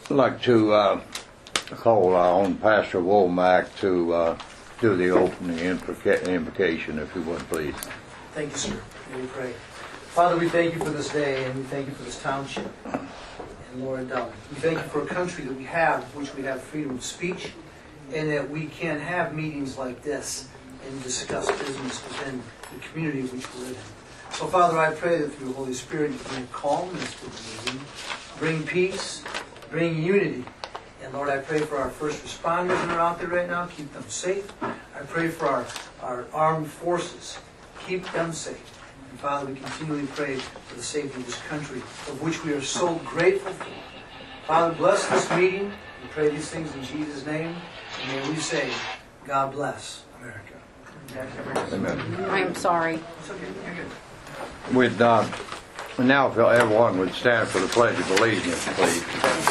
like to call on Pastor Womack to do the opening invocation, if you would, please. Thank you, sir. Let me pray. Father, we thank you for this day, and we thank you for this township. And Lord, we thank you for a country that we have, which we have freedom of speech, and that we can have meetings like this and discuss business within the community which we live in. So, Father, I pray that through the Holy Spirit you bring calmness to the meeting, bring peace, bring unity. And Lord, I pray for our first responders that are out there right now. Keep them safe. I pray for our armed forces. Keep them safe. And Father, we continually pray for the safety of this country, of which we are so grateful for. Father, bless this meeting. We pray these things in Jesus' name. And may we say, God bless America. Amen. I am sorry. It's okay. You're good. With now, if everyone would stand for the Pledge of Allegiance, please.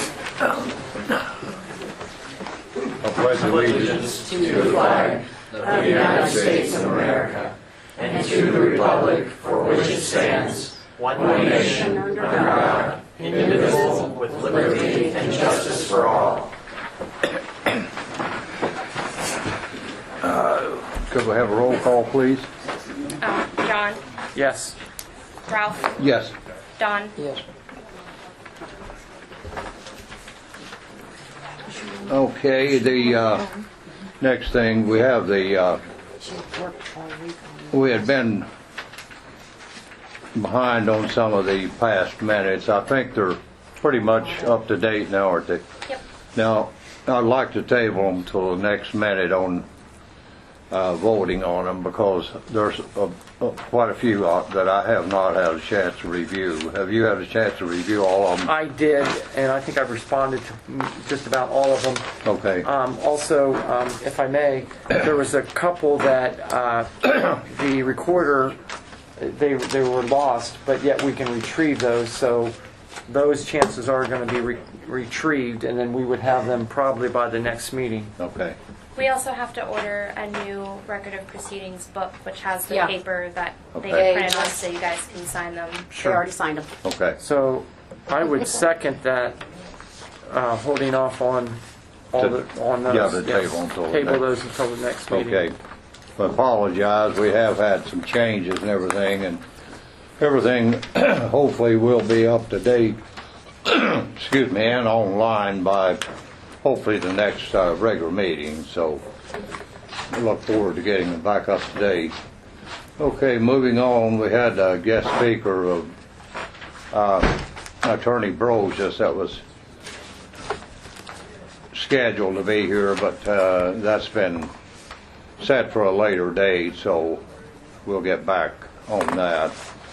I pledge allegiance to the flag of the United States of America and to the republic for which it stands, one nation under God, indivisible, with liberty and justice for all. Could we have a roll call, please? John? Yes. Ralph? Yes. Don? Yes. Okay, the next thing, we have the, we had been behind on some of the past minutes. I think they're pretty much up to date now, aren't they? Yep. Now, I'd like to table them till the next minute on voting on them, because there's quite a few that I have not had a chance to review. Have you had a chance to review all of them? I did, and I think I've responded to just about all of them. Okay. Also, if I may, there was a couple that the recorder, they were lost, but yet we can retrieve those, so those chances are going to be retrieved, and then we would have them probably by the next meeting. Okay. We also have to order a new record of proceedings book, which has the Yeah. paper that Okay. they printed on, so you guys can sign them. They already signed them. Okay. So I would second that, holding off on those. Yeah, the table until the Table next- those until the next meeting. Okay. I apologize. We have had some changes and everything hopefully will be up to date, excuse me, and online by hopefully the next regular meeting. So we look forward to getting them back up to date. Okay, moving on, we had a guest speaker of Attorney Brosius that was scheduled to be here, but that's been set for a later date, so we'll get back on that.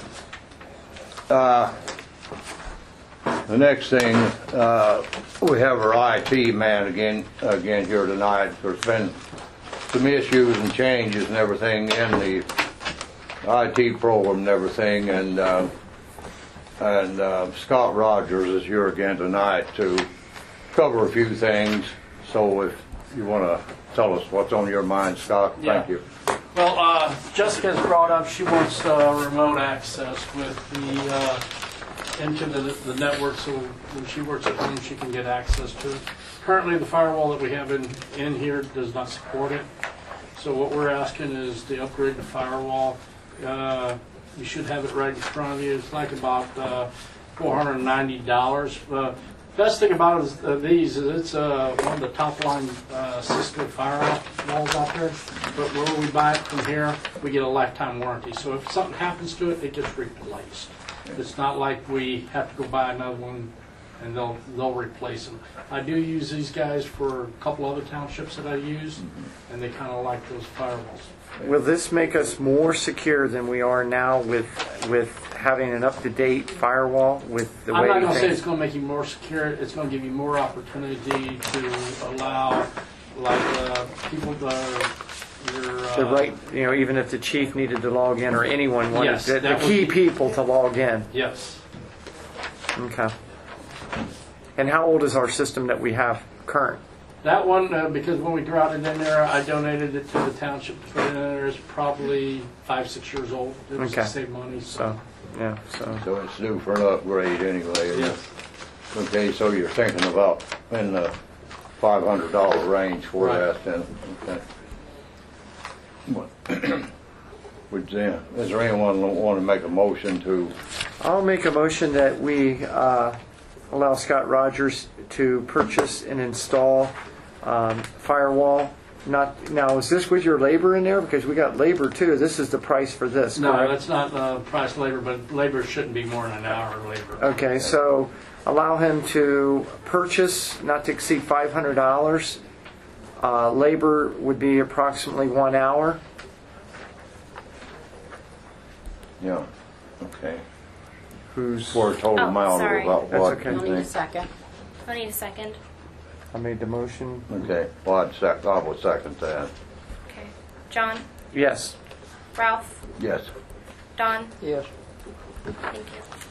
The next thing, we have our IT man again here tonight. There's been some issues and changes and everything in the IT program and everything, and Scott Rogers is here again tonight to cover a few things. So if you want to tell us what's on your mind, Scott, thank you. Well, Jessica's brought up she wants remote access with into the network, so when she works at home she can get access to it. Currently the firewall that we have in here does not support it. So what we're asking is to upgrade the firewall. You should have it right in front of you. It's like about $490. Best thing about it is, these is it's one of the top line Cisco firewalls out there. But when we buy it from here, we get a lifetime warranty. So if something happens to it, it gets replaced. It's not like we have to go buy another one and they'll replace them. I do use these guys for a couple other townships that I use, and they kind of like those firewalls. Will this make us more secure than we are now with having an up-to-date firewall with the way I'm not going to say things- it's going to make you more secure. It's going to give you more opportunity to allow, like, people the right, even if the chief needed to log in or anyone wanted Yes, the that would key be- people to log in. Yes. Okay. And how old is our system that we have current? That one, because when we brought it in there, I donated it to the township to put it in there. It's probably 5-6 years old. It was Okay. to save money. So, yeah, so. So it's due for an upgrade anyway. Yes. Okay, so you're thinking about in the $500 range for Right. that then? Okay. Would, is there anyone that want to make a motion to, I'll make a motion that we allow Scott Rogers to purchase and install firewall. Not now, is this with your labor in there? Because we got labor too. This is the price for this. No, correct? that's not price of labor, but labor shouldn't be more than an hour of labor. Okay, so allow him to purchase not to exceed $500. Labor would be approximately 1 hour. yeah, okay, Who's for a total Oh, amount of sorry. about That's what okay. you I'll need a think? second. I need a second. I made the motion. Okay, well, I would second that. Okay. John, Yes. Ralph, Yes. Don, Yes. thank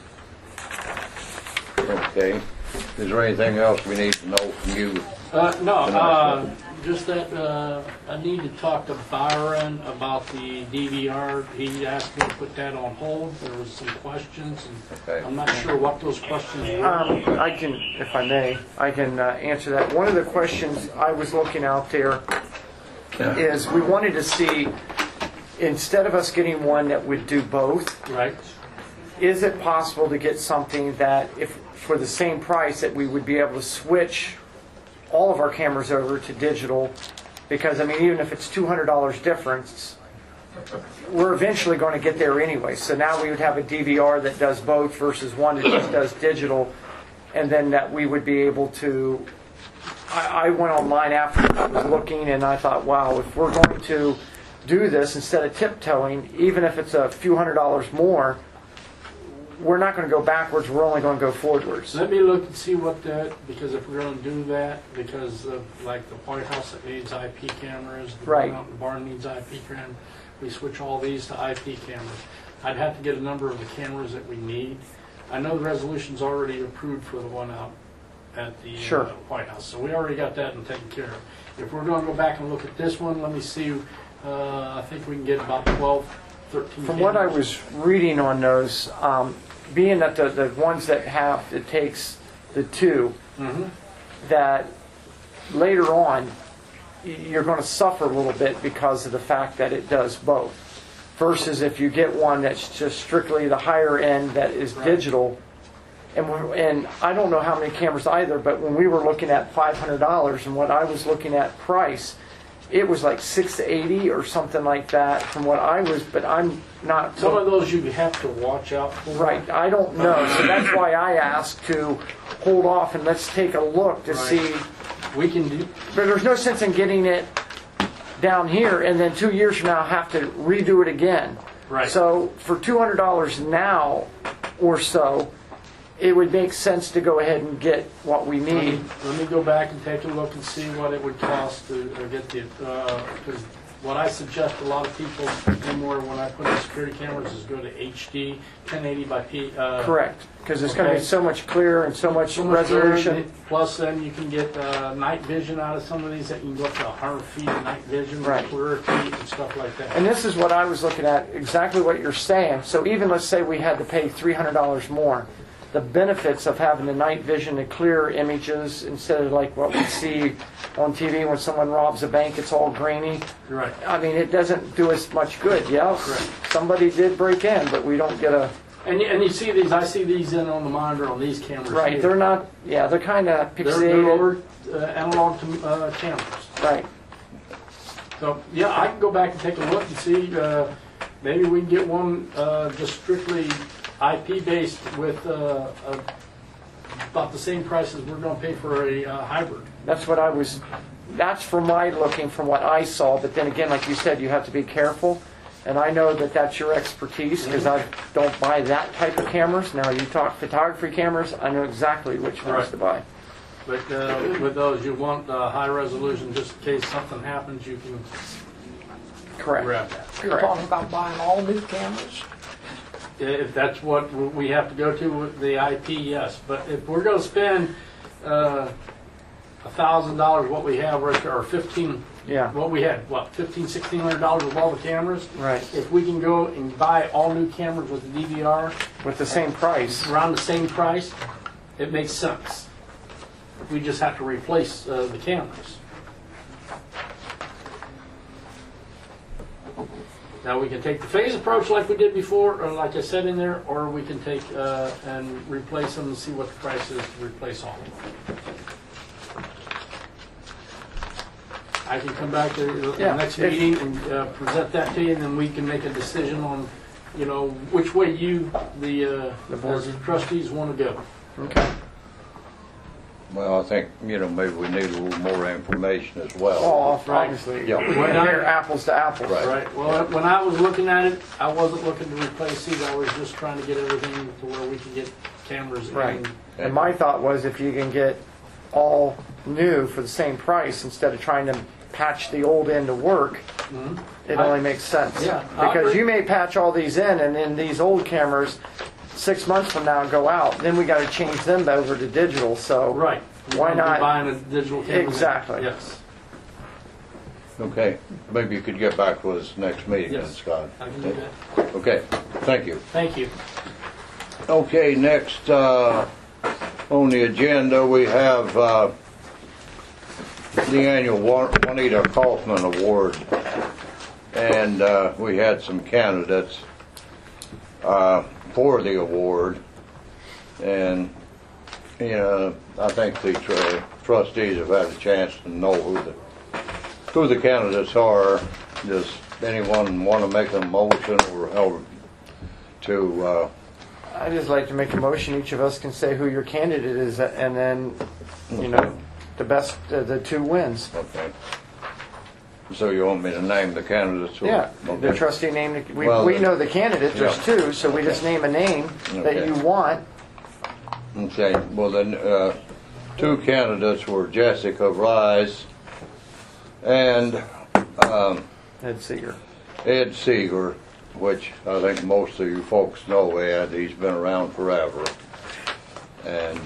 you. Okay, is there anything else we need to know from you? No, just that I need to talk to Byron about the DVR. He asked me to put that on hold. There was some questions, and Okay. I'm not sure what those questions were. I can, if I may, I can answer that. One of the questions I was looking out there is we wanted to see, instead of us getting one that would do both, Right? is it possible to get something that, if for the same price, that we would be able to switch all of our cameras over to digital? Because, I mean, even if it's $200 difference, we're eventually going to get there anyway. So now we would have a DVR that does both versus one that just does digital, and then that we would be able to... I went online after I was looking, and I thought, wow, if we're going to do this instead of tiptoeing, even if it's a few $100s more, we're not going to go backwards, we're only going to go forwards. Let me look and see what that, because if we're going to do that, because of, like the White House that needs IP cameras, the Right. one out in the barn needs IP cameras, we switch all these to IP cameras. I'd have to get a number of the cameras that we need. I know the resolution's already approved for the one out at the Sure. White House, so we already got that and taken care of. If we're going to go back and look at this one, let me see, I think we can get about 12, 13 From what I cameras. was reading on those, being that the ones that have, it takes the two, Mhm. that later on, you're going to suffer a little bit because of the fact that it does both. Versus if you get one that's just strictly the higher end that is Right. digital. And I don't know how many cameras either, but when we were looking at $500 and what I was looking at price, it was like $6 to $80 or something like that from what I was, but I'm not... Some of those you have to watch out for. Right, I don't know, so that's why I asked to hold off and let's take a look to Right. see. We can do, But there's no sense in getting it down here and then 2 years from now have to redo it again. Right. So for $200 now or so, it would make sense to go ahead and get what we need. let me go back and take a look and see what it would cost to get the, because what I suggest a lot of people anymore when I put in security cameras is go to HD 1080 by P. Correct, because it's going to Okay. be so much clearer and so much So much resolution. better. Plus, then you can get night vision out of some of these that you can go up to 100 feet of night vision, Right. clearer feet and stuff like that. And this is what I was looking at, exactly what you're saying. So even let's say we had to pay $300 more, the benefits of having the night vision and clear images instead of like what we see on TV when someone robs a bank, it's all grainy. Right. I mean, it doesn't do us much good. Yes, Correct. somebody did break in, but we don't get a... And you see these, I see these in on the monitor on these cameras. Right, here. they're not, yeah, they're kind of They're pixelated. older analog to cameras. Right. So, yeah, I can go back and take a look and see, maybe we can get one just strictly IP-based with about the same price as we're going to pay for a hybrid. That's what I was, that's from my looking, from what I saw. But then again, like you said, you have to be careful. And I know that that's your expertise because I don't buy that type of cameras. Now, you talk photography cameras, I know exactly which ones Right. to buy. But with those, you want high resolution just in case something happens, you can Correct. grab that. You're Correct. talking about buying all new cameras? If that's what we have to go to with the IP, yes. But if we're going to spend $1,000, what we have right there, or 15, Yeah, what we had, what, $1,600 with all the cameras? right. If we can go and buy all new cameras with the DVR With the same price. around the same price, it makes sense. We just have to replace the cameras. Now, we can take the phase approach like we did before, or like I said in there, or we can take and replace them and see what the price is to replace all of them. I can come back to the Yeah. next meeting and present that to you, and then we can make a decision on, which way you, the board. as trustees, want to go. Okay. Well, I think, maybe we need a little more information as well. Well, obviously, Yeah. we compare apples to apples. Right. Right. Well, when I was looking at it, I wasn't looking to replace these. I was just trying to get everything to where we can get cameras Right. in. And my thought was if you can get all new for the same price instead of trying to patch the old in to work, it only makes sense. Yeah, I Because agree. you may patch all these in and then these old cameras 6 months from now go out. Then we got to change them over to digital. So Right. Why We're not- buying a digital camera? Exactly. Yes. Okay, maybe you could get back with us next meeting, then, Yes. Scott. I can do that. Okay, thank you. Thank you. Okay, next on the agenda, we have the annual Juanita Kaufman Award. And we had some candidates for the award. And, I think the trustees have had a chance to know who the candidates are. Does anyone want to make a motion or to I'd just like to make a motion. Each of us can say who your candidate is, and then, Okay. the best, the two wins. Okay. So you want me to name the candidates? Yeah, the Okay. trustee named, we Well, know the candidate, there's yeah. two, so we just name a name that Okay. you want. Okay, well then, two candidates were Jessica Rice and Ed Seeger. Ed Seeger, which I think most of you folks know Ed. He's been around forever. And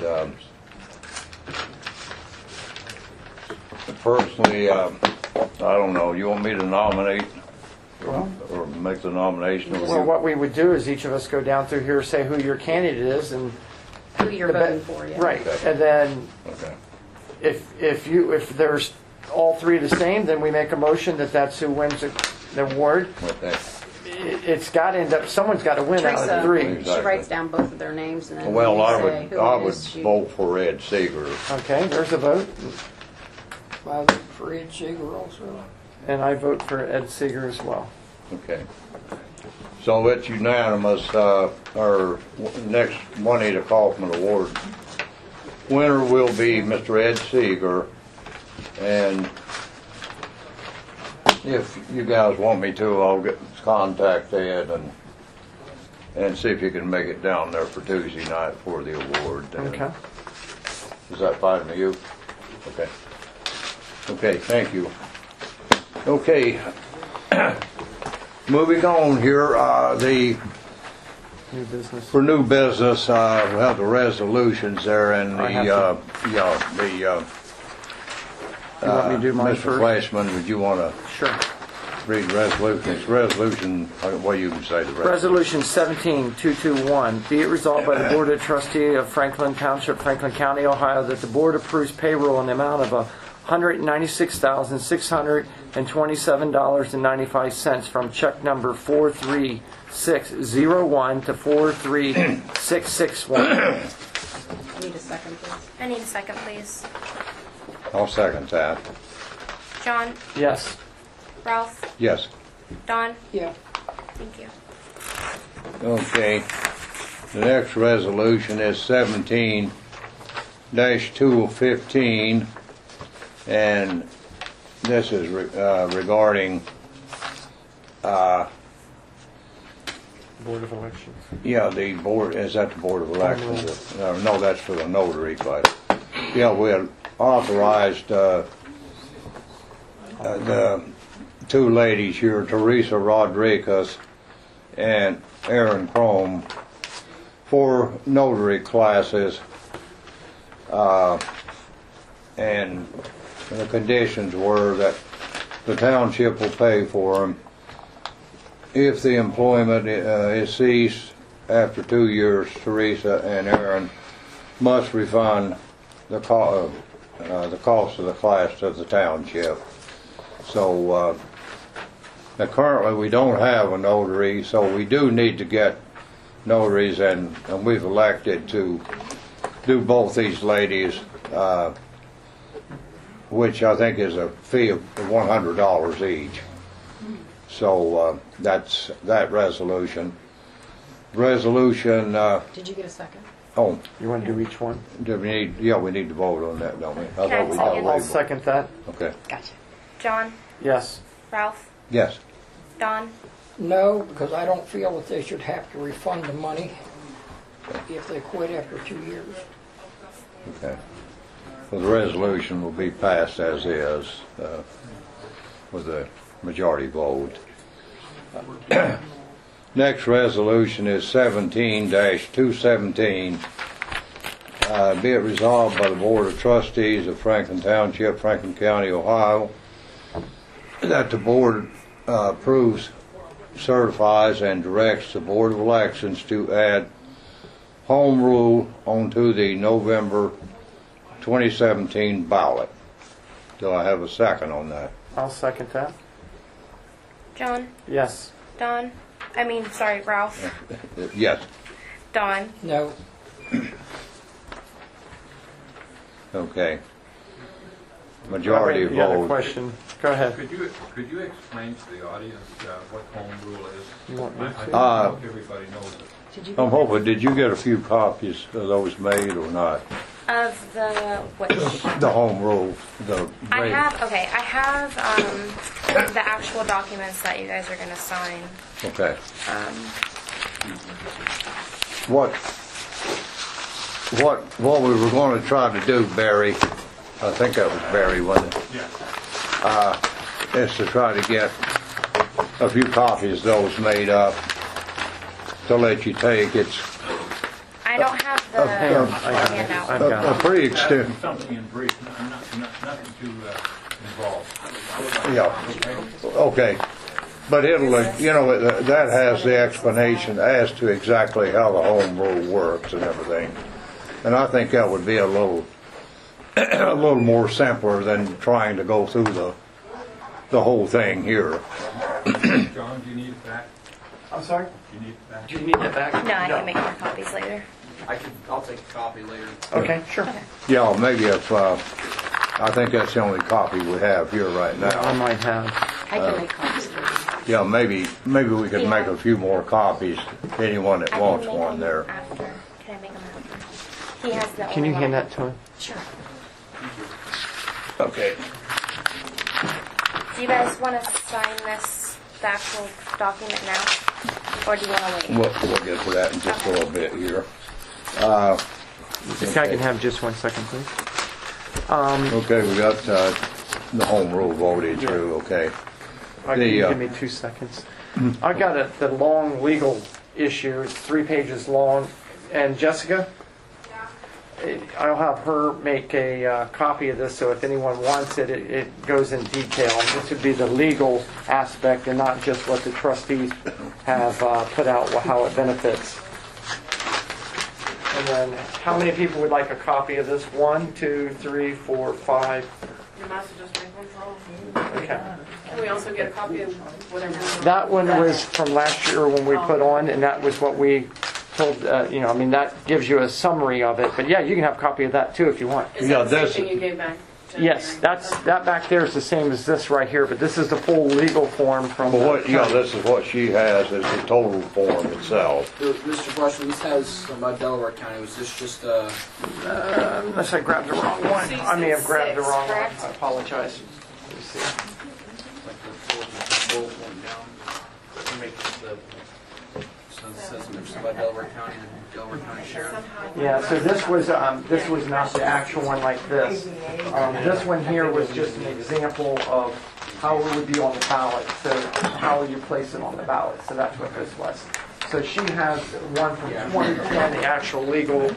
personally, I don't know, you want me to nominate or make the nomination? or Well, you- what we would do is each of us go down through here, say who your candidate is, and Who you're the voting be- for, yeah. right, Okay. and then Okay. if there's all three the same, then we make a motion that that's who wins the award. Okay. It's got to end up, someone's got to win out of Teresa, three. she Exactly. writes down both of their names and then Well, you I say would, who I it would is you- vote for Ed Seeger. Okay, there's a vote, I vote for Ed Seeger also. and I vote for Ed Seeger as well. Okay. So it's unanimous. Our next Juanita Kaufman Award winner will be Mr. Ed Seeger. And if you guys want me to, I'll contact Ed and see if you can make it down there for Tuesday night for the award. Okay. Is that fine with you? Okay. Okay, thank you. Okay. Moving on here, New business. for new business, we have the resolutions there and I have You want me to do mine Mr. first? Flashman, would you want to Sure. read the resolution? It's resolution, what you can say the resolution. Resolution 17221, be it resolved by the Board of Trustees of Franklin Township, Franklin County, Ohio, that the board approves payroll in the amount of $196,627.95 from check number 43601 to 43661. I need a second, please. I need a second, please. I'll second that. John, Yes. Ralph, Yes. Don, Yeah. thank you. Okay. The next resolution is 17-215, and this is regarding, Board of Elections. the board, is that the Board of Elections? No, that's for the notary, but, we had authorized the two ladies here, Teresa Rodriguez and Aaron Chrome, for notary classes, and the conditions were that the township will pay for them if the employment is ceased after 2 years. Teresa and Aaron must refund the cost of the class to the township. So now currently we don't have a notary, so we do need to get notaries, and we've elected to do both these ladies, which I think is a fee of $100 each. So that's that resolution. Resolution. Did you get a second? Oh, You want to do each one? do we need? Yeah, we need to vote on that, don't we? I Can I thought we second? did. I'll second that. Okay. Gotcha. John, Yes. Ralph, Yes. Don, No, because I don't feel that they should have to refund the money if they quit after 2 years. Okay. Well, the resolution will be passed as is with a majority vote. Next resolution is 17-217. Be it resolved by the Board of Trustees of Franklin Township, Franklin County, Ohio, that the board approves, certifies, and directs the Board of Elections to add home rule onto the November 2017 ballot. Do I have a second on that? I'll second that. John, Yes. Don, Ralph, Yes. Don, No, Okay. Majority You had a vote. question. Go ahead. Could you explain to the audience what home rule is? You want me I to? don't know if everybody knows it. Did you? I'm hoping, did you get a few copies of those made or not? of the which? The home rule, the. I have the actual documents that you guys are gonna sign. Okay. What we were going to try to do, Barry, I think that was Barry, wasn't it? Yeah. Is to try to get a few copies of those made up to let you take. It's I don't have the handout. I've got a it. pretty extent. Something in brief, nothing too involved. Yeah. Okay. But it'll, that has the explanation as to exactly how the home rule works and everything. And I think that would be a little more simpler than trying to go through the whole thing here. John, do you need it back? I'm sorry? Do you need it back? Do you need that back? No, I can make more copies later. I'll take a copy later. Okay, sure. Yeah, maybe if, I think that's the only copy we have here right I now. might have. I can make copies for you. Yeah, maybe we could make a few more copies, anyone that I wants can make one them there. after. Can I make them after? He has the. Can you hand that to him? Sure. Okay. Do you guys want to sign the actual document now, or do you want to wait? We'll get to that in just a little bit here. This guy can have just 1 second, please. Okay, we got the home rule voted through, okay. Can you give me 2 seconds? I got the long legal issue. It's 3 pages long. And Jessica, I'll have her make a copy of this, so if anyone wants it, it goes in detail. This would be the legal aspect and not just what the trustees have put out, how it benefits. And then, how many people would like a copy of this? 1, 2, 3, 4, 5. Your master just make one for all of you. Okay. Can we also get a copy of whatever? That one was from last year when we put on, and that was what we told, that gives you a summary of it. But yeah, you can have a copy of that too if you want. Is Yeah, that the that's- same thing you gave back? to Yes, Mary? that back there is the same as this right here, but this is the full legal form from. Well, this is what she has, is the total form itself. Mr. Brushman, this has about Delaware County. Was this just Unless I grabbed the wrong one. I may have grabbed the wrong one. Correct. I apologize. Let me see. like the full one down? Make the so it says just about Delaware County and Delaware County Sheriff. Yeah, so this was not the actual one like this. This one here was just an example of how it would be on the ballot. So how would you place it on the ballot? So that's what this was. So she has one from 2010, the actual legal.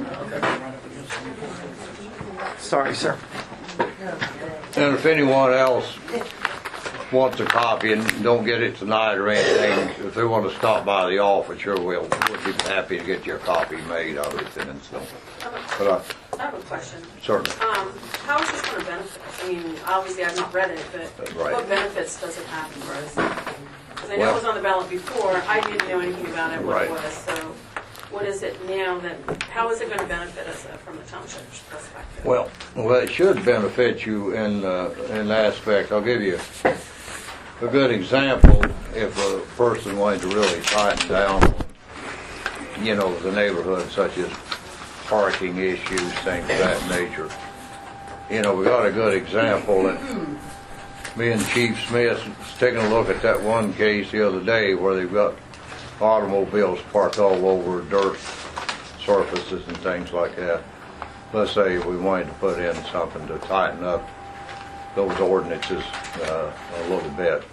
Sorry, sir. And if anyone else wants a copy and don't get it tonight or anything, if they want to stop by the office, sure we'd be happy to get you a copy made of it. And so, could I? I have a question. Certainly. How is this going to benefit us? I mean, obviously I've not read it, but Right. what benefits does it have for us? Because I know Well- it was on the ballot before. I didn't know anything about it, what Right. it was. So what is it now? How is it going to benefit us from the township's perspective? Well, it should benefit you in aspect. I'll give you a good example. If a person wanted to really tighten down, you know, the neighborhood, such as parking issues, things of that nature. You know, we got a good example that me and Chief Smith was taking a look at that one case the other day where they've got automobiles parked all over dirt surfaces and things like that. Let's say we wanted to put in something to tighten up those ordinances a little bit,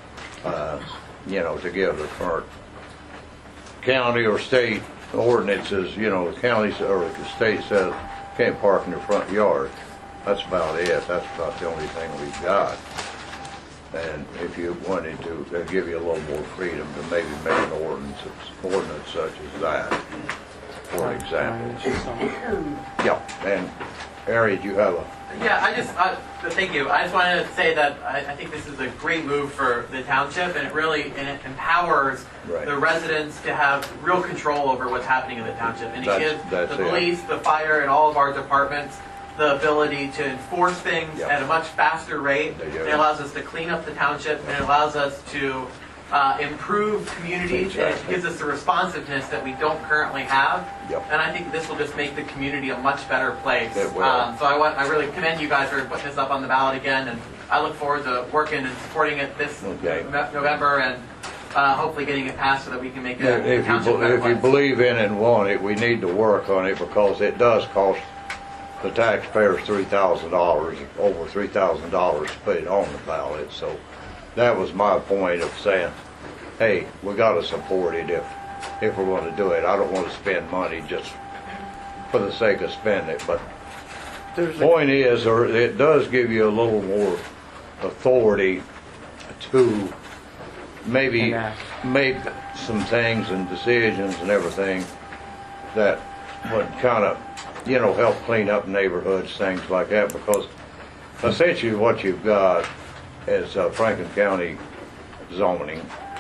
you know, to give the current county or state ordinances, you know, the county or the state says can't park in the front yard. That's about it. That's about the only thing we've got. And if you wanted to, they'll give you a little more freedom to maybe make an ordinance such as that, for example. Yeah, and Harry, do you have a... Yeah, thank you. I just wanted to say that I think this is a great move for the township, and it empowers Right. the residents to have real control over what's happening in the township. And it gives That's the it. police, the fire, and all of our departments the ability to enforce things Yep. at a much faster rate. They do. It allows us to clean up the township, and it allows us to improve communities, and it Exactly. gives us the responsiveness that we don't currently have. Yep. And I think this will just make the community a much better place. It will. So I really commend you guys for putting this up on the ballot again, and I look forward to working and supporting it this Okay. November, and hopefully getting it passed so that we can make the If township a better if you place. believe in it and want it, we need to work on it because it does cost the taxpayers $3,000, over $3,000 to put it on the ballot. So that was my point of saying, hey, we got to support it if we're going to do it. I don't want to spend money just for the sake of spending it. But the point is, or it does give you a little more authority to maybe Enact. make some things and decisions and everything that would kind of, you know, help clean up neighborhoods, things like that, because essentially what you've got is Franklin County zoning,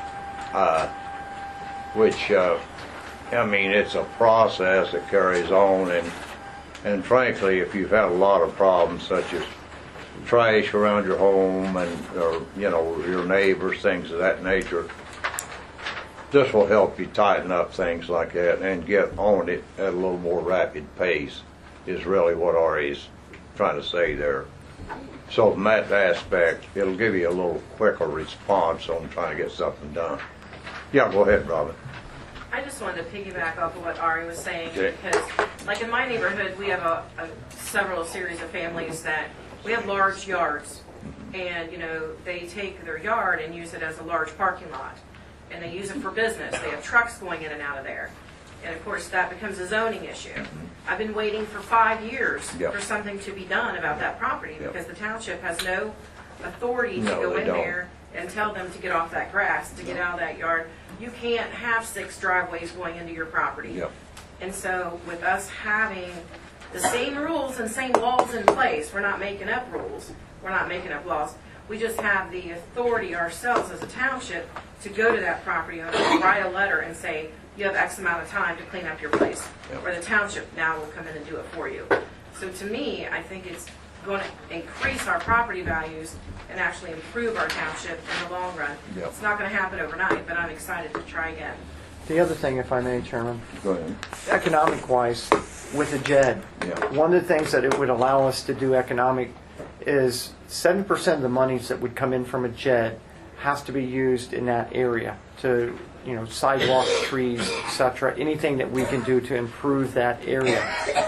which, I mean, it's a process that carries on, and frankly, if you've had a lot of problems such as trash around your home or, you know, your neighbors, things of that nature, this will help you tighten up things like that and get on it at a little more rapid pace, is really what Ari's trying to say there. So from that aspect, it'll give you a little quicker response on trying to get something done. Yeah, go ahead, Robin. I just wanted to piggyback off of what Ari was saying, Okay. because like in my neighborhood, we have several series of families that we have large yards, and you know, they take their yard and use it as a large parking lot, and they use it for business. They have trucks going in and out of there, and of course that becomes a zoning issue. I've been waiting for 5 years Yep. for something to be done about that property, Yep. because the township has no authority to No, go they in don't. there and tell them to get off that grass, to get out of that yard. You can't have 6 driveways going into your property. Yep. And so with us having the same rules and same laws in place, we're not making up rules, we're not making up laws. We just have the authority ourselves as a township to go to that property owner, write a letter and say, you have X amount of time to clean up your place. Yep. Or the township now will come in and do it for you. So to me, I think it's going to increase our property values and actually improve our township in the long run. Yep. It's not going to happen overnight, but I'm excited to try again. The other thing, if I may, Chairman, Go ahead. economic-wise, with the JED, Yeah. one of the things that it would allow us to do economic is 7% of the monies that would come in from a JED has to be used in that area to, you know, sidewalks, trees, etc. Anything that we can do to improve that area.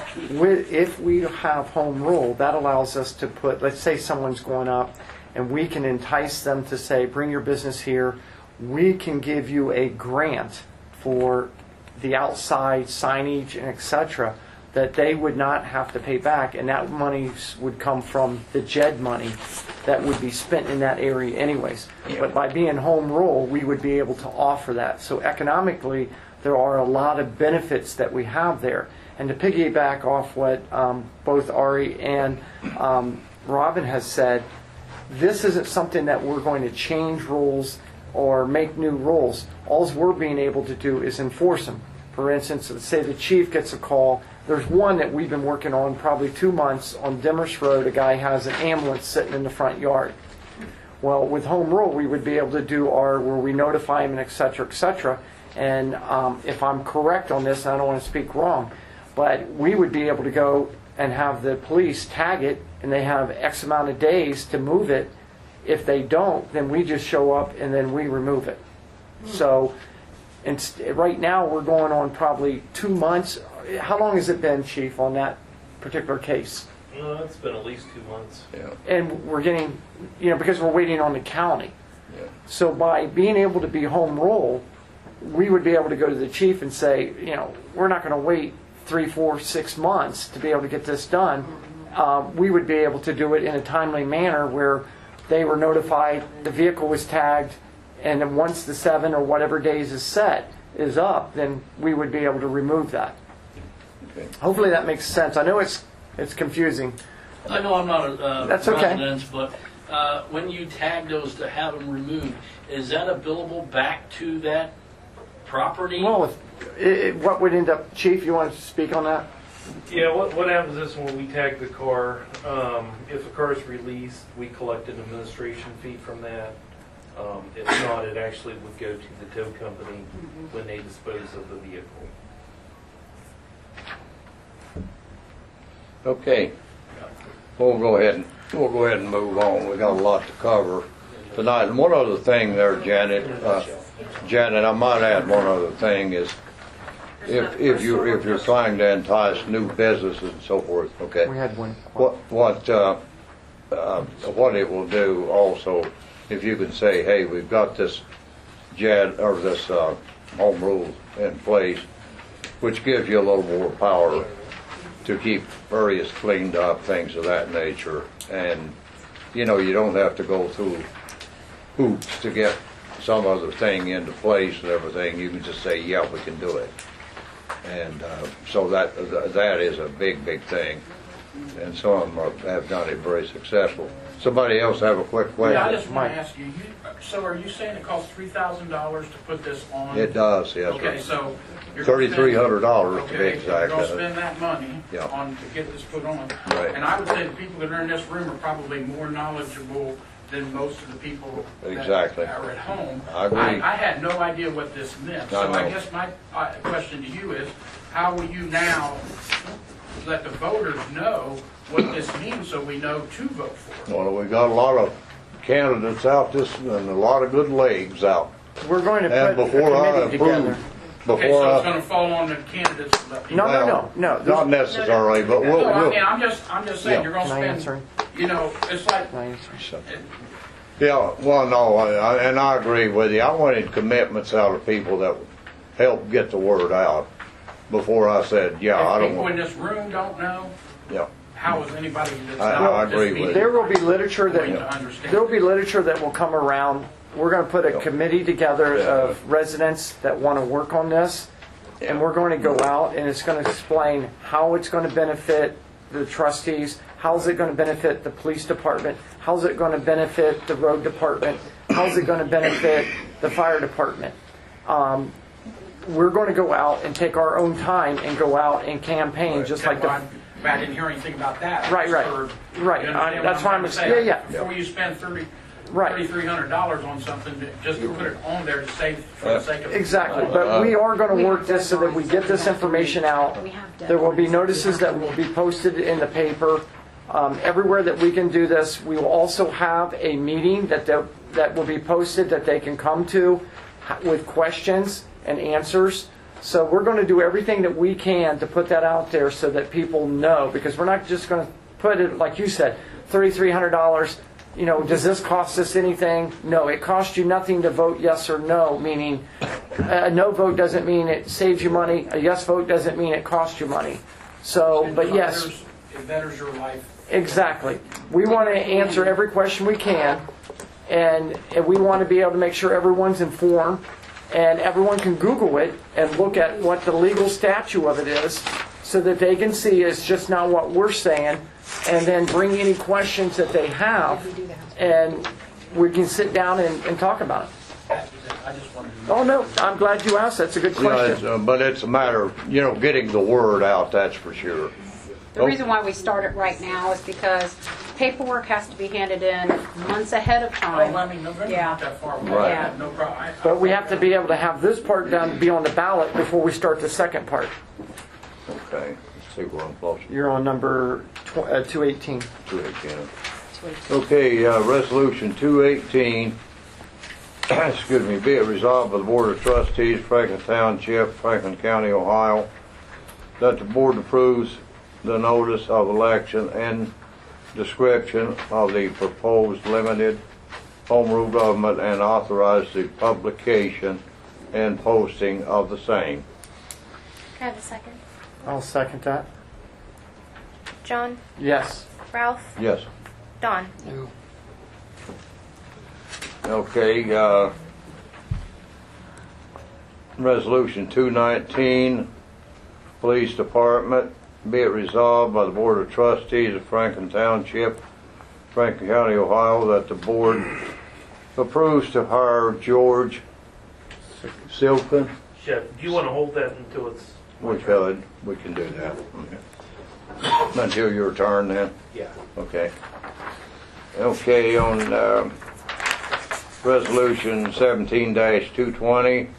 If we have home rule, that allows us to put, let's say someone's going up, and we can entice them to say, bring your business here. We can give you a grant for the outside signage and etc. that they would not have to pay back, and that money would come from the JED money that would be spent in that area anyways. But by being home rule, we would be able to offer that. So economically, there are a lot of benefits that we have there. And to piggyback off what both Ari and Robin has said, this isn't something that we're going to change rules or make new rules. All we're being able to do is enforce them. For instance, let's say the chief gets a call. There's one that we've been working on probably 2 months on Demers Road. A guy has an ambulance sitting in the front yard. Well, with home rule, we would be able to do where we notify him and et cetera, et cetera. And if I'm correct on this, and I don't want to speak wrong, but we would be able to go and have the police tag it, and they have X amount of days to move it. If they don't, then we just show up and then we remove it. So right now we're going on probably 2 months. How long has it been, Chief, on that particular case? It's been at least 2 months. Yeah. And we're getting, because we're waiting on the county. Yeah. So by being able to be home rule, we would be able to go to the chief and say, we're not going to wait 3, 4, 6 months to be able to get this done. We would be able to do it in a timely manner where they were notified, the vehicle was tagged, and then once the 7 or whatever days is up, then we would be able to remove that. Okay. Hopefully that makes sense. I know it's confusing. I know I'm not a That's okay. resident, but when you tag those to have them removed, is that a billable back to that property? Well, what would end up, Chief, you want to speak on that? Yeah, what happens is when we tag the car, if a car is released, we collect an administration fee from that. If not, it actually would go to the tow company when they dispose of the vehicle. Okay. We'll go ahead and move on. We got a lot to cover tonight. And one other thing there, Janet. Janet, I might add one other thing is if you're trying to entice new businesses and so forth, okay. We had one. What it will do also, if you can say, hey, we've got this this home rule in place, which gives you a little more power to keep areas cleaned up, things of that nature, and you don't have to go through hoops to get some other thing into place and everything. You can just say, yeah, we can do it. And so that is a big thing. And some of them have done it very successful. Somebody else have a quick question? Yeah, I just want to ask you, so are you saying it costs $3,000 to put this on? It does, yes. Okay, so you're $3,300 to be You're exact. going to spend that money Yeah. to get this put on. Right. And I would say the people that are in this room are probably more knowledgeable than most of the people Exactly. that are at home. I agree. I had no idea what this meant. So I guess my question to you is, how will you now let the voters know what this means so we know to vote for it? Well, we got a lot of candidates out and a lot of good legs out. We're going to And put a before I committee together. approve, Okay, so it's going to fall on the candidates to let people No. not necessarily, but No, I we'll mean, I'm just saying, Yeah. you're going to Can I spend, answer? it's like, Can I answer? Yeah, well, no, and I agree with you. I wanted commitments out of people that would help get the word out before I said, yeah, I if don't people in want. this room don't know, Yeah, how is anybody that's I not at this agree with meeting you. There will be literature going to that understand? there will be literature that will come around. We're going to put a committee together of residents that want to work on this, and we're going to go out and it's going to explain how it's going to benefit the trustees, how's it going to benefit the police department, how's it going to benefit the road department, how's it going to benefit the fire department. We're going to go out and take our own time and go out and campaign just like the. I didn't hear anything about that. Right. You understand what That's why I'm trying to say? yeah. Before you spend Right. $3,300 on something, just to put it on there to save for the sake of Exactly, but we are going to work this so that we get this information out. There will be notices that will be posted in the paper. Everywhere that we can do this, we will also have a meeting that will be posted that they can come to with questions and answers. So we're going to do everything that we can to put that out there so that people know, because we're not just going to put it, like you said, $3,300. Does this cost us anything? No, it costs you nothing to vote yes or no, meaning a no vote doesn't mean it saves you money. A yes vote doesn't mean it costs you money. So, but yes. It betters your life. Exactly. We want to answer every question we can, and we want to be able to make sure everyone's informed, and everyone can Google it and look at what the legal statute of it is, so that they can see it's just not what we're saying, and then bring any questions that they have, and we can sit down and talk about it. Oh, no, I'm glad you asked. That's a good question. But it's a matter of, getting the word out, that's for sure. The reason why we start it right now is because paperwork has to be handed in months ahead of time. Well, I mean, November's Yeah. not that far away. Right. Yeah. No problem. But we have to be able to have this part done, be on the ballot before we start the second part. Okay, let's see where I'm close You're on number 218. to it again. Okay, resolution 218, excuse me, be it resolved by the Board of Trustees, Franklin Township, Franklin County, Ohio, that the board approves the notice of election and description of the proposed limited home rule government and authorize the publication and posting of the same. Can I have a second? I'll second that. John? Yes. Ralph? Yes. Don? No. Okay, resolution 219, Police Department, be it resolved by the Board of Trustees of Franklin Township, Franklin County, Ohio, that the board approves to hire George Silkin. Chef, do you want to hold that until it's... We can do that. Until your turn then? Yeah. Okay. Okay, on resolution 17-220,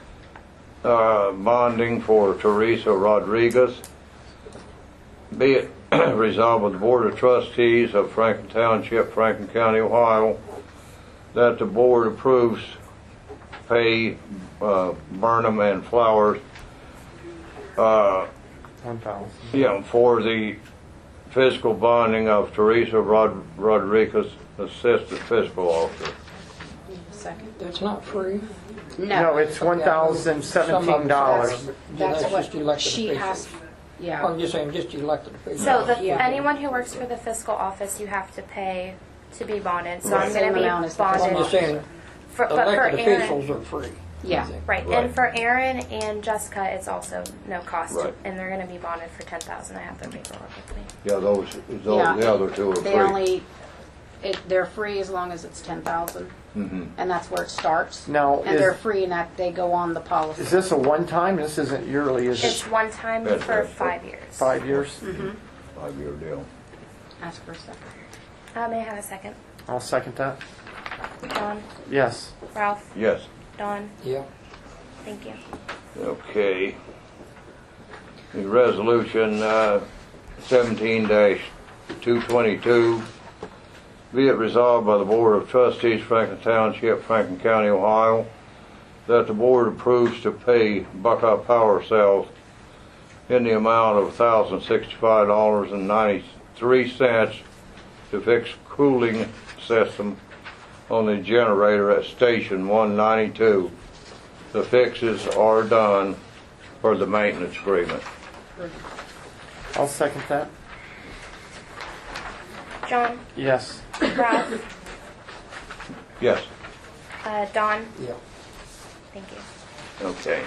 bonding for Teresa Rodriguez. Be it resolved by the Board of Trustees of Franklin Township, Franklin County, Ohio, that the board approves pay Burnham and Flowers 1,000. for the fiscal bonding of Teresa Rodriguez, Assistant Fiscal Officer. Second. That's not free. No, it's $1,017. That's That's what just elected she officials. has, yeah. I'm just saying, just elected officials. So Yeah. anyone who works for the fiscal office, you have to pay to be bonded. So Right. I'm going Same to be amount as the I'm bonded. just saying, But for elected Aaron, officials are free. Yeah. right. Right. And for Aaron and Jessica, it's also no cost, Right. and they're going to be bonded for $10,000. I have their paperwork with me. Yeah, those Yeah. the other two are free. They only, they're free as long as it's 10,000, Mhm. and that's where it starts. Now, And they're is free and that they go on the policy. this a one-time? This isn't yearly, is It's it? one time That's for right. 5 years. 5 years? 5-year deal. Ask for a second. May I have a second? I'll second that. John? Yes. Ralph? Yes. Don? Yeah. Thank you. Okay. The resolution 17-222, be it resolved by the Board of Trustees, Franklin Township, Franklin County, Ohio, that the board approves to pay Buckeye Power Cells in the amount of $1,065.93 to fix cooling system on the generator at Station 192. The fixes are done for the maintenance agreement. I'll second that. John? Yes. Ralph? Yes. Don? Yeah. Thank you. Okay.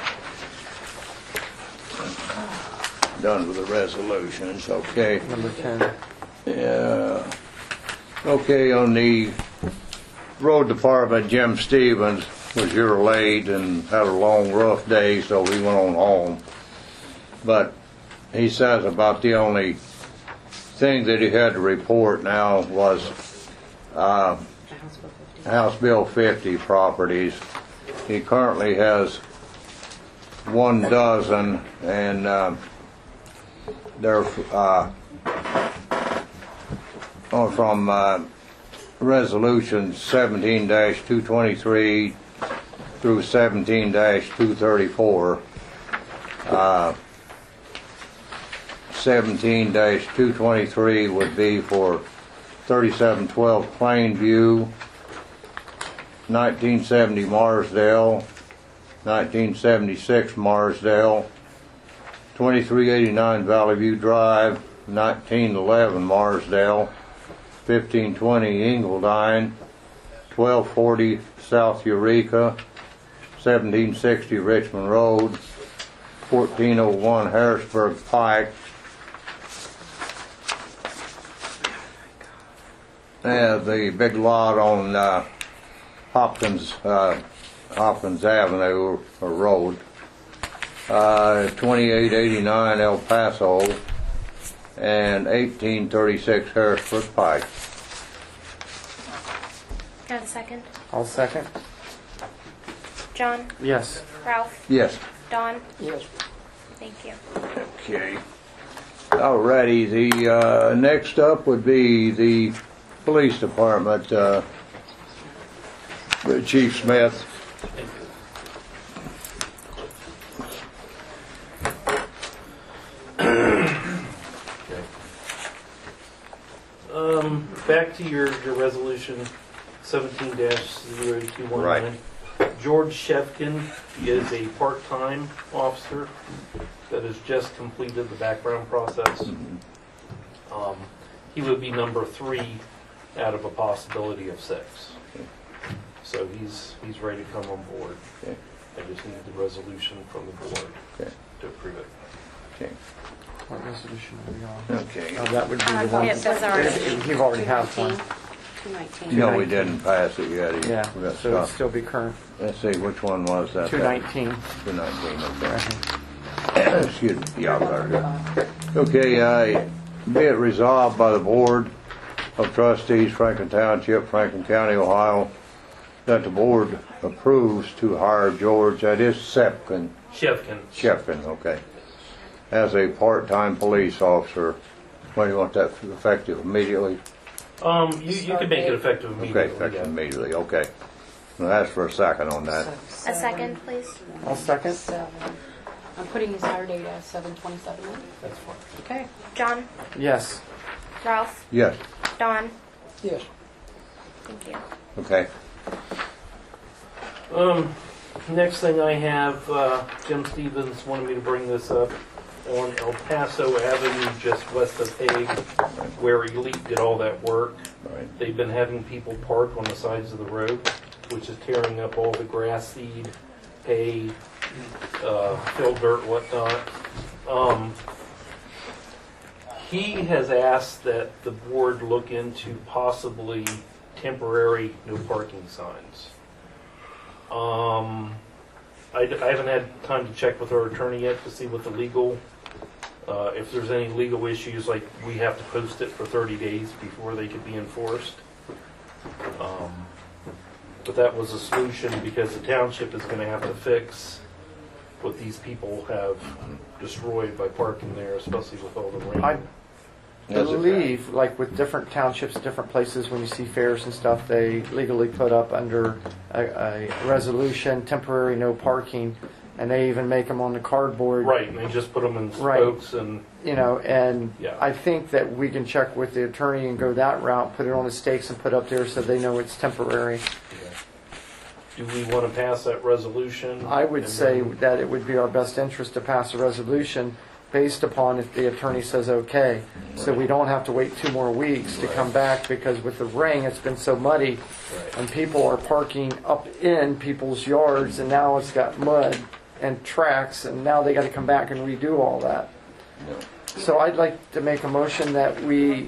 Done with the resolutions. Okay. Number 10. Yeah. Okay, on the road department, Jim Stevens was here late and had a long, rough day, so he went on home. But he says about the only thing that he had to report now was House Bill 50 properties. He currently has 1 dozen, and they're from resolution 17-223 through 17-234. 17-223 would be for 3712 Plainview, 1970 Marsdale, 1976 Marsdale, 2389 Valley View Drive, 1911 Marsdale, 1520 Ingledine, 1240 South Eureka, 1760 Richmond Road, 1401 Harrisburg Pike, the big lot on Hopkins Avenue or Road, 2889 El Paso, and 1836 Harrisburg Pike. Can I have a second? I'll second. John? Yes. Ralph? Yes. Don? Yes. Thank you. Okay. Alrighty, the next up would be the police department, Chief Smith. Back to your resolution 17-0219. Right. George Shevkin is a part-time officer that has just completed the background process. He would be number 3 out of a possibility of 6. So he's ready to come on board. Okay. I just need the resolution from the board Okay. to approve it. Okay. What resolution are we on? Okay. That would be the one. It was already. He already has one. 219. No, we didn't pass it yet. Yeah, We got so it'll stuff. still be current. Let's see, which one was that? 219. 219, okay. Excuse me. Yeah, I got it. Okay, be it resolved by the Board of Trustees, Franklin Township, Franklin County, Ohio, that the board approves to hire George, that is Shevkin, okay, as a part-time police officer. When do you want that effective immediately? You can make it effective immediately. Okay, effective immediately, okay. Now ask for a second on that. A second, please. I'll second. I'm putting his hire date as 7/27. That's fine. Okay. John? Yes. Ralph? Yes, Don? Yes. Thank you. okay. Next thing I have, Jim Stevens wanted me to bring this up on El Paso Avenue, just west of Hague, where Elite did all that work. Right. They've been having people park on the sides of the road, which is tearing up all the grass seed, hay, fill dirt, whatnot. He has asked that the board look into possibly temporary no parking signs. I haven't had time to check with our attorney yet to see what the legal, if there's any legal issues, like we have to post it for 30 days before they could be enforced. But that was a solution because the township is going to have to fix what these people have destroyed by parking there, especially with all the rain. I believe, like with different townships, different places, when you see fairs and stuff, they legally put up under a resolution, temporary no parking, and they even make them on the cardboard. Right, and they just put them in Right. spokes and... You know, and Yeah. I think that we can check with the attorney and go that route, put it on the stakes and put up there so they know it's temporary. Do we want to pass that resolution? I would And say then- that it would be our best interest to pass a resolution based upon if the attorney says okay. So we don't have to wait 2 more weeks to come back, because with the rain, it's been so muddy, and people are parking up in people's yards, and now it's got mud and tracks, and now they got to come back and redo all that. So I'd like to make a motion that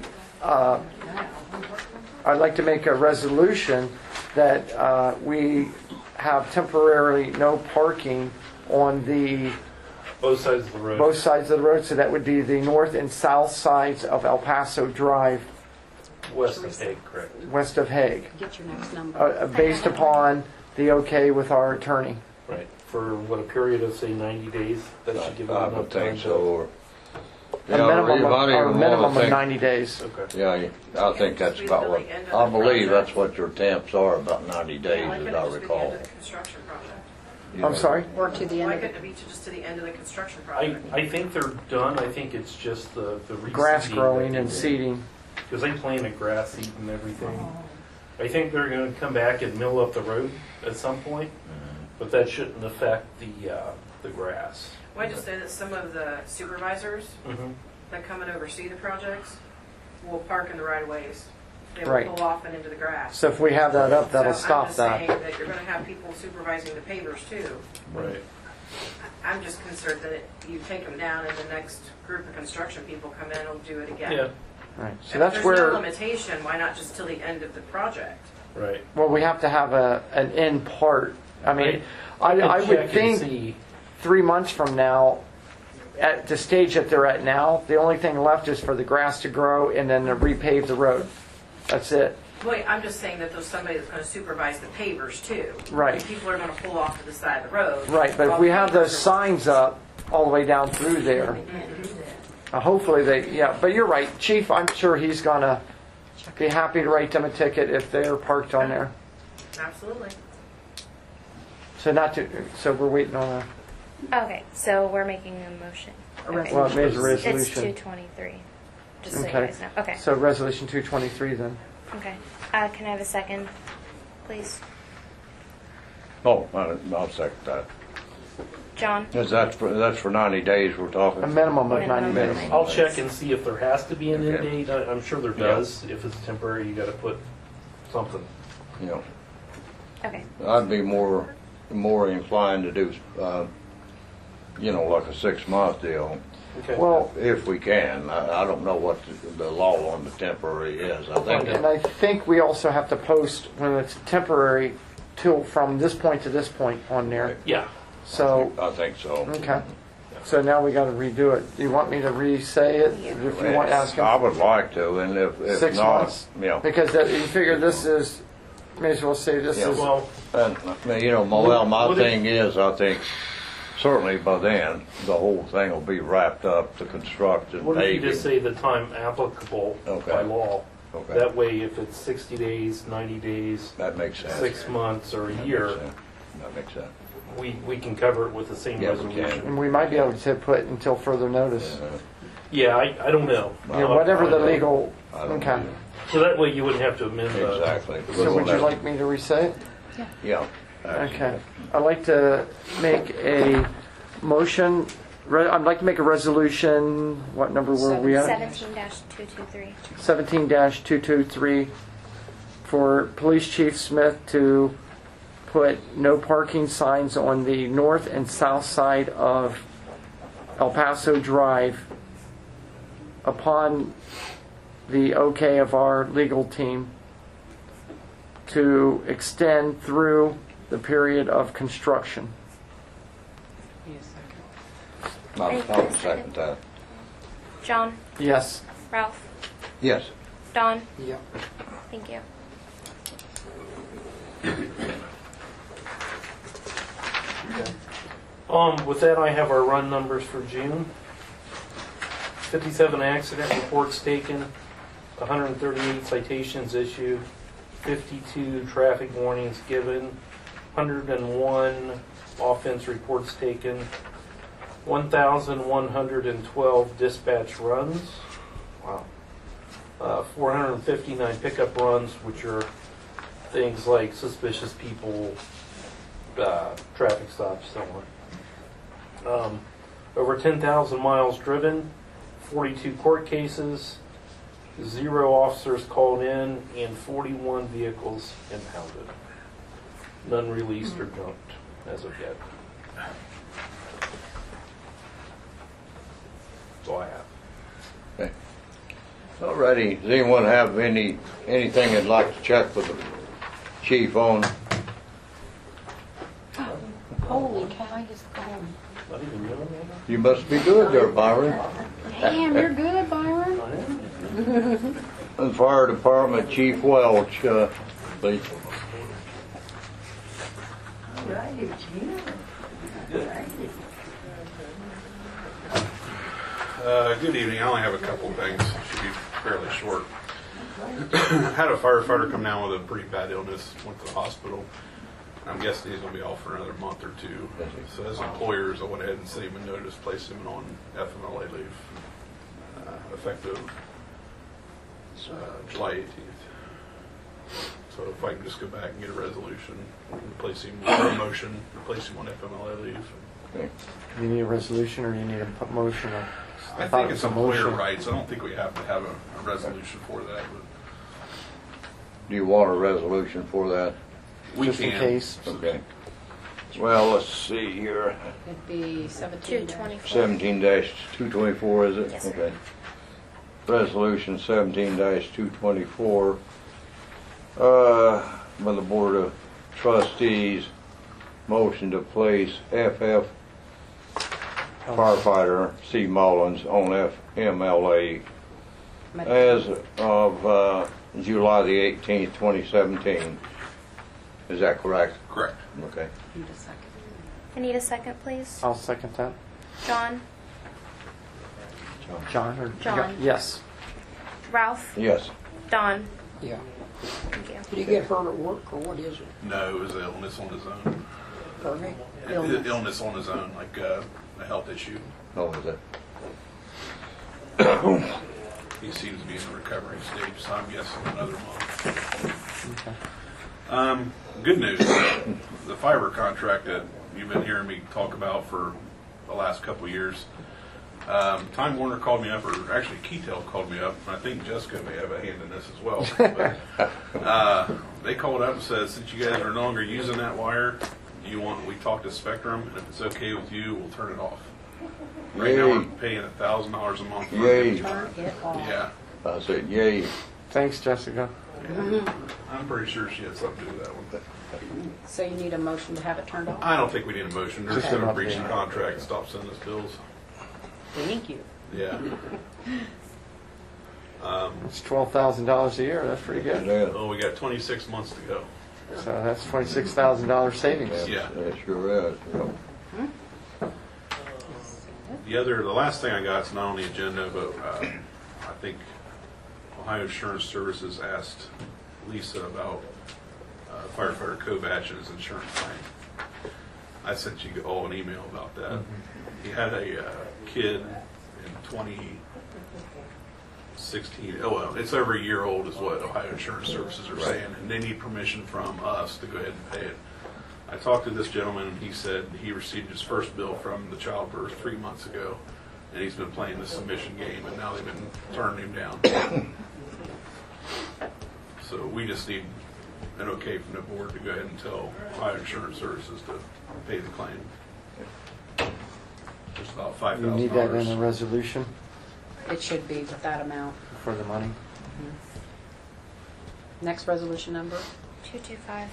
I'd like to make a resolution that we have temporarily no parking on the Both sides of the road. both sides of the road, so that would be the north and south sides of El Paso Drive, West of Hague, correct. west of Hague, Get your next number. based upon the okay with our attorney. Right. For what, a period of, say, 90 days? That should give them I enough would time think to... so. Or, A minimum, I don't or a even minimum wanna of think- 90 days. Okay. Yeah, I think that's about what, I believe that's what your temps are, about 90 days, Why as couldn't I it just be the recall. end of the construction project? You I'm know. sorry? Or to the end Why of couldn't it. it be just to the end of the construction I project? think they're done. I think it's just the Grass reseeding growing that and they did. seeding. Because they planted grass seed and everything. I think they're going to come back and mill up the road at some point, but that shouldn't affect the grass. Well, I just say that some of the supervisors Mm-hmm. that come and oversee the projects will park in the right of ways. They Right. will pull off and into the grass. So if we have that up, that'll So stop I'm just that. saying that you're going to have people supervising the pavers too. Right. I'm just concerned that you take them down and the next group of construction people come in and will do it again. Yeah. Right. So If that's there's where. no limitation, why not just till the end of the project? Right. Well, we have to have an end part. I mean, I I can would check and think see. 3 months from now, at the stage that they're at now, the only thing left is for the grass to grow and then to repave the road. That's it. Wait, I'm just saying that there's somebody that's going to supervise the pavers too. Right. People are going to pull off to the side of the road. Right, but if we have those signs up all the way down through there, hopefully they, yeah, but you're right. Chief, I'm sure he's going to be happy to write them a ticket if they're parked on there. Absolutely. So we're waiting on Okay, so we're making a motion. Okay. well, it made a It's resolution. 223, just so you Okay. guys know. Okay, So resolution 223 then. okay. Can I have a second, please? Oh, I'll second that. John? That's for 90 days we're talking? A minimum of 90 Minimum days. of 90. I'll check and see if there has to be an end Okay. date. I'm sure there Yeah. does. If it's temporary, you got to put something. You know, Okay. I'd be more inclined to do, like a 6-month deal, Okay. Well, if we can. I don't know what the law on the temporary is. I think and I think we also have to post when it's temporary till from this point to this point on there. yeah. So, I think so. okay. So now we got to redo it. Do you want me to re-say it? If you want to ask I him? would like to, and if 6 not, months? yeah. Because you figure this is, may as well say this Yeah. is, Well, And, my Would it- thing is, I think, certainly by then, the whole thing will be wrapped up to construct and what if you paving. just say the time applicable Okay. by law? Okay, That way, if it's 60 days, 90 days, that makes sense. 6 months, or a That year, makes sense. That makes sense. we can cover it with the same Yeah, we can. resolution. and we might be able to put until further notice. Yeah, I don't know. You know, whatever the legal, I don't okay. know. So that way you wouldn't have to amend the. Exactly. So would you like me to re-say it? Yeah. Okay. I'd like to make a motion, I'd like to make a resolution, what number were we at? 17-223. 17-223 for Police Chief Smith to put no parking signs on the north and south side of El Paso Drive upon the okay of our legal team to extend through the period of construction. I'll second that. John? Yes. Ralph? Yes. Don? Yeah. Thank you. With that, I have our run numbers for June. 57 accident reports taken, 138 citations issued, 52 traffic warnings given, 101 offense reports taken, 1,112 dispatch runs. Wow. 459 pickup runs, which are things like suspicious people, traffic stops, so on. Over 10,000 miles driven, 42 court cases, 0 officers called in, and 41 vehicles impounded. None released or junked as of yet. That's all I have. Okay. Alrighty. Does anyone have anything they'd like to check with the chief on? Holy cow, I just got home. Not even know that. You must be good there, Byron. Damn, you're good, Byron. I am. And Fire Department Chief Welch, please. Good evening. I only have a couple of things. Should be fairly short. Had a firefighter come down with a pretty bad illness. Went to the hospital. I'm guessing he's going to be off for another month or two. So as employers, I went ahead and sent him a notice, placed him on FMLA leave, effective July 18th. So if I can just go back and get a resolution, replace him with a motion, replace him on FMLA leave. Okay. You need a resolution or you need a motion? I thought think it it's was a employer motion. rights. I don't think we have to have a resolution for that, but Do you want a resolution for that? we Just in can. case. Okay. Well, let's see here. It'd be 17. 224. 17-224, is it? Yes, sir. Okay. Resolution 17-224 by the Board of Trustees, motion to place FF firefighter C. Mullins on FMLA as of July the 18th, 2017. Is that correct? Correct. Okay. Need a second. I need a second, please. I'll second that. John, John or John. Yes. Ralph, Yes. Don. Yeah. Thank you. Did he get hurt at work, or what is it? No, it was an illness on his own. Pardon me? Illness on his own, like a health issue. Oh, is it? He seems to be in a recovery stage, so I'm guessing another month. Okay. Good news. The fiber contract that you've been hearing me talk about for the last couple of years. Time Warner called me up, or actually Keytel called me up. I think Jessica may have a hand in this as well. But, they called up and said, since you guys are no longer using that wire, we talked to Spectrum, and if it's okay with you, we'll turn it off. Right now, we're paying $1,000 a month for Yay. it. Turn it off. Yeah. I said, yay. Thanks, Jessica. I'm pretty sure she had something to do with that one. So you need a motion to have it turned off? I don't think we need a motion. Just Okay. gonna breach the contract and stop sending us bills. Thank you. Yeah. It's $12,000 a year. That's pretty good. Yeah. Oh, we got 26 months to go. So that's $26,000 savings. Yeah. That sure is. Yeah. The last thing I got is not on the agenda, but I think Ohio Insurance Services asked Lisa about firefighter Kovach and his insurance claim. I sent you all an email about that. He had a kid in 2016. Oh, well, it's over a year old is what Ohio Insurance Services are saying, and they need permission from us to go ahead and pay it. I talked to this gentleman, and he said he received his first bill from the childbirth 3 months ago, and he's been playing the submission game, and now they've been turning him down. So we just need an okay from the board to go ahead and tell Ohio Insurance Services to pay the claim. It's about $5,000. You need that in a resolution It should be with that amount. for the money. Next resolution number? 225.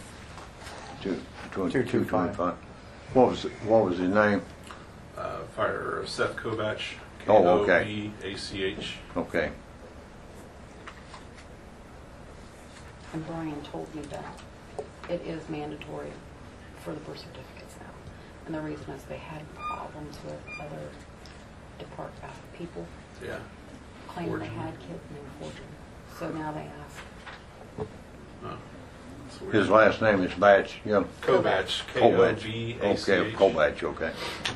225. What was his name? Fire Seth Kovach. Oh, okay. Kovach. Okay. And Brian told me that it is mandatory for the birth certificates now. And the reason is they had problems with other people Yeah. claiming they Forging. had kids and they were forging. So now they ask. Oh, that's weird. His last name is Batch. Yeah. Kovach. Kovach. Kovach. Okay, Kovach. Okay.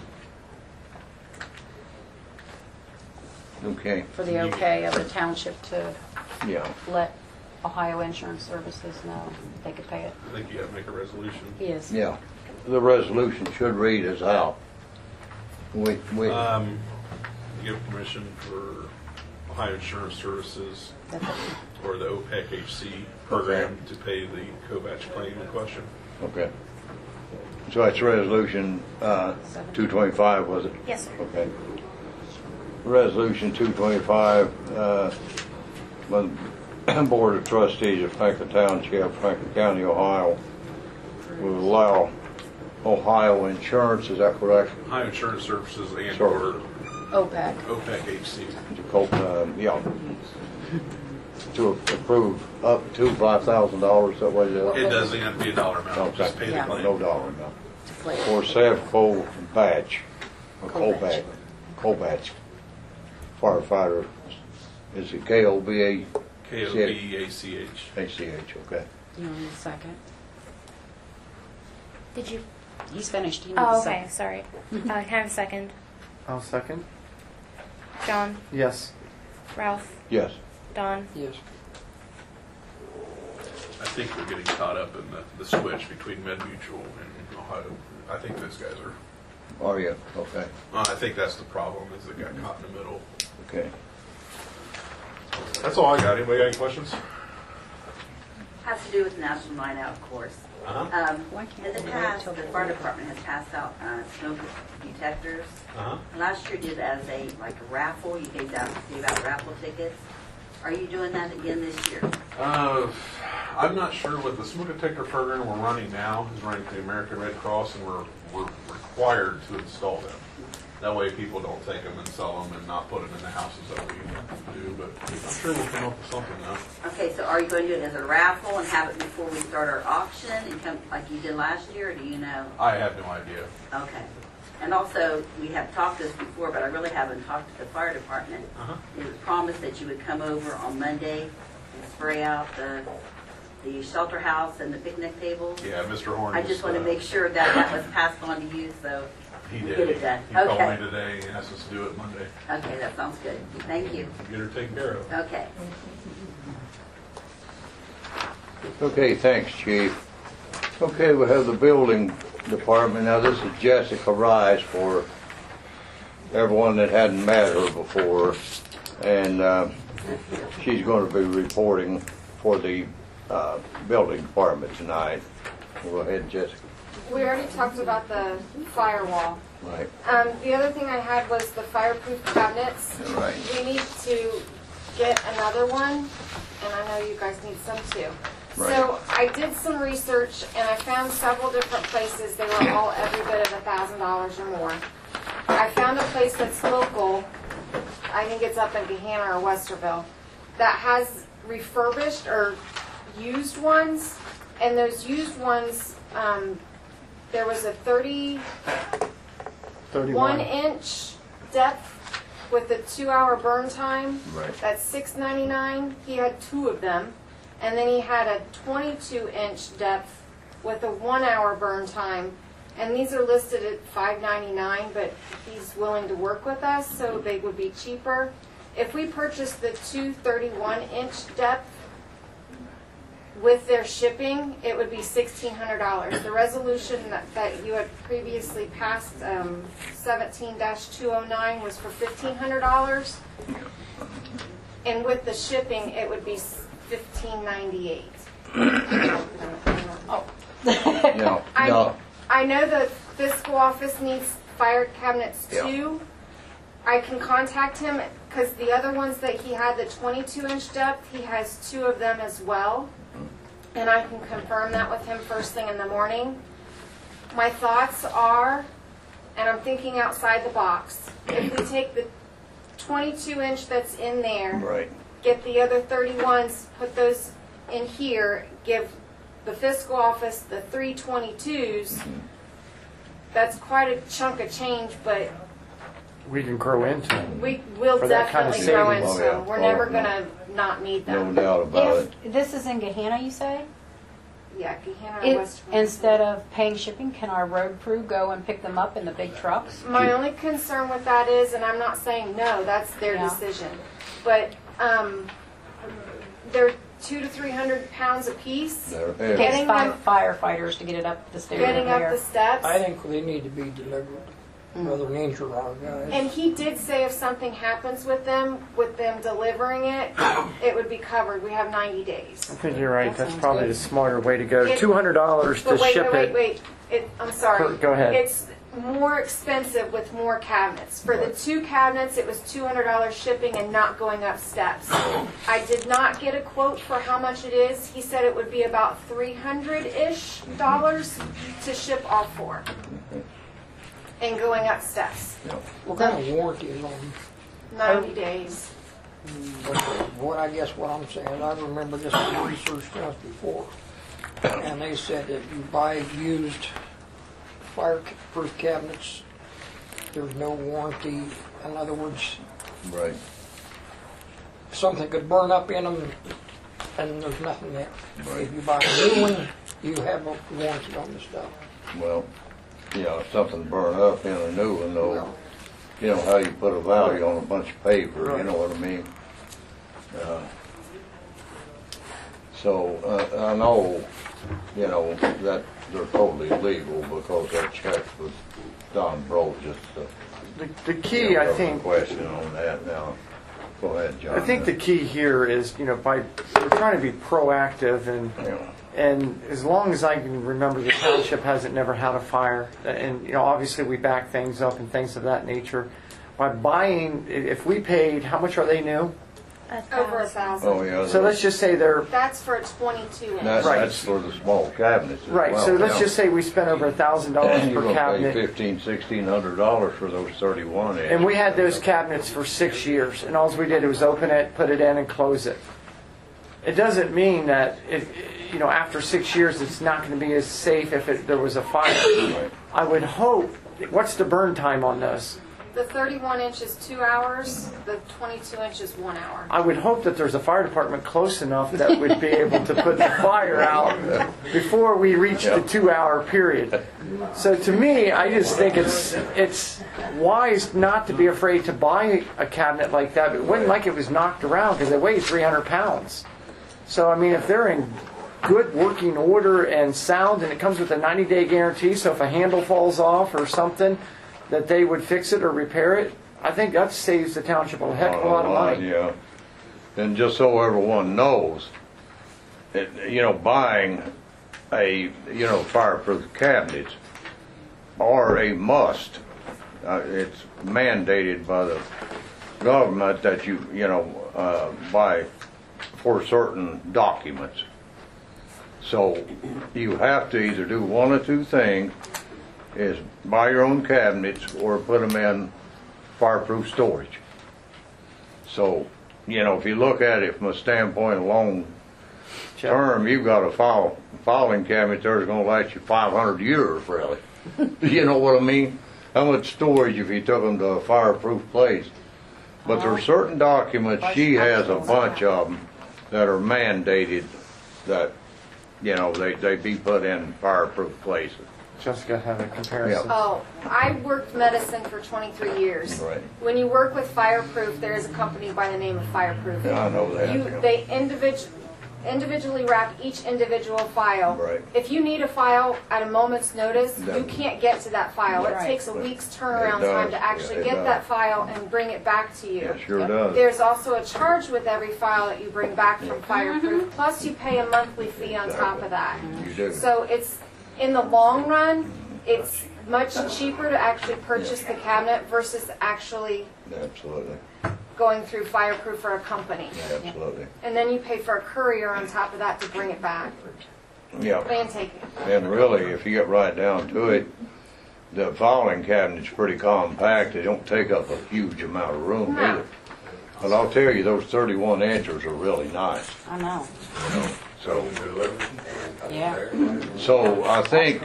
Okay. For the okay of the township to Yeah. let Ohio Insurance Services know they could pay it. I think you have to make a resolution. Yes. Yeah. The resolution should read as out. We Give permission for Ohio Insurance Services That's it. or the OPEC HC program to pay the Kovach claim in question. okay. So that's resolution 225, was it? Yes, sir. Okay. Resolution 225, by the Board of Trustees of Franklin Township, Franklin County, Ohio, will allow Ohio Insurance, is that correct? Ohio Insurance Services and Sure. or OPEC. OPEC HC. To approve up to $5,000, that way It doesn't have to be a dollar amount. Okay. Just pay the Yeah. claim. no dollar amount. To play. For Savco Batch, or Kovach. Kovach firefighter, is it KOBA? KOBACH. ACH, okay. You want a second? Did you? He's finished. He needs Oh, a okay. second. Sorry. Can I have a second? I'll second. John, Yes. Ralph, Yes. Don. Yes. I think we're getting caught up in the switch between MedMutual and Ohio. I think those guys are. Oh, yeah, okay, I think that's the problem, is they got caught in the middle. okay. That's all I got. Anybody got any questions? I has to do with National Night Out, of course. In the past, the fire department has passed out smoke detectors. Last year did as a raffle. You gave out raffle tickets. Are you doing that again this year? I'm not sure what the smoke detector program we're running now is running through the American Red Cross, and we're required to install them. That way people don't take them and sell them and not put them in the houses that we do, but I'm sure we'll come up with something though. Okay, so are you going to do it as a raffle and have it before we start our auction and come like you did last year, or do you know? I have no idea. Okay. And also, we have talked this before, but I really haven't talked to the fire department. It was promised that you would come over on Monday and spray out the shelter house and the picnic tables. Yeah, Mr. Horn. I just want to make sure that was passed on to you, so he you did. get it done. He called me today and asked us to do it Monday. Okay, that sounds good. Thank you. Get her taken care of. Okay. Okay, thanks, Chief. Okay, we have the building department. Now, this is Jessica Rice for everyone that hadn't met her before, and she's going to be reporting for the building department tonight. Go ahead, Jessica. We already talked about the firewall. Right. The other thing I had was the fireproof cabinets. Right. We need to get another one, and I know you guys need some too. Right. So I did some research, and I found several different places. They were all every bit of $1,000 or more. I found a place that's local. I think it's up in Gahanna or Westerville, that has refurbished or used ones, and those used ones, there was a 31-inch depth with a 2-hour burn time. Right. That's $6.99. He had 2 of them. And then he had a 22-inch depth with a 1-hour burn time. And these are listed at $5.99, but he's willing to work with us, so they would be cheaper. If we purchased the 2 31-inch depth with their shipping, it would be $1,600. The resolution that you had previously passed, 17-209, was for $1,500. And with the shipping, it would be $1,598. No. I know the fiscal office needs fire cabinets too. I can contact him because the other ones that he had, the 22-inch depth, he has 2 of them as well. And I can confirm that with him first thing in the morning. My thoughts are, and I'm thinking outside the box, if we take the 22-inch that's in there, Right. get the other 31s, put those in here, give the fiscal office the 322s, that's quite a chunk of change, but We can grow into them. we will For that kind of definitely grow savings. into them. We're never going to not need them. No doubt about it. This is in Gahanna, you say? Yeah, Gahanna or It, Western. instead of paying shipping, can our road crew go and pick them up in the big trucks? My only concern with that is, and I'm not saying no, that's their decision, but they're 200 to 300 pounds apiece. They're It takes 5 firefighters to get it up the stairs. Getting up the steps. I think they need to be delivered rather than injure our guys. And he did say if something happens with them delivering it, it would be covered. We have 90 days. I think you're right. That That's sounds probably good. the smarter way to go. It- $200 to But wait, ship wait, it. wait, wait. I'm sorry. Go ahead. It's more expensive with more cabinets. For the 2 cabinets, it was $200 shipping and not going up steps. I did not get a quote for how much it is. He said it would be about $300-ish to ship all 4 and going up steps. What kind of warranty is on them? 90 days. What I'm saying is I remember this was researched once before, and they said that you buy used fireproof cabinets, there's no warranty. In other words, Right. something could burn up in them, and there's nothing there. Right. If you buy a new one, you have a warranty on the stuff. Well, if something burned up in a new one, though, you know how you put a value on a bunch of paper, you know what I mean? So I know, that they're totally legal because that check was done, bro, just The key, I think, question on that now. Go ahead, John. I think the key here is, we're trying to be proactive, and as long as I can remember, the township hasn't never had a fire, and obviously we back things up and things of that nature. By buying, if we paid, how much are they new? Over 1,000. Oh, yeah. So let's just say they're That's for a 22 inch. That's for the small cabinets as right. well. So let's just say we spent over $1,000 You're per gonna cabinet. pay $1,500-$1,600 for those 31 inch. And we had those cabinets for 6 years, and all we did was open it, put it in, and close it. It doesn't mean that after 6 years it's not going to be as safe if there was a fire. Right. I would hope. What's the burn time on this? The 31 inch is 2 hours. The 22 inch is 1 hour. I would hope that there's a fire department close enough that would be able to put the fire out before we reach the 2 hour period. So to me, I just think it's wise not to be afraid to buy a cabinet like that. It wasn't like it was knocked around because they weigh 300 pounds. So I mean, if they're in good working order and sound, and it comes with a 90-day guarantee, so if a handle falls off or something, that they would fix it or repair it, I think that saves the township a heck of a lot of money. Yeah. And just so everyone knows, buying a, fireproof cabinets are a must. It's mandated by the government that you buy for certain documents. So you have to either do one or two things, is buy your own cabinets or put them in fireproof storage. So, if you look at it from a standpoint of long term, you've got a filing cabinet there that's going to last you 500 years, really. You know what I mean? How much storage if you took them to a fireproof place? But there are certain documents, she has a bunch of them that are mandated that, they be put in fireproof places. Jessica had a comparison. Oh, I worked medicine for 23 years. Right. When you work with Fireproof, there is a company by the name of Fireproof. Yeah, I know that. They individually wrap each individual file. Right. If you need a file at a moment's notice, That- you can't get to that file. It Right. takes a week's turnaround It does. time to actually Yeah, it get does. that file and bring it back to you. It sure does. There's also a charge with every file that you bring back from Fireproof, plus you pay a monthly fee on top of that. You do. So it's, in the long run, it's much cheaper to actually purchase the cabinet versus actually Absolutely. going through Fireproof for a company. Absolutely. And then you pay for a courier on top of that to bring it back Yeah. and take it. And really, if you get right down to it, the filing cabinet's pretty compact. They don't take up a huge amount of room No. either. But I'll tell you, those 31 inches are really nice. I know. So, Yeah. so I think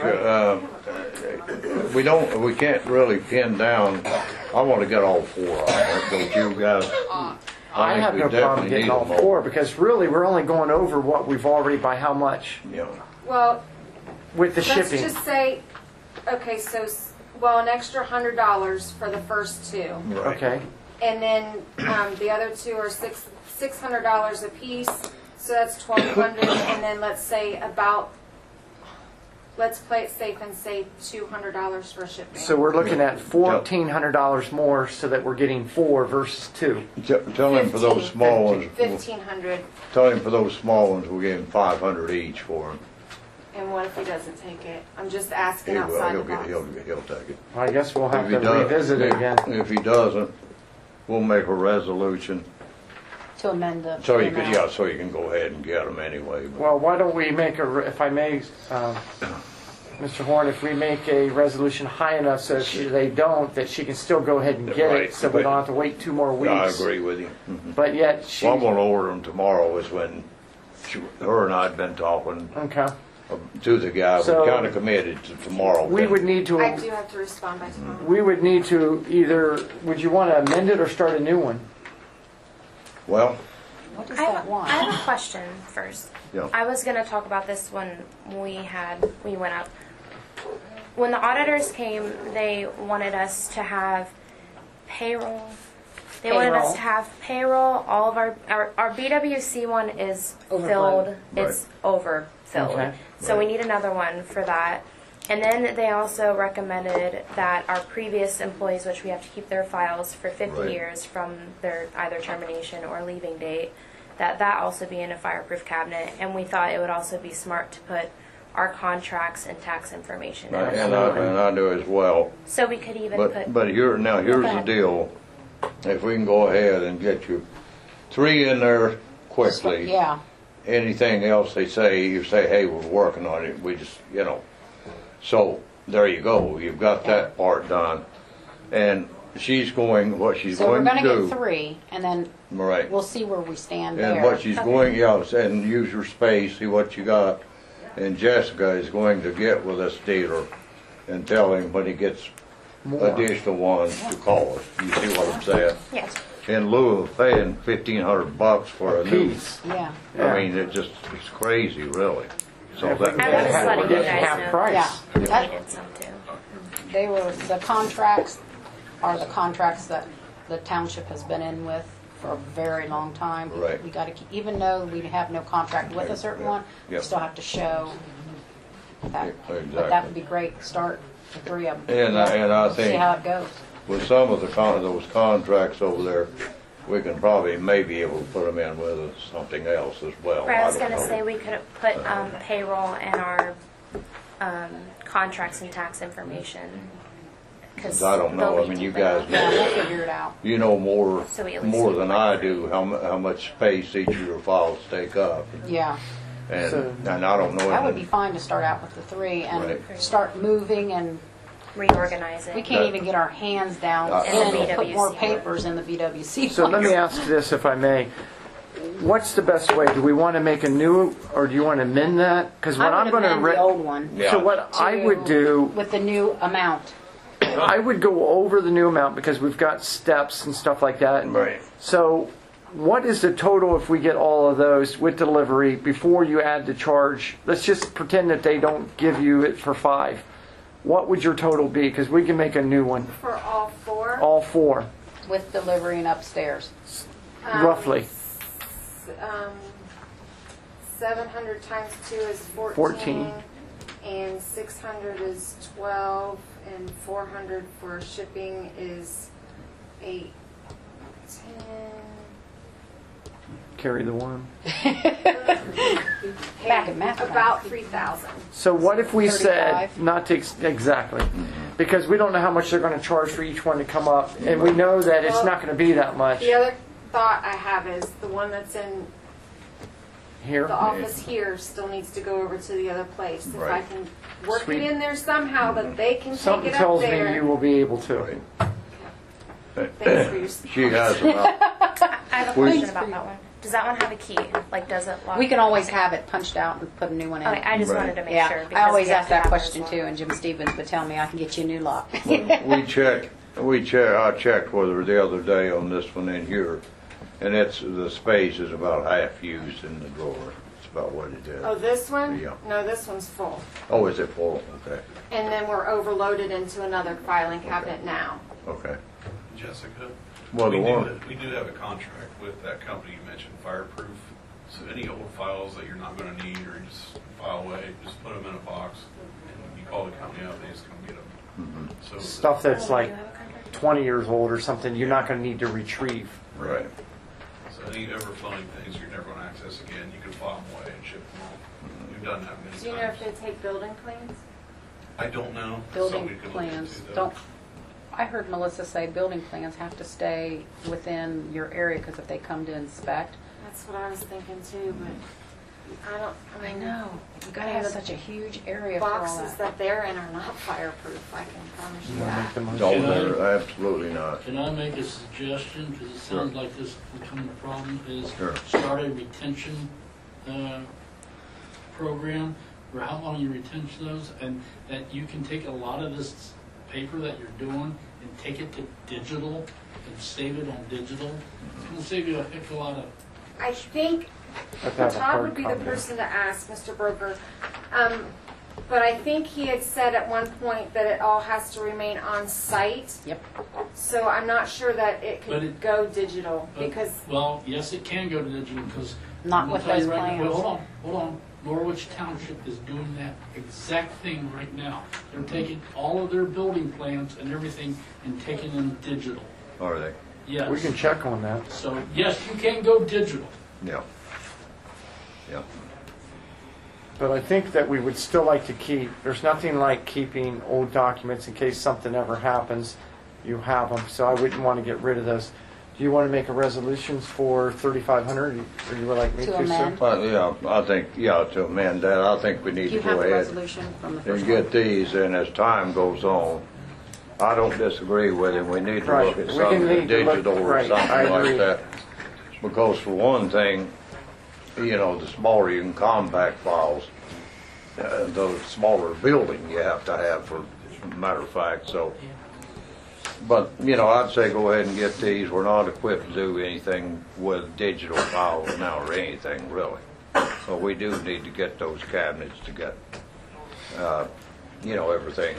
we can't really pin down. I want to get all four of them. Don't you guys? I think have we no problem definitely getting need all them all. four because really we're only going over what we've already by how much Yeah. Well, with the let's shipping. just say, okay, so, an extra $100 for the first two. Right. Okay. And then the other two are $600 a piece, so that's $1,200. And then let's play it safe and say $200 for shipping. So we're looking at $1,400 more so that we're getting 4 versus 2. Tell him for those small ones. $1,500. Tell him for those small ones, we're getting 500 each for them. And what if he doesn't take it? I'm just asking He will. outside He'll the get. box. He'll take it. I guess we'll have If to he does- revisit it again. If he doesn't, we'll make a resolution. To amend the. So you amount. can, so you can go ahead and get them anyway. But Well, why don't we make if I may, Mr. Horn, if we make a resolution high enough so if they don't, that she can still go ahead and get Right, it, so we don't have to wait 2 more weeks. I agree with you. Mhm. But yet she. Well, I'm going to order them tomorrow. Is when her and I had been talking Okay. to the guy. So- We kind of committed to tomorrow. We would need to. I do have to respond by tomorrow. We would need to either. Would you want to amend it or start a new one? Well, What does I that have, want? I have a question first. Yeah. I was going to talk about this when we went up. When the auditors came, they wanted us to have payroll. They wanted us to have payroll. All of our BWC one is filled. Overflowed. It's overfilled. Okay. So we need another one for that. And then they also recommended that our previous employees, which we have to keep their files for 50 Right. years from their either termination or leaving date, that also be in a fireproof cabinet. And we thought it would also be smart to put our contracts and tax information in it. And I do as well. So we could even put... But here's the ahead. deal. If we can go ahead and get you 3 in there quickly. Yeah. Anything else they say, you say, hey, we're working on it. We just, So there you go. You've got that part done. And she's going, what she's So we're going to gonna do. get 3, and then Right. we'll see where we stand And there. what she's going, and use your space, see what you got. And Jessica is going to get with this dealer and tell him when he gets additional ones to call us. You see what I'm saying? Yes. In lieu of paying $1,500 for a new. Piece. Yeah. I mean, it's crazy, really. So I was just letting you guys half know. price. Yeah. We That- needed some too. The contracts are the contracts that the township has been in with for a very long time. Right. We gotta keep, even though we have no contract with a certain one, we Yep. still have to show that. Yeah, But that exactly. would be great, start with 3 of them. And I See think how it goes. with some of those contracts over there, we can probably maybe able to put them in with something else as well. Right, I was don't going to know. say we could put payroll and our contracts and tax information. Because I don't know. I mean, you guys Yeah, we'll know, figure it out. you know more So we at least more need than like I do how much space each of your files take up. Yeah. And I don't know. That would be fine to start out with the 3 and Right. start moving, and reorganize it. we can't even get our hands down I and know. put more BWC. papers in the BWC. So let me files. ask this, if I may. What's the best way? Do we want to make a new, or do you want to amend that? Because what I I'm would going to amend the old one. Yeah. So what I would do, With the new amount. I would go over the new amount because we've got steps and stuff like that. Right. So what is the total if we get all of those with delivery before you add the charge? Let's just pretend that they don't give you it for 5. What would your total be? Because we can make a new one. For all 4? All 4, With delivery and upstairs. roughly. 700 times 2 is 14. 14. And 600 is 12. And 400 for shipping is 8, 10. Carry the one. Back at math. About 3,000. So what if we said, 35? not to exactly, because we don't know how much they're going to charge for each one to come up, and we know that it's not going to be that much The other thought I have is the one that's in here. the office here still needs to go over to the other place. If I Right. can work Sweet. it in there somehow that they can Something take it up tells me there. you will be able to. Right. Thanks for your She has about. I have a question about that one. Does that one have a key? Like, does it lock? We can always have it punched out and put a new one in. Okay, I just Right. wanted to make sure. Yeah, because I always we have ask to that have question those too, ones. and Jim Stevens would tell me I can get you a new lock. I checked with her the other day on this one in here, and the space is about half used in the drawer. It's about what it is. Oh, this one? Yeah. No, this one's full. Oh, is it full? Okay. And then we're overloaded into another filing cabinet now. Okay. Jessica, Well, the we one. do have a contract with that company you mentioned, Fireproof. So any old files that you're not going to need or just file away, just put them in a box, and you call the company up, they just come get them. So Stuff that's like 20 years old or something, you're not going to need to retrieve. Right. So any overflowing things you're never going to access again, you can file them away and ship them off. We've done that many times. Do you know if they take building plans? I don't know. Building Something we could look plans into, though. don't. I heard Melissa say building plans have to stay within your area because if they come to inspect. That's what I was thinking too, but I know. You gotta have such a huge area for all boxes that. that they're in are not fireproof, I can promise you You wanna that. make the motion? No, they're absolutely not. Can I make a suggestion, because it sounds like this will become a problem, is Sure. start a retention program for how long you retain those, and that you can take a lot of this paper that you're doing and take it to digital and save it on digital. It's going to save you a heck of a lot of... I think Have to have a Todd hard would be the copy. person to ask, Mr. Broker. But I think he had said at one point that it all has to remain on site. Yep. So I'm not sure that it But could it- go digital because Well, yes, it can go to digital because. Not I'm with gonna tell you those right now- plans. well, hold on. Norwich Township is doing that exact thing right now. They're taking all of their building plans and everything and taking them digital. Are they? Yes. We can check on that. So, yes, you can go digital. Yeah. Yeah. But I think that we would still like to keep, there's nothing like keeping old documents in case something ever happens. You have them, so I wouldn't want to get rid of those. Do you want to make a resolution for 3,500, or you would like me To to, sir? amend? Yeah, I think, to amend that, I think we need Do you to go have the ahead resolution from the and first get one? these, and as time goes on, I don't disagree with him, we need to Right. look at We something need to look- digital or right, I something like agree. that. Because for one thing, the smaller you can compact files, the smaller building you have to have, for matter of fact, so. But, I'd say go ahead and get these. We're not equipped to do anything with digital files now or anything, really. So we do need to get those cabinets to get, everything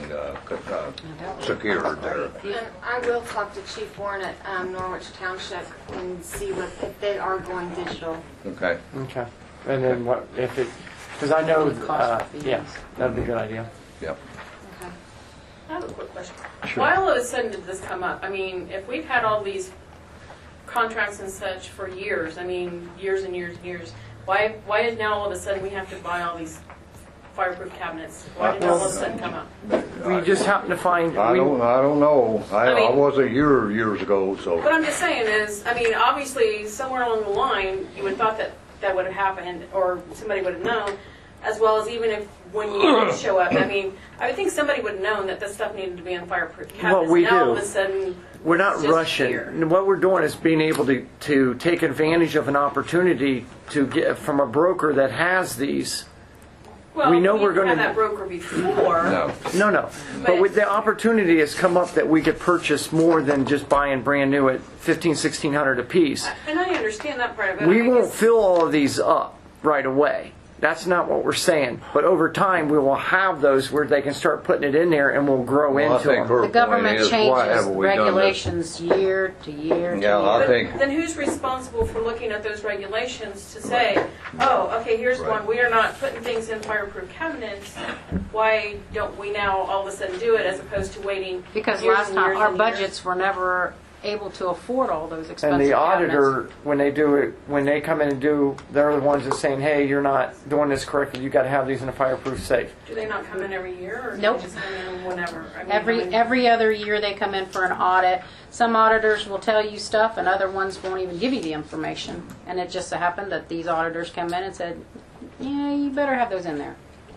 secured there. and I will talk to Chief Warren at Norwich Township and see if they are going digital. Okay. Okay. And then what, if it, because I know, Cost for fees. yeah, that'd be a good idea. Yep. Okay. I have a quick question. Sure. Why all of a sudden did this come up? I mean, if we've had all these contracts and such for years, I mean, years and years and years, why is now all of a sudden we have to buy all these fireproof cabinets? Why did it all of a sudden come up? We just happen to find, I don't know. I mean- wasn't here years ago, so. What I'm just saying is, I mean, obviously, somewhere along the line, you would have thought that would have happened, or somebody would have known, as well as even if when you did show up, I mean, I would think somebody would have known that this stuff needed to be in fireproof cabinets. we Now all do. of a sudden, we're not it's just rushing. here. What we're doing is being able to take advantage of an opportunity to get from a broker that has these. Well, we know we we're didn't going have to. that broker before. No. But with the opportunity has come up that we could purchase more than just buying brand new at $1,500-$1,600 a piece. And I understand that part of it. We I won't guess- fill all of these up right away. That's not what we're saying. But over time, we will have those where they can start putting it in there and we'll grow Well, I into think them. her The point government is, why changes haven't we done this? regulations year to year to Yeah, year. I But think, then who's responsible for looking at those regulations to say, oh, okay, here's Right. one, we are not putting things in fireproof cabinets. Why don't we now all of a sudden do it as opposed to waiting Because years last and time, years our and years? budgets were never able to afford all those And expensive the cabinets. auditor, when they do it, when they come in and do, they're the ones that saying, hey, you're not doing this correctly. You got to have these in a fireproof safe. Do they not come in every year, or do Nope. they just come in whenever? I mean, Every I mean, every other year they come in for an audit. Some auditors will tell you stuff, and other ones won't even give you the information. And it just so happened that these auditors come in and said, "Yeah, you better have those in there."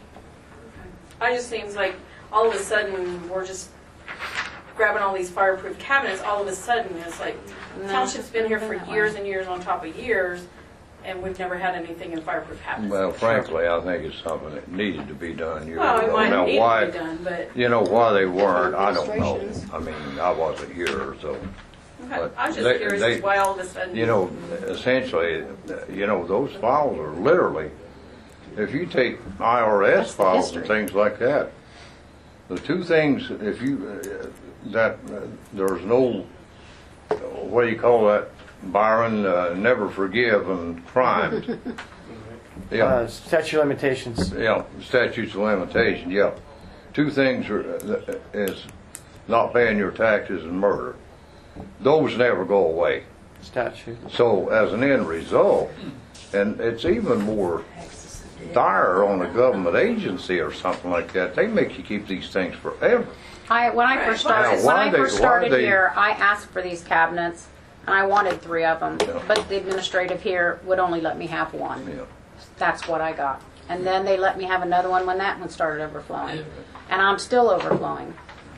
I just seems like all of a sudden we're just grabbing all these fireproof cabinets. All of a sudden it's like No, township's been here for that way. years and years on top of years, and we've never had anything in fireproof cabinets. well, frankly, I think it's something that needed to be done years Well, it ago. might Now, need why, to be done, but why they weren't, I don't know. Illustrations. I mean, I wasn't here, so. okay. But I was just they- curious they- as why all of a sudden. Essentially, those files are literally, if you take IRS That's the files and history. things like that, the two things, if you, there's no, what do you call that, Byron, never forgive and crimes. Yeah, Statute of limitations. statutes of limitation, yeah. Two things is not paying your taxes and murder. Those never go away. Statute. So as an end result, and it's even more dire on a government agency or something like that, they make you keep these things forever. When I first started, Now, why they- here, I asked for these cabinets, and I wanted 3 of them, but the administrative here would only let me have 1. Yeah. That's what I got. And then they let me have another one when that one started overflowing. And I'm still overflowing.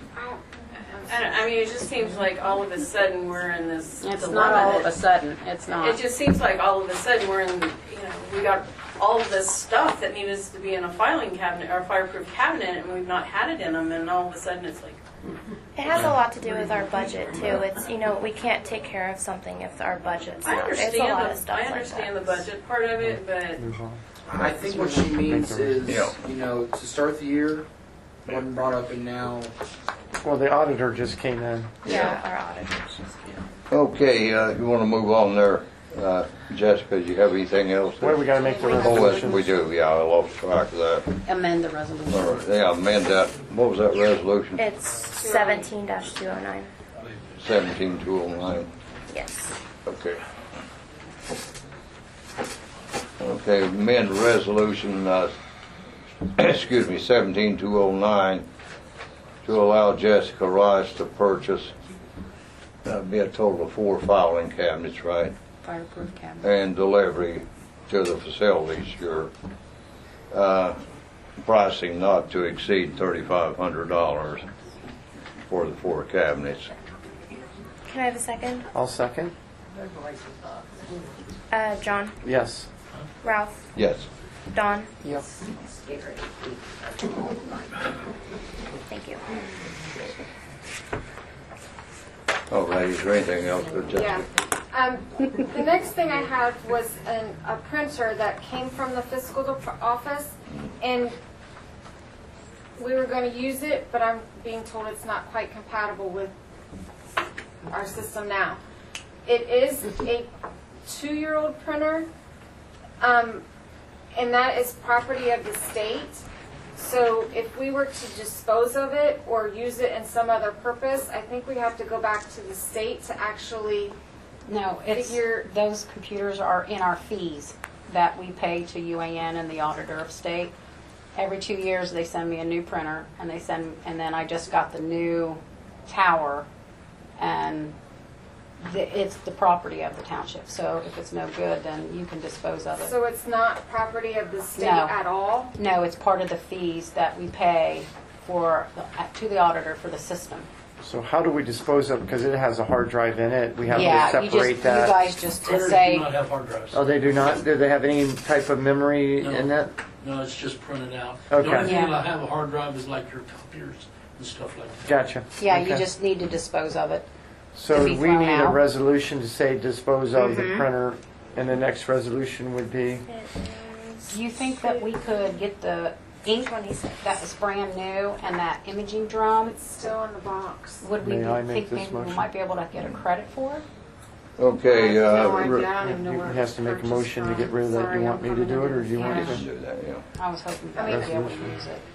I mean, it just seems like all of a sudden we're in this It's dilemma not all of that- a sudden. It's not. It just seems like all of a sudden we're in, we got all of this stuff that needs to be in a filing cabinet or fireproof cabinet, and we've not had it in them, and all of a sudden it's like, It has a lot to do with our budget too. It's we can't take care of something if our budget's I not. It's a understand lot of stuff I like understand that. the budget part of it, but I think what she means is, Yeah. to start the year, wasn't brought up, and now Well, the auditor just came in. Yeah, our auditors just came. Okay, you want to move on there, Jessica? Do you have anything else? Well, we got to make the Oh, yes, resolution. we do. Yeah, I lost track of that. Amend the resolution. All right, yeah, amend that. What was that resolution? It's 17-209. 17209. Yes. Okay. Okay, amend resolution, excuse me, 17209 to allow Jessica Rice to purchase, be a total of 4 filing cabinets, right? Fireproof cabinet. And delivery to the facilities, your pricing not to exceed $3,500 for the 4 cabinets. Can I have a second? I'll second. John, Yes. Ralph, Yes. Don. Yep. Thank you. All right, is there anything else for Jessica? Yeah. The next thing I had was a printer that came from the fiscal office, and we were going to use it, but I'm being told it's not quite compatible with our system now. It is a 2-year-old printer, and that is property of the state. So if we were to dispose of it or use it in some other purpose, I think we have to go back to the state to actually No, it's, figure. those computers are in our fees that we pay to UAN and the auditor of state. Every 2 years, they send me a new printer, and and then I just got the new tower, and it's the property of the township. So if it's no good, then you can dispose of it. So it's not property of the state No. at all? No, it's part of the fees that we pay to the auditor for the system. So how do we dispose of, because it has a hard drive in it, we have Yeah, to separate that? you guys just Printers say, do not have hard drives. Oh, they do not? Do they have any type of memory No. in that? No, it's just printed out. Okay. The only thing Yeah. that'll have a hard drive is like your copiers and stuff like that. Gotcha. yeah, Okay. you just need to dispose of it. So to be we thrown need a out. resolution to say dispose of the Mhm. printer, and the next resolution would be? Do you think that we could get the ink that was brand new and that imaging drum? It's still in the box. Would we May I make think this maybe we motion? might be able to get a credit for it? Okay, I have no idea. I don't even know You where it has was to make a purchased motion to get from. rid of that. Sorry, You want I'm me to do it, or coming do you want you to? can do that, yeah. I was hoping that we'd be able to use it.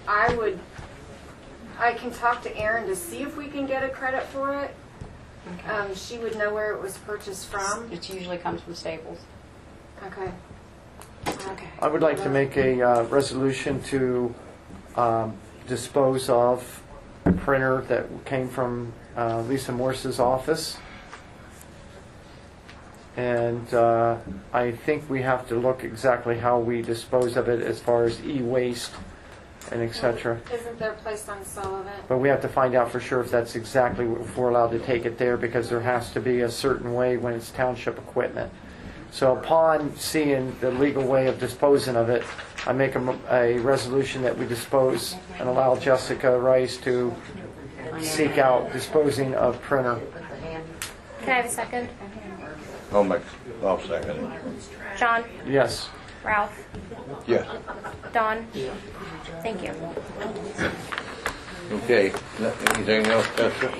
I can talk to Erin to see if we can get a credit for it. She would know where it was purchased from. It usually comes from Staples. Okay. Okay. I would like to make a resolution to dispose of a printer that came from Lisa Morse's office. And I think we have to look exactly how we dispose of it as far as e-waste and et cetera. Isn't there a place on Sullivan? But we have to find out for sure if that's exactly, if we're allowed to take it there, because there has to be a certain way when it's township equipment. So upon seeing the legal way of disposing of it, I make a resolution that we dispose and allow Jessica Rice to seek out disposing of printer. Can I have a second? I'll second it. John, Yes. Ralph, Yes. Don. Thank you. Okay, anything else, Jessica?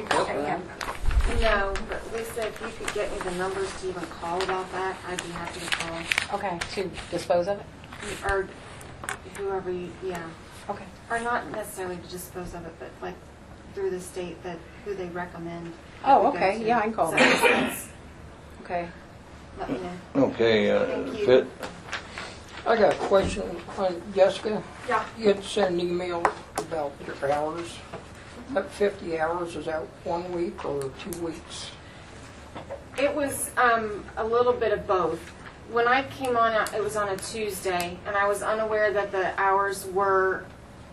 No, but Lisa, if you could get me the numbers to even call about that, I'd be happy to call. Okay, to dispose of it? Or whoever you, yeah. Okay. Or not necessarily to dispose of it, but like through the state, that who they recommend. Oh, that we go okay. to. Yeah, I can call Does that make them. sense? Okay. Let me know. Okay, Thank you. Fit? I got a question on Jessica. Yeah. You had sent an email about your hours. That 50 hours, is that 1 week or 2 weeks? It was a little bit of both. When I came on, it was on a Tuesday, and I was unaware that the hours were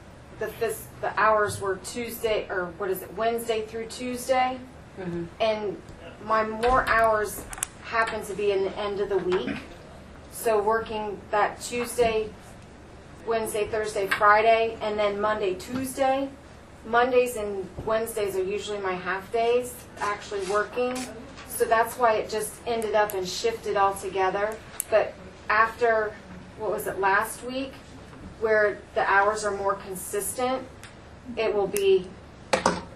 Tuesday, or what is it, Wednesday through Tuesday, and my more hours happened to be in the end of the week. So working that Tuesday, Wednesday, Thursday, Friday, and then Monday, Tuesday. Mondays and Wednesdays are usually my half days actually working. So that's why it just ended up and shifted all together. But after, what was it, last week, where the hours are more consistent, it will be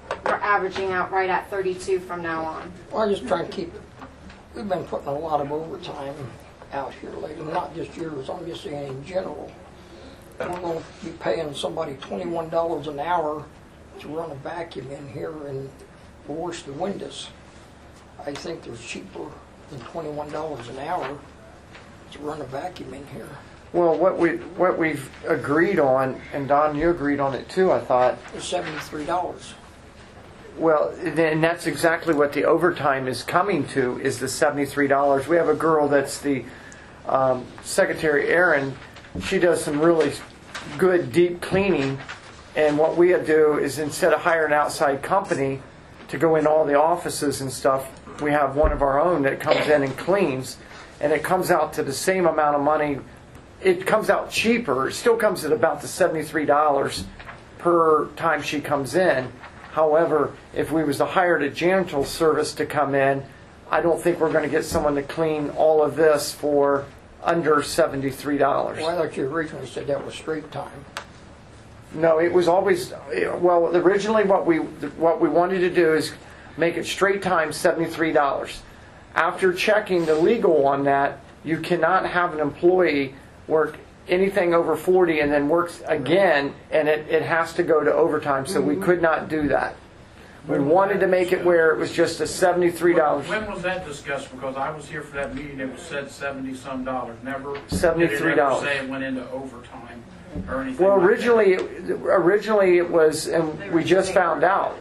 averaging out right at 32 from now on. Well, I'm just trying to keep, we've been putting a lot of overtime out here lately, not just yours, I'm just saying in general. We're going to be paying somebody $21 an hour to run a vacuum in here and wash the windows. I think they're cheaper than $21 an hour to run a vacuum in here. Well, what we've agreed on, and Don, you agreed on it too, I thought. It's $73. Well, and that's exactly what the overtime is coming to, is the $73. We have a girl that's the secretary, Erin. She does some really good deep cleaning, and what we do is instead of hiring an outside company to go in all the offices and stuff, we have one of our own that comes in and cleans, and it comes out to the same amount of money. It comes out cheaper. It still comes at about the $73 per time she comes in. However, if we was to hire a janitorial service to come in, I don't think we're going to get someone to clean all of this for under $73. Well, I thought you originally said that was straight time. No, it was always, well, originally what we wanted to do is make it straight time $73. After checking the legal on that, you cannot have an employee work anything over 40 and then works again, and it has to go to overtime, so we could not do that. We wanted to make it where it was just a $73. When was that discussed? Because I was here for that meeting, it was said $70-some. Never $73. Did it ever say it went into overtime or anything? Well, like originally it was, and we just found out.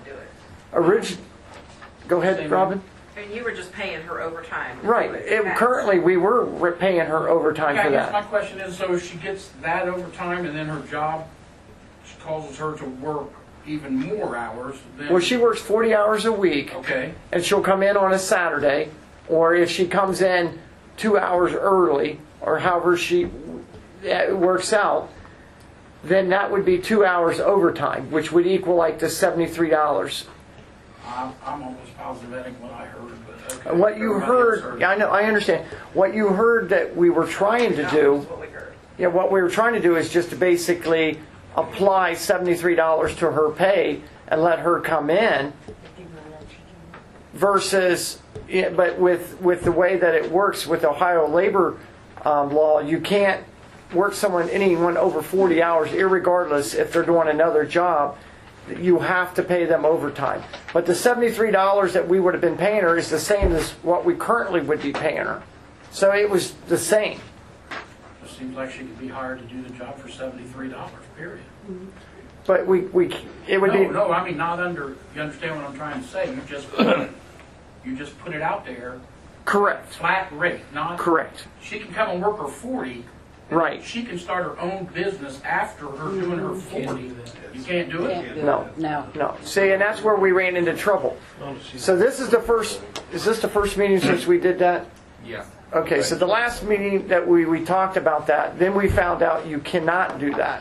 Go ahead, Robin. And you were just paying her overtime. Right. Currently, we were paying her overtime for I guess that. my question is, so if she gets that overtime and then her job causes her to work even more hours, then... Well, she works 40 hours a week. Okay. And she'll come in on a Saturday, or if she comes in 2 hours early, or however she works out, then that would be 2 hours overtime, which would equal like the $73. I'm almost positive that ain't what I heard, but okay. What you heard, I know, I understand. What you heard that we were trying to do, what we were trying to do is just to basically apply $73 to her pay and let her come in, versus, but with the way that it works with Ohio labor law, you can't work anyone over 40 hours, irregardless if they're doing another job. You have to pay them overtime. But the $73 that we would have been paying her is the same as what we currently would be paying her. So it was the same. It seems like she could be hired to do the job for $73, period. But it would be... No, I mean, not under, you understand what I'm trying to say? You just put it out there. Correct. Flat rate, not... Correct. She can come and work her 40. Right. She can start her own business after her doing her 40. You can't do it? No. See, and that's where we ran into trouble. So this is the first, is this the first meeting since we did that? Yeah. Okay, so the last meeting that we talked about that, then we found out you cannot do that.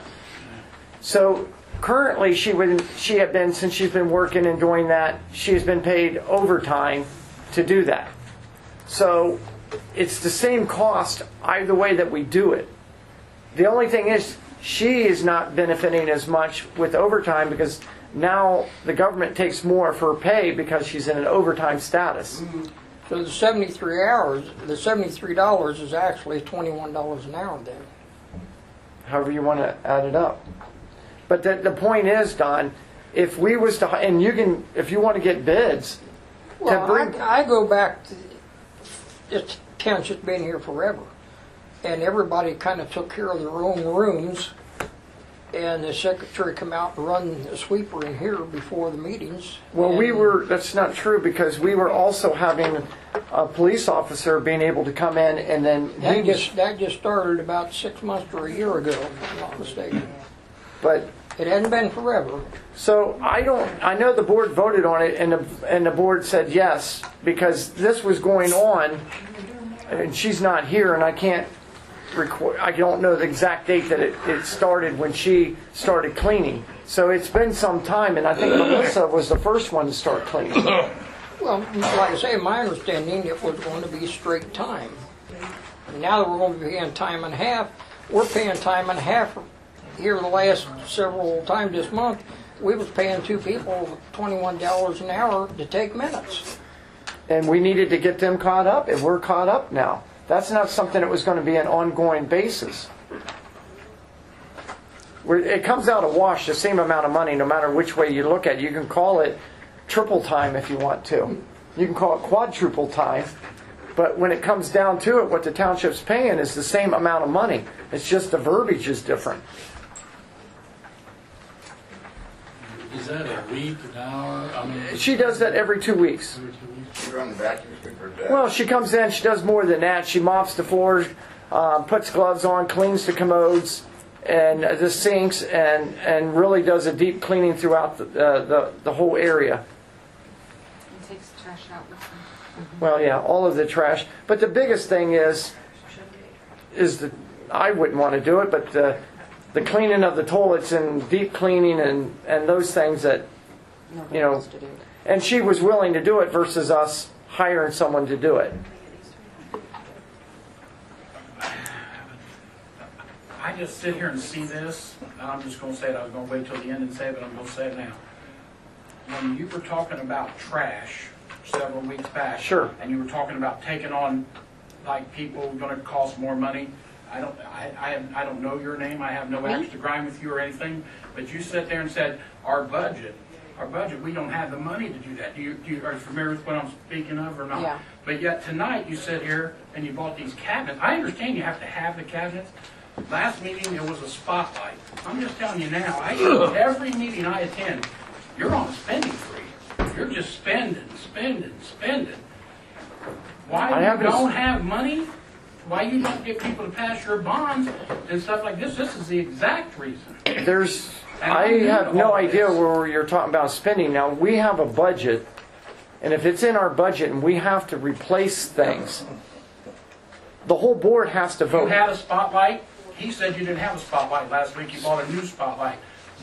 So currently she had been, since she's been working and doing that, she has been paid overtime to do that. So it's the same cost either way that we do it. The only thing is, she is not benefiting as much with overtime because now the government takes more for her pay because she's in an overtime status. So the 73 hours, the $73 is actually $21 an hour then. However you want to add it up. But the point is, Don, if we was to, and you can, if you want to get bids, well, I go back to, this township's been here forever. And everybody kind of took care of their own rooms. And the secretary come out and run the sweeper in here before the meetings. Well, that's not true because we were also having a police officer being able to come in and then... That just started about 6 months or a year ago, if I'm not mistaken. But it hasn't been forever. So I know the board voted on it and the board said yes because this was going on and she's not here and I can't record, I don't know the exact date that it started when she started cleaning. So it's been some time and I think Melissa was the first one to start cleaning. Well, like I say, my understanding it was going to be straight time. And now that we're going to be paying time and a half, we're paying time and a half here the last several times this month. we was paying 2 people $21 an hour to take minutes. And we needed to get them caught up, and we're caught up now. That's not something that was going to be an ongoing basis. It comes out a wash, the same amount of money, no matter which way you look at it. You can call it triple time if you want to. You can call it quadruple time. But when it comes down to it, what the township's paying is the same amount of money. It's just the verbiage is different. Is that a week, an hour? I mean, She does that every 2 weeks. You run the vacuum sweeper today. Well, she comes in, she does more than that. She mops the floors, puts gloves on, cleans the commodes and the sinks, and really does a deep cleaning throughout the whole area. And takes the trash out with them. Well, yeah, all of the trash. But the biggest thing is that I wouldn't want to do it, but the cleaning of the toilets and deep cleaning and those things that, Nobody you know, wants to do it. and she was willing to do it versus us hiring someone to do it. I just sit here and see this, and I'm just going to say it. I was going to wait till the end and say it, but I'm going to say it now. When you were talking about trash several weeks back, Sure. and you were talking about taking on, like, people going to cost more money. I don't know your name. I have no axe to grind with you or anything. But you sat there and said, our budget, we don't have the money to do that. Are you familiar with what I'm speaking of or not? Yeah. But yet tonight you sit here and you bought these cabinets. I understand you have to have the cabinets. Last meeting there was a spotlight. I'm just telling you now, every meeting I attend, you're on a spending spree. You're just spending. Why you don't have money? Why you don't get people to pass your bonds and stuff like this? This is the exact reason. I have no idea where you're talking about spending. Now, we have a budget, and if it's in our budget and we have to replace things, the whole board has to vote. You had a spotlight. He said you didn't have a spotlight last week. You bought a new spotlight.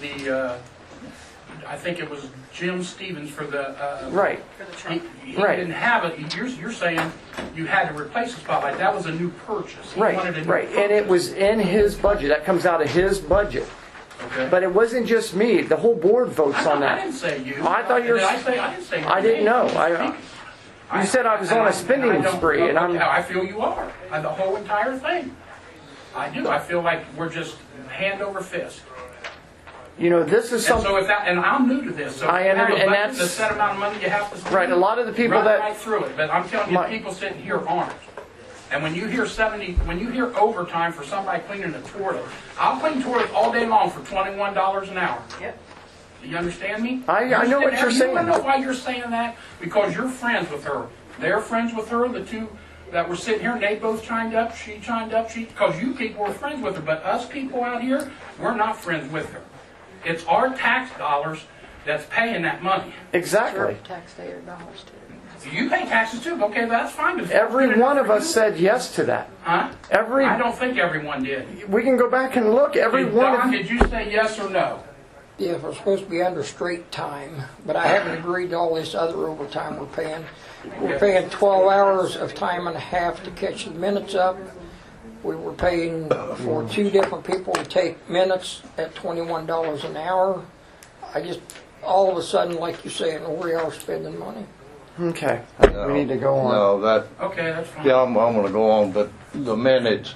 I think it was Jim Stevens for the right. He didn't have it. You're saying you had to replace the spotlight. That was a new purchase. He wanted a new purchase. And it was in his budget. That comes out of his budget. Okay. But it wasn't just me. The whole board votes on that. I didn't say you. I thought you were. I didn't say. I didn't know. You said I was on a spending spree, and I feel you are. The whole entire thing. I do. I feel like we're just hand over fist. You know, this is something. And I'm new to this. So I understand, and that's the set amount of money you have to spend. Right. A lot of the people run that right through it. But I'm telling you, people sitting here aren't. And when you hear overtime for somebody cleaning a toilet, I'll clean toilets all day long for $21 an hour. Yep. Do you understand me? I know what you're saying. You know why you're saying that? Because you're friends with her. They're friends with her. The two that were sitting here, and they both chimed up. She chimed up. Because you people were friends with her. But us people out here, we're not friends with her. It's our tax dollars that's paying that money. Exactly. Taxpayer dollars too. You pay taxes too. Okay, that's fine. Every one of us said yes to that. Huh? I don't think everyone did. We can go back and look. Did you say yes or no? Yeah, we're supposed to be under straight time, but I haven't agreed to all this other overtime we're paying. We're paying 12 hours of time and a half to catch the minutes up. We were paying for 2 different people to take minutes at $21 an hour. All of a sudden, like you're saying, we are spending money. Okay. We need to go on. No, okay, that's fine. Yeah, I'm going to go on, but the minutes,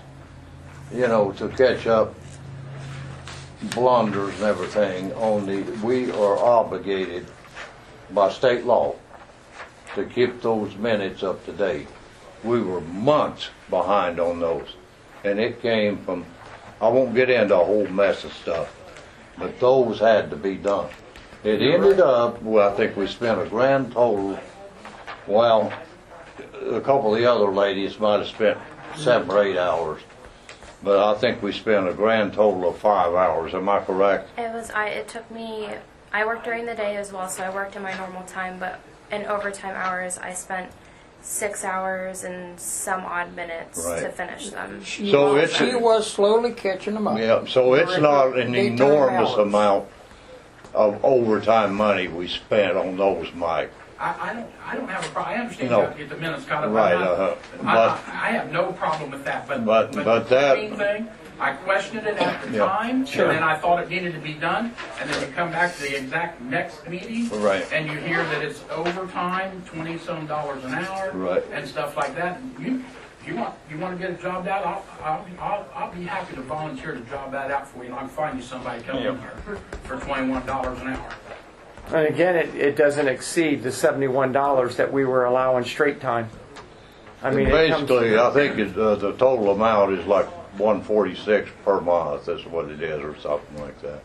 to catch up blunders and everything, we are obligated by state law to keep those minutes up to date. We were months behind on those. And it came from, I won't get into a whole mess of stuff, but those had to be done. It ended up, I think we spent a grand total. Well, a couple of the other ladies might have spent 7 or 8 hours, but I think we spent a grand total of 5 hours. Am I correct? It took me. I worked during the day as well, so I worked in my normal time. But in overtime hours, I spent 6 hours and some odd minutes to finish them. She was slowly catching them up. Yeah. So it's not an enormous amount of overtime money we spent on those, Mike. I don't have a problem. I understand you have to get the minutes caught up. Right. I have no problem with that. But that main thing, I questioned it at the Yeah, time, sure. and then I thought it needed to be done, and then you come back to the exact next meeting, Right. and you hear that it's overtime, $20-some an hour, Right. and stuff like that. You want to get it jobbed out? I'll be happy to volunteer to job that out for you, and I'll find you somebody coming in here for $21 an hour. And again, it doesn't exceed the $71 that we were allowing straight time. I mean, it comes- basically, I think the total amount is like $146 per month. That's what it is, or something like that.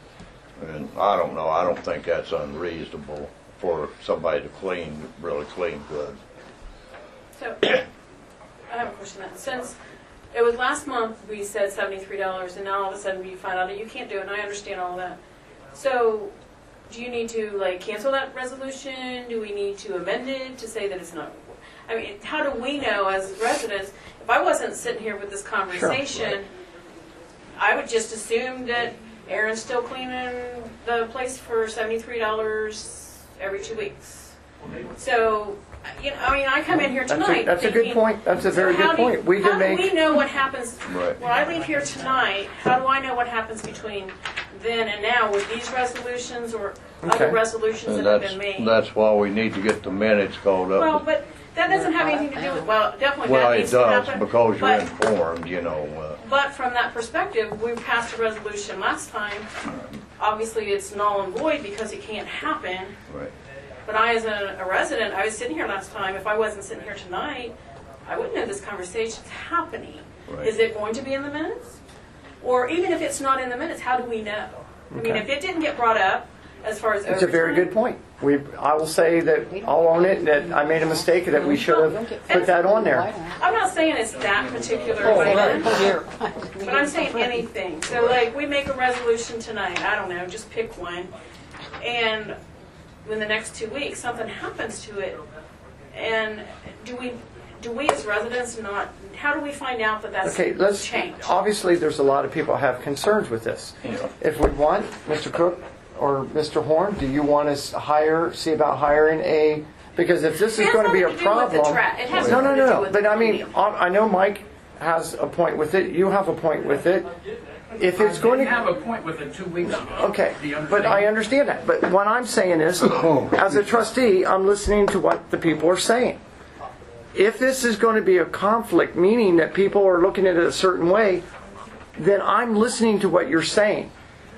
And I don't know. I don't think that's unreasonable for somebody to really clean goods. So, I have a question then. Since it was last month, we said $73, and now all of a sudden we find out that you can't do it, and I understand all of that. So, do you need to like cancel that resolution? Do we need to amend it to say that it's not? I mean, how do we know as residents? If I wasn't sitting here with this conversation, I would just assume that Aaron's still cleaning the place for $73 every 2 weeks. So, you know, I mean, I come in here tonight. That's a good point. That's a very good point. How do we know what happens when I leave here tonight? How do I know what happens between then and now with these resolutions or other resolutions And that have been made? that's why we need to get the minutes called up. Well, but that doesn't have anything to do with, well, definitely Well, that it needs to does, happen. because you're but, informed, you know. but from that perspective, we passed a resolution last time. Obviously, it's null and void because it can't happen. Right. But I, as a resident, I was sitting here last time. If I wasn't sitting here tonight, I wouldn't know this conversation's happening. Right. Is it going to be in the minutes? Or even if it's not in the minutes, how do we know? I mean, Okay. if it didn't get brought up as far as It's a very good point. I will say that I'll own it, that I made a mistake, that we should have put that on there. I'm not saying it's that particular Oh, item, right. but I'm saying anything. So, like, we make a resolution tonight. I don't know, just pick one, and in the next 2 weeks something happens to it, and do we as residents not? How do we find out that that's Okay, let's. changed? Obviously, there's a lot of people have concerns with this. If we want, Mr. Cook or Mr. Horn, do you want to see about hiring a? Because if this is going to be a problem, It has no. nothing to do with But the I mean, medium. I know Mike has a point with it. You have a point with it. If it's going to have a point with it 2 weeks ago. Okay, Do you but I understand that. But what I'm saying is, as a trustee, I'm listening to what the people are saying. If this is going to be a conflict, meaning that people are looking at it a certain way, then I'm listening to what you're saying.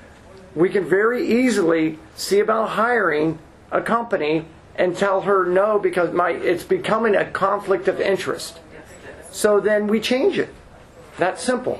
We can very easily see about hiring a company and tell her no because it's becoming a conflict of interest. So then we change it. That's simple.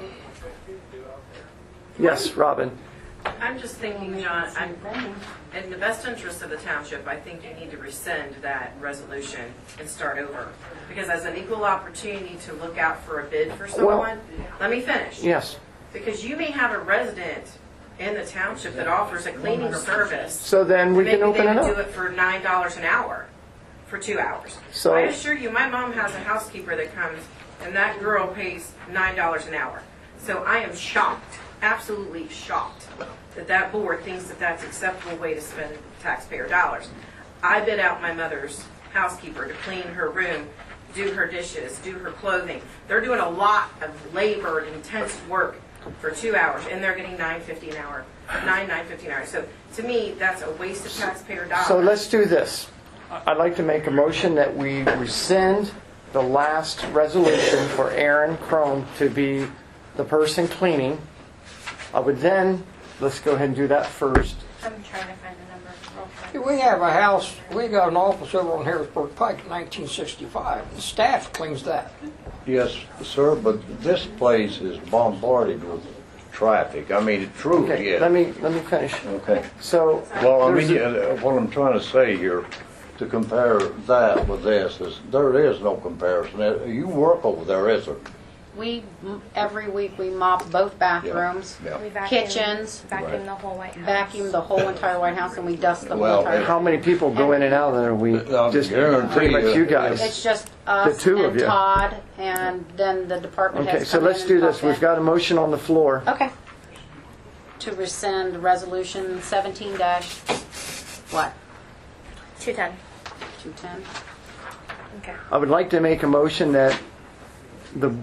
Yes, Robin. I'm just thinking, John, in the best interest of the township, I think you need to rescind that resolution and start over. Because as an equal opportunity to look out for a bid for someone, let me finish. Yes. Because you may have a resident in the township that offers a cleaning service. So then we can open it Maybe they would up. do it for $9 an hour for 2 hours. So- I assure you, my mom has a housekeeper that comes, and that girl pays $9 an hour. So I am shocked, absolutely shocked, that that board thinks that that's an acceptable way to spend taxpayer dollars. I bid out my mother's housekeeper to clean her room, do her dishes, do her clothing. They're doing a lot of labor and intense work for 2 hours, and they're getting $9.50 an hour, $9.50 an hour. So to me, that's a waste of taxpayer dollars. So let's do this. I'd like to make a motion that we rescind the last resolution for Aaron Crone to be the person cleaning. I would then, let's go ahead and do that first. I'm trying to find the number real quick. We have a house, we got an office over on Harrisburg Pike in 1965. The staff cleans that. Yes, sir, but this place is bombarded with traffic. I mean, it truly Okay, is. let me finish. Okay. So, Well, I there's mean, a- what I'm trying to say here, to compare that with this, is there is no comparison. You work over there, is there? Every week we mop both bathrooms, Yeah. We vacuum, kitchens, vacuum the whole White House. vacuum the whole entire White House, and we dust the Well, whole entire. how many people go in and out of there? We just pretty much you guys. It's just us The two of and you. Todd, and then the department Okay, heads so come in let's and do this. talk We've that. got a motion on the floor. Okay. To rescind resolution 17 what? 210. 210. Okay. I would like to make a motion that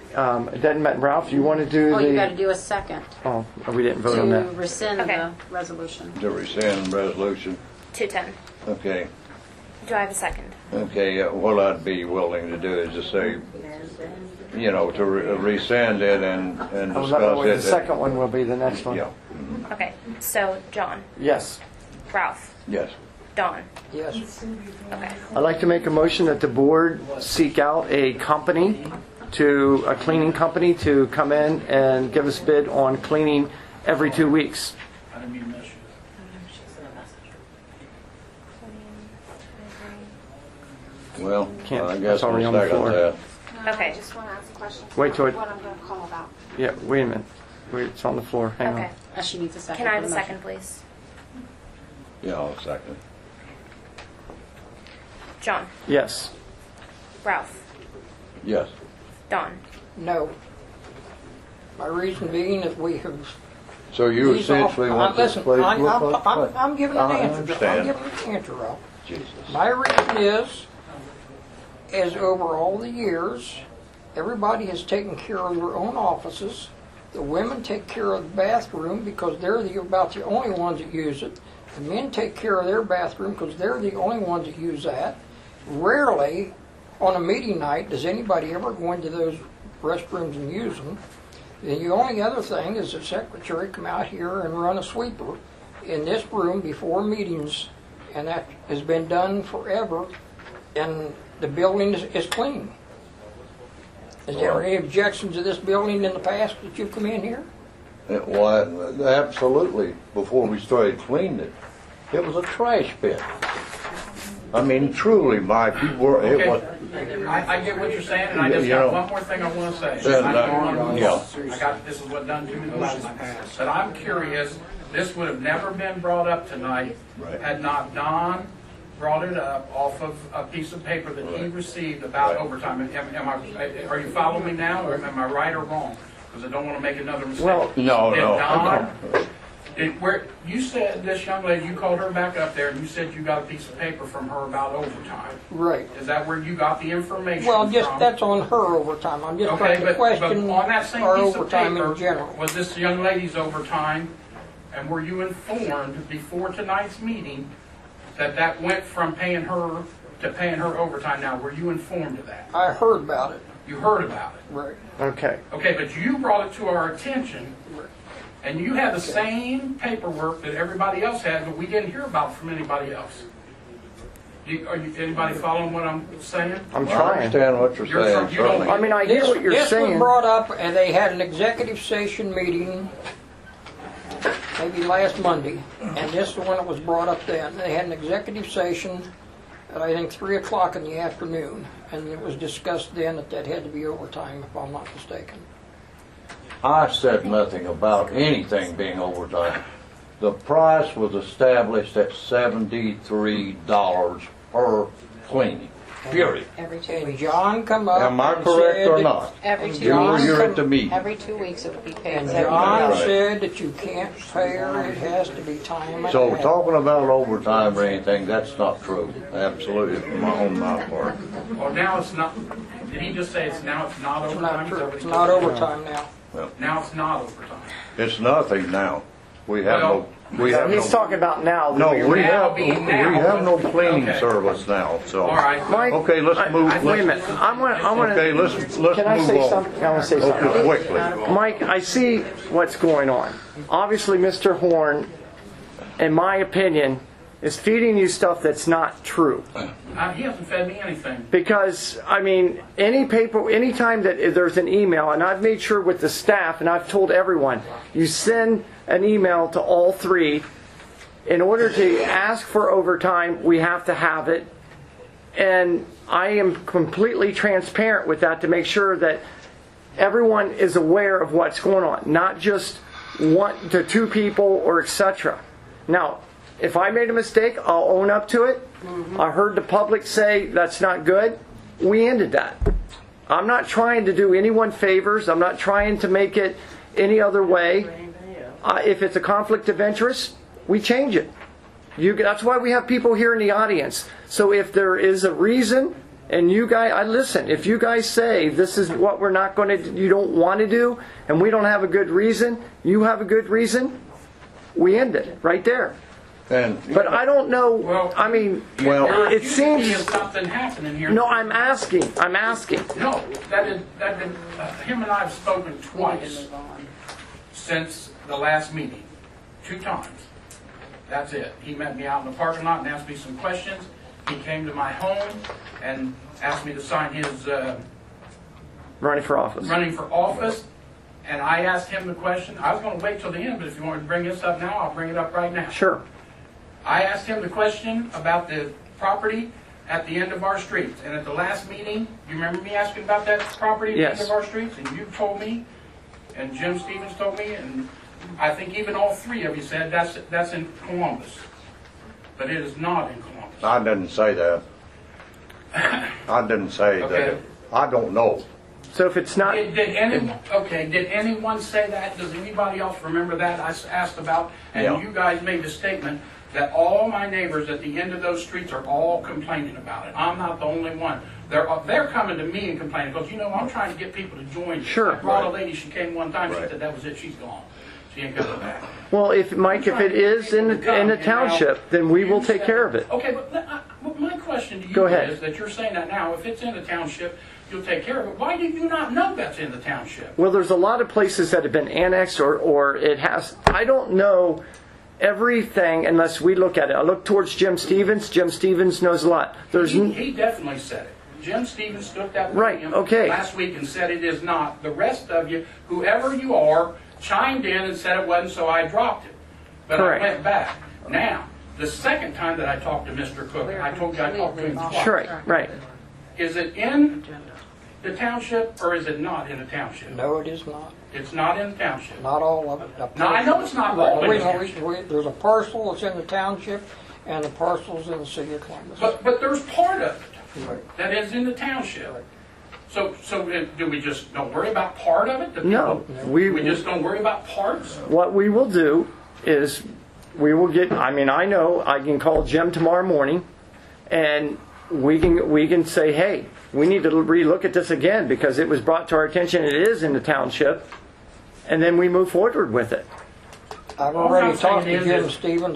it doesn't matter. Ralph, you want to do Oh, the... you got to do a second Oh, we didn't vote on to that. rescind Okay. the resolution. To rescind resolution. 210. Okay. Do I have a second? Okay, what I'd be willing to do is just say, you know, to rescind it and Oh, discuss no, wait, it. the second one will be the next one. Yeah, Okay, so John, Yes. Ralph, yes. Dawn. Yes. Okay. I'd like to make a motion that the board seek out a cleaning company to come in and give us a bid on cleaning every 2 weeks. I didn't mean to miss you. Well, Can't- I it's guess already we'll on the second floor. that. Okay. I just want to ask a question. Wait till it- What I'm going to call about. Yeah, wait a minute. Wait, it's on the floor. Hang Okay. on. She needs a second. Can I have for a the motion. second, please? Yeah, I'll second. John, Yes. Ralph, Yes. Dawn. No. My reason being that we have... So you these all- essentially want this listen, place... I'm giving an I answer. I'm understand. giving an answer, Ralph. Jesus. My reason is over all the years, everybody has taken care of their own offices. The women take care of the bathroom because they're about the only ones that use it. The men take care of their bathroom because they're the only ones that use that. Rarely, on a meeting night, does anybody ever go into those restrooms and use them. The only other thing is the secretary come out here and run a sweeper in this room before meetings, and that has been done forever, and the building is clean. Is there any objections to this building in the past that you've come in here? Why, absolutely. Before we started cleaning it, it was a trash pit. I mean, truly, Mike, it was... I get what you're saying, and I just You got know, one more thing I want to say. then, I don't wanna move yeah. on. I got, this is what done to me the last time. But I'm curious, this would have never been brought up tonight Right. had not Don brought it up off of a piece of paper that he received about overtime. Are you following me now, or am I right or wrong? Because I don't want to make another mistake. Well, No, Did no. Don, where you said this young lady, you called her back up there, and you said you got a piece of paper from her about overtime. Right. Is that where you got the information Well, from? just that's on her overtime. I'm just Okay, trying to but question on that same our piece of overtime paper, in general. was this young lady's overtime, and were you informed before tonight's meeting that that went from paying her to paying her overtime? Now, were you informed of that? I heard about it. You heard about it. Right. Okay. Okay, but you brought it to our attention, and you had the same paperwork that everybody else had, but we didn't hear about from anybody else. Anybody following what I'm saying? I'm I trying. understand what you're saying, you don't- certainly. I mean, I hear what you're This saying. was brought up, and they had an executive session meeting maybe last Monday, and this is the one that was brought up then. They had an executive session at, I think, 3 o'clock in the afternoon, and it was discussed then that that had to be overtime, if I'm not mistaken. I said nothing about anything being overtime. The price was established at $73 per cleaning, period. Every 2 And weeks. John come up Am I and correct said or that- not? Every and 2 You were weeks. here at the meeting. Every 2 weeks it would be paid. And $70. John Right. said that you can't pay her, it has to be time and a So half. talking about overtime or anything, that's not true. Absolutely, on my part. Well, now it's not, did he just say it's not It's overtime? not Is that true. what It's he not said? overtime now. Now it's not overtime. It's nothing now. We have no, He's talking about now. No, we Now have, being we now, have no but- cleaning okay. service now, so. All right. Mike, Okay, let's move. Wait a minute. I want Okay, to. let's Can I move say on. something? I want to say Okay, something. quickly. Mike, I see what's going on. Obviously, Mr. Horn, in my opinion, is feeding you stuff that's not true. He hasn't fed me anything. Because, I mean, anytime that there's an email, and I've made sure with the staff, and I've told everyone, you send an email to all three. In order to ask for overtime, we have to have it. And I am completely transparent with that to make sure that everyone is aware of what's going on, not just one to two people or etc. Now, if I made a mistake, I'll own up to it. I heard the public say that's not good. We ended that. I'm not trying to do anyone favors. I'm not trying to make it any other way. If it's a conflict of interest, we change it. That's why we have people here in the audience. So if there is a reason And you guys, listen, if you guys say this is what we're not going to, you don't want to do, and we don't have a good reason, you have a good reason, we end it right there. But I don't know, Well, I mean, There it used to be seems, something happening here. no, I'm asking. No, him and I have spoken twice since the last meeting, 2 times. That's it. He met me out in the parking lot and asked me some questions. He came to my home and asked me to sign his Running for office. And I asked him the question. I was going to wait till the end, but if you want to bring this up now, I'll bring it up right now. Sure. I asked him the question about the property at the end of our streets. And at the last meeting, you remember me asking about that property at the end of our streets? And you told me, and Jim Stevens told me, and I think even all 3 of you said that's in Columbus. But it is not in Columbus. I didn't say that. I didn't say that. I don't know. So if it's not... Did anyone say that? Does anybody else remember that? I asked about, and you guys made the statement that all my neighbors at the end of those streets are all complaining about it. I'm not the only one. They're coming to me and complaining because, I'm trying to get people to join. Sure. I brought a lady, she came one time, she said that was it, she's gone. She ain't coming back. Well, if it is in the township, then we will take care of it. Okay, but my question to you Go ahead. is that you're saying that now, if it's in the township, you'll take care of it. Why do you not know that's in the township? Well, there's a lot of places that have been annexed or it has. I don't know everything unless we look at it. I look towards Jim Stevens. Jim Stevens knows a lot. He definitely said it. Jim Stevens stood that last week and said it is not. The rest of you, whoever you are, chimed in and said it wasn't, so I dropped it. But Correct. I went back. Now, the second time that I talked to Mr. Cook, I told you I talked to him twice. Sure, right. Is it in the township or is it not in the township? No, it is not. It's not in the township. Not all of it. No, I know it's not all in the township. There's a parcel that's in the township, and the parcel's in the city of Columbus. But there's part of it that is in the township. So do we just don't worry about part of it? No. We just don't worry about parts? What we will do is we will get, I know I can call Jim tomorrow morning and we can say, hey, we need to relook at this again because it was brought to our attention it is in the township, and then we move forward with it. I've already talked to Jim Stevens.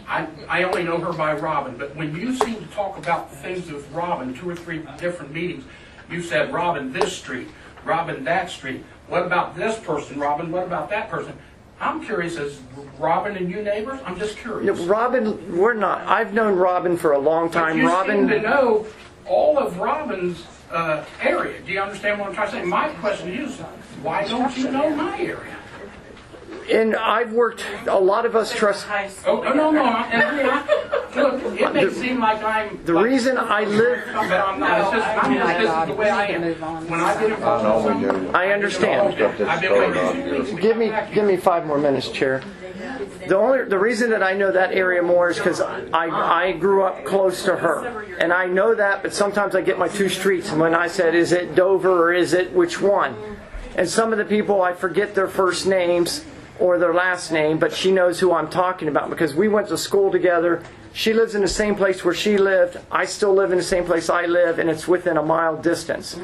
I only know her by Robin, but when you seem to talk about things with Robin, 2 or 3 different meetings, you said Robin this street, Robin that street. What about this person, Robin? What about that person? I'm curious, is Robin and you neighbors? I'm just curious. Robin, we're not. I've known Robin for a long time. But you Robin seem to know all of Robin's area. Do you understand what I'm trying to say? My question is, why don't you know my area? And I've worked, a lot of us trust... Oh, no. Look, it may seem like I'm... The reason I live... But I'm not. This is the way I am. When I get involved in something... I understand. I've been waiting. Give me 5 more minutes, Chair. The reason that I know that area more is because I grew up close to her. And I know that, but sometimes I get my 2 streets. And when I said, is it Dover or is it which one? And some of the people, I forget their first names or their last name, but she knows who I'm talking about because we went to school together. She lives in the same place where she lived. I still live in the same place I live, and it's within a mile distance.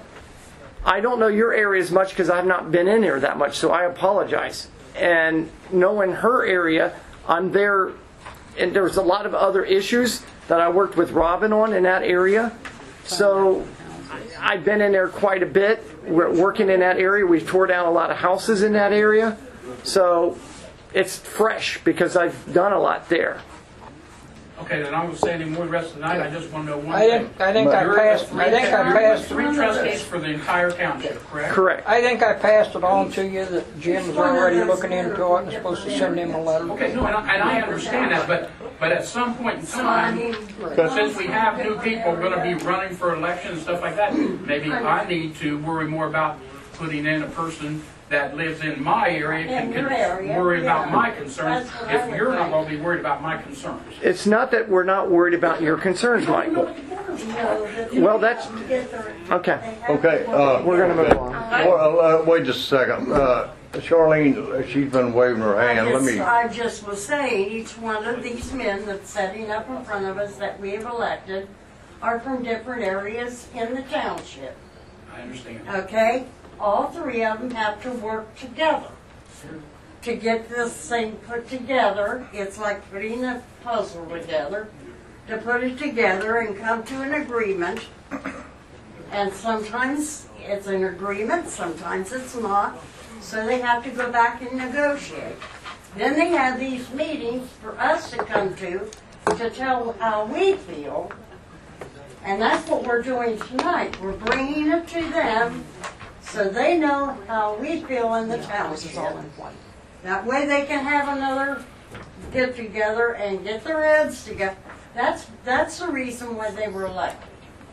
I don't know your area as much because I've not been in there that much, so I apologize. And knowing her area, I'm there, and there's a lot of other issues that I worked with Robin on in that area. So I've been in there quite a bit. We're working in that area. We've tore down a lot of houses in that area. So it's fresh because I've done a lot there. Okay, then I won't say any more the rest of the night. I just want to know one I thing. think I passed 3 trustees for the entire township, correct? Correct. I think I passed it on to you that Jim's already looking into it and supposed to send him a letter. Okay, no, and I understand that, but at some point in time, since we have new people going to be running for election and stuff like that, maybe I need to worry more about putting in a person that lives in my area can worry about my concerns if you're not going to be worried about my concerns. It's not that we're not worried about your concerns, Michael. Well, that's... Okay. Okay. We're going to move on. Well, wait just a second. Charlene, she's been waving her hand. I just was saying, each one of these men that's sitting up in front of us that we have elected are from different areas in the township. I understand. Okay? All three of them have to work together to get this thing put together. It's like putting a puzzle together, to put it together and come to an agreement. And sometimes it's an agreement, sometimes it's not. So they have to go back and negotiate. Then they have these meetings for us to come to tell how we feel. And that's what we're doing tonight. We're bringing it to them so they know how we feel in the township. That way they can have another get together and get their heads together. That's the reason why they were elected.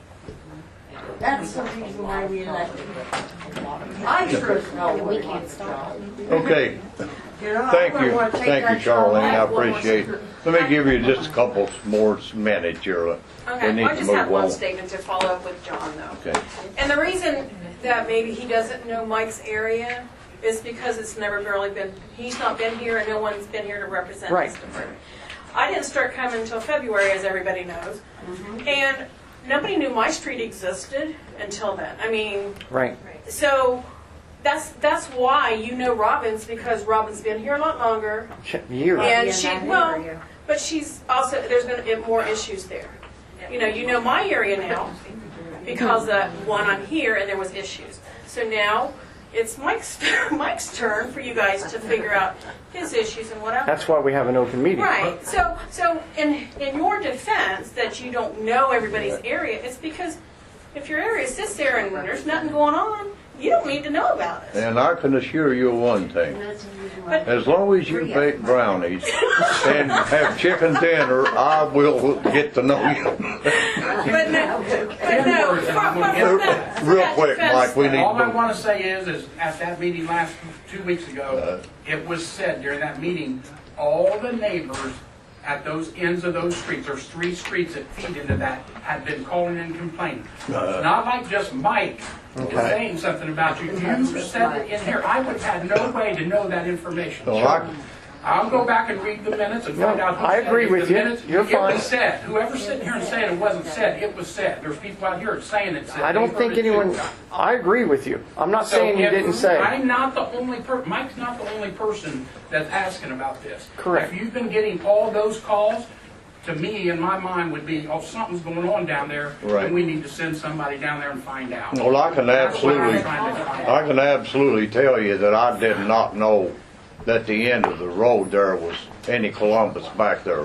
That's the reason why we elected them. I sure know we can't stop. Okay. You know, Thank I you, wouldn't wanna take thank you, that trouble. Charlene, I appreciate it. Let me give you just a couple more minutes here. They Okay, need I to just move have one on. statement to follow up with John, though. Okay. And the reason that maybe he doesn't know Mike's area is because it's never really been, he's not been here and no one's been here to represent Right. this department. I didn't start coming until February, as everybody knows. And nobody knew my street existed until then. I mean, Right. so that's why you know Robin's, because Robin's been here a lot longer. Years. And she, well, but she's also, there's been more issues there. You know my area now because one, I'm here and there was issues. So now it's Mike's turn for you guys to figure out his issues and whatever. That's why we have an open meeting. Right. So in your defense that you don't know everybody's area, it's because if your area sits there and there's nothing going on, you don't need to know about it. And I can assure you one thing. As long as you bake brownies and have chicken dinner, I will get to know you. But no, Real quick, Mike, we need All I to. want to say is at that meeting 2 weeks ago, it was said during that meeting, all the neighbors at those ends of those streets, there's 3 streets that feed into that, had been calling and complaining. It's not like just Mike is saying something about you. You said it in here. I would have had no way to know that information. I'll go back and read the minutes and find out who I said agree it. with The you. minutes, You're it fine. was said. Whoever's sitting here and saying it wasn't said, it was said. There's people out here saying it's said. I don't think anyone, I agree with you. I'm not saying you didn't say. I'm not the only person, Mike's not the only person that's asking about this. Correct. If you've been getting all those calls, to me, in my mind, would be, oh, something's going on down there, Right. and we need to send somebody down there and find out. Well, I can That's what I'm absolutely, trying to find out. I can absolutely tell you that I did not know that the end of the road there was any Columbus back there.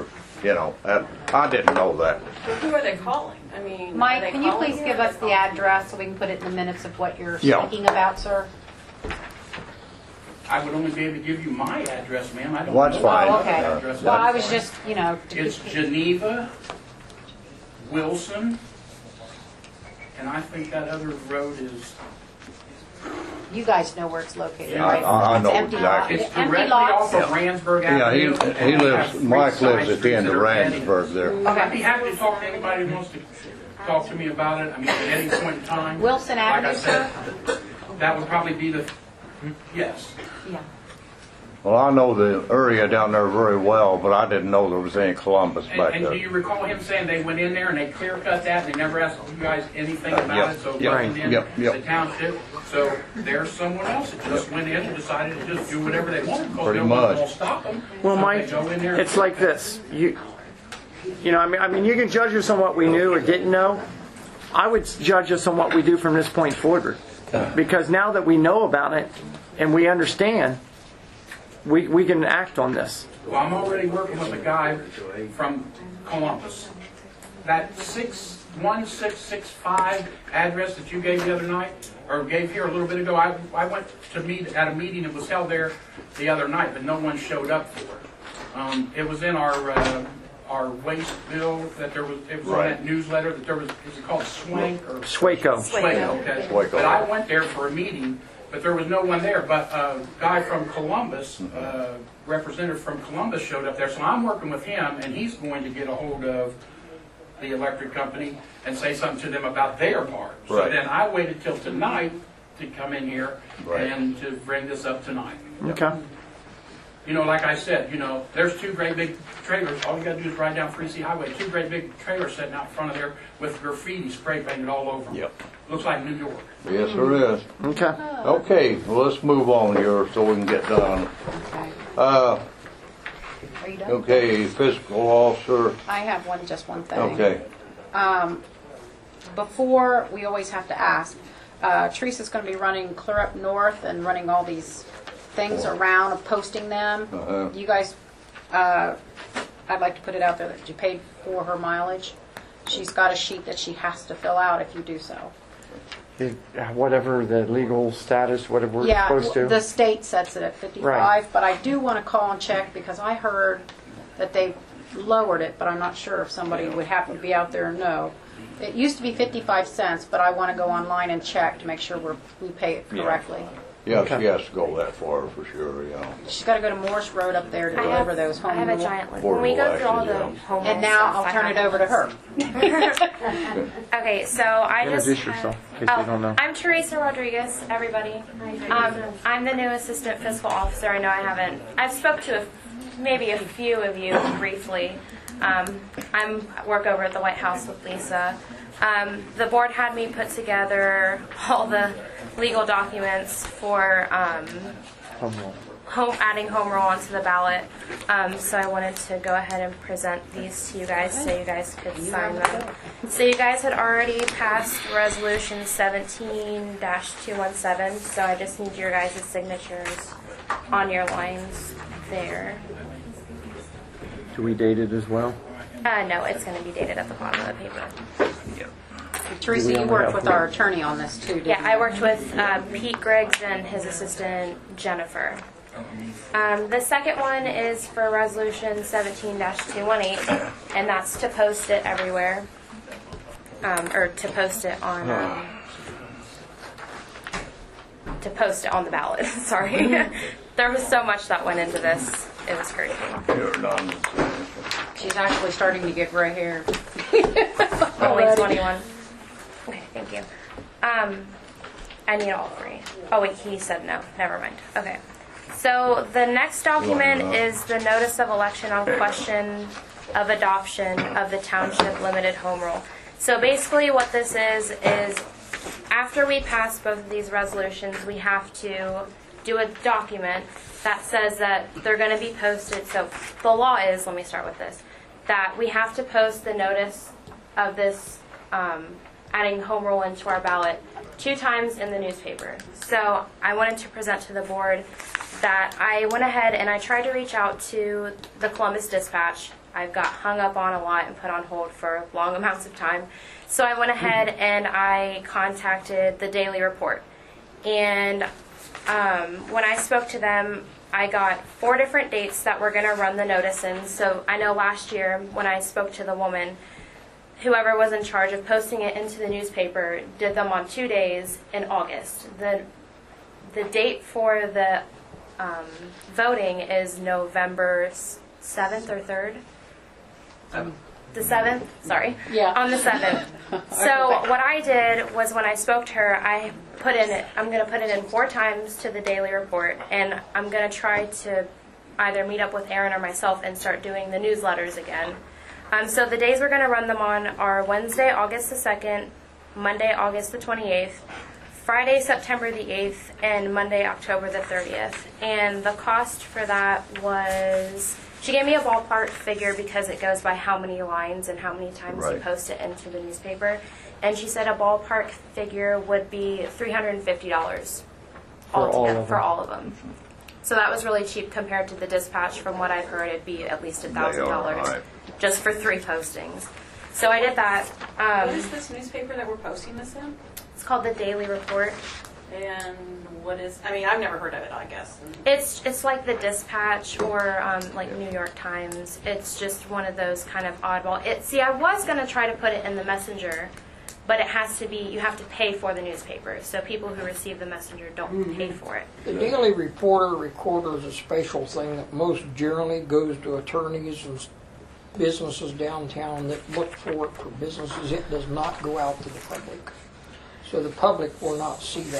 I didn't know that. Who are they calling? I mean, are Mike, they can you calling please you? give us the address so we can put it in the minutes of what you're Yeah. speaking about, sir? I would only be able to give you my address, ma'am. I don't Well, that's know fine. Oh, okay. the address. Well, I was just, to It's keep- Geneva, Wilson, and I think that other road is, you guys know where it's located, Yeah, right? I know It's empty exactly. lot- it's empty directly lots. off of Randsburg Yeah, Avenue. he lives, Mike lives at the end of Randsburg there. I'd be happy to talk to anybody who wants to talk to me about it. I mean, at any point in time. Wilson Like I Avenue, said, sir? that would probably be yes. Yeah. Well, I know the area down there very well, but I didn't know there was any Columbus back And do there. you recall him saying they went in there and they clear cut that and they never asked you guys anything about Yep, it? So it yep, wasn't in yep, yep. the township. So there's someone else that just went in and decided to just do whatever they wanted. Because Pretty no one much. will stop them. Well, So Mike, they go in there and it's do like that. this. I mean, you can judge us on what we knew or didn't know. I would judge us on what we do from this point forward. Because now that we know about it and we understand, we can act on this. Well, I'm already working with a guy from Columbus. That 1665 address that you gave the other night, or gave here a little bit ago, I went to meet at a meeting that was held there the other night, but no one showed up for it. It was in our waste bill that it was on Right. that newsletter that there was, is it called Swank or? Swaco. Swaco, okay. Swaco. But I went there for a meeting, but there was no one there. But a guy from Columbus, representative from Columbus showed up there. So I'm working with him, and he's going to get a hold of the electric company and say something to them about their part. So Right. then I waited till tonight to come in here Right. and to bring this up tonight. Okay. You know, like I said, you know, there's two great big trailers. All you gotta do is ride down 3C Highway. Two great big trailers sitting out in front of there with graffiti spray painted all over them. Yep. Looks like New York. Yes, there is. Okay. Okay, well, let's move on here so we can get done. Are you done? Okay, fiscal officer, I have just one thing. okay. Before, we always have to ask, Teresa's going to be running Clear Up North and running all these things around and posting them. You guys, I'd like to put it out there that you paid for her mileage. She's got a sheet that she has to fill out if you do so. Whatever the legal status, whatever we're supposed to. The state sets it at 55, Right. but I do want to call and check because I heard that they lowered it, but I'm not sure if somebody would happen to be out there and know. It used to be 55 cents, but I want to go online and check to make sure we pay it correctly. Yeah, she has to go that far for sure, yeah. She's got to go to Morse Road up there to deliver those home. I have a giant list. When we go through all the home And now stuff, I'll turn it over to her. Okay, so I just... Introduce yourself, in case you don't know. I'm Teresa Rodriguez, everybody. I'm the new assistant fiscal officer. I know I've spoke to maybe a few of you briefly. I work over at the White House with Lisa. The board had me put together all the legal documents for adding home rule onto the ballot. So I wanted to go ahead and present these to you guys so you guys could sign them. So you guys had already passed resolution 17-217, so I just need your guys' signatures on your lines there. Do we date it as well? No, it's going to be dated at the bottom of the paper. Teresa, you worked with our attorney on this too, didn't you? Yeah, I worked with Pete Griggs and his assistant Jennifer. The second one is for resolution 17-218, and that's to post it everywhere, or to post it on the ballot. Sorry, there was so much that went into this. It was crazy. She's actually starting to get gray hair. Only 21. Okay, thank you. I need all three. Oh wait, he said no. Never mind. Okay. So the next document is the notice of election on question of adoption of the township limited home rule. So basically what this is after we pass both of these resolutions, we have to do a document that says that they're going to be posted. So the law is, let me start with this, that we have to post the notice of this adding home rule into our ballot 2 times in the newspaper. So I wanted to present to the board that I went ahead and I tried to reach out to the Columbus Dispatch. I've got hung up on a lot and put on hold for long amounts of time. So I went ahead and I contacted the Daily Report. And when I spoke to them, I got 4 different dates that we're going to run the notice in. So I know last year when I spoke to the woman, whoever was in charge of posting it into the newspaper did them on 2 days in August. The date for the voting is November 7th or 3rd. The 7th? Sorry. Yeah. On the 7th. So what I did was when I spoke to her, I'm going to put it in 4 times to the Daily Report, and I'm going to try to either meet up with Aaron or myself and start doing the newsletters again. So the days we're going to run them on are Wednesday, August the 2nd, Monday, August the 28th, Friday, September the 8th, and Monday, October the 30th. And the cost for that was, she gave me a ballpark figure because it goes by how many lines and how many times you post it into the newspaper. And she said a ballpark figure would be $350 altogether for all of them. So that was really cheap compared to the Dispatch. From what I've heard, it'd be at least $1,000 just for 3 postings. So I did that. What is this newspaper that we're posting this in? It's called the Daily Report. And what is, I mean, I've never heard of it, I guess. It's like the Dispatch or like New York Times. It's just one of those kind of oddball. See, I was going to try to put it in the Messenger, but it has to be, you have to pay for the newspaper. So people who receive the Messenger don't pay for it. The Daily Recorder is a special thing that most generally goes to attorneys and businesses downtown that look for it for businesses. It does not go out to the public. So the public will not see that.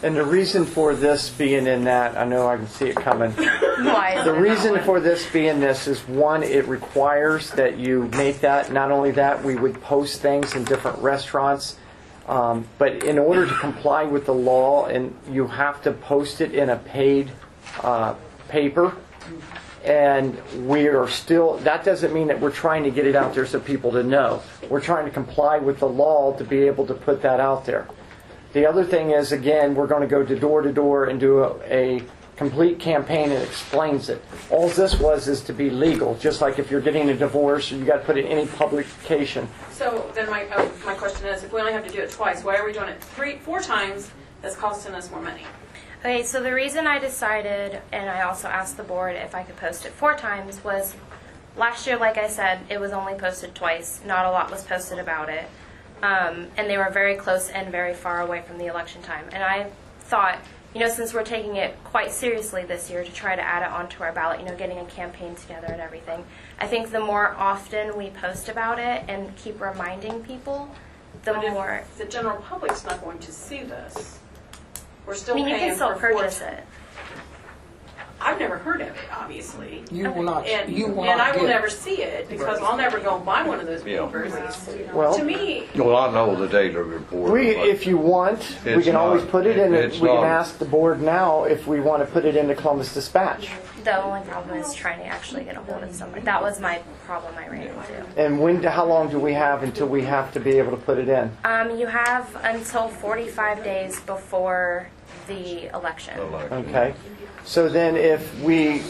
And the reason for this being in that, I know I can see it coming. Why is The it reason not for this being this is, one, it requires that you make that. Not only that, we would post things in different restaurants. But in order to comply with the law, and you have to post it in a paid paper. And we are still, that doesn't mean that we're trying to get it out there so people to know. We're trying to comply with the law to be able to put that out there. The other thing is, again, we're going to go to door and do a complete campaign that explains it. All this was is to be legal, just like if you're getting a divorce, you got to put it in any publication. So then my question is, if we only have to do it twice, why are we doing it 4 times? That's costing us more money. Okay, so the reason I decided, and I also asked the board if I could post it 4 times, was last year, like I said, it was only posted twice. Not a lot was posted about it. And they were very close and very far away from the election time. And I thought, since we're taking it quite seriously this year to try to add it onto our ballot, getting a campaign together and everything, I think the more often we post about it and keep reminding people, the more... If the general public's not going to see this, we're still you paying can still for purchase it. I've never heard of it, obviously. You will not. And, You will and not I will get never see it because I'll never go buy one of those papers. Well, to me, Well, I know the daily report. We, but if you want, we it's can always not- put it in. it's We can not- ask the board now if we want to put it in the Columbus Dispatch. The only problem is trying to actually get a hold of somebody. That was my problem I ran into. And how long do we have until we have to be able to put it in? You have until 45 days before the election. Okay. So then if we,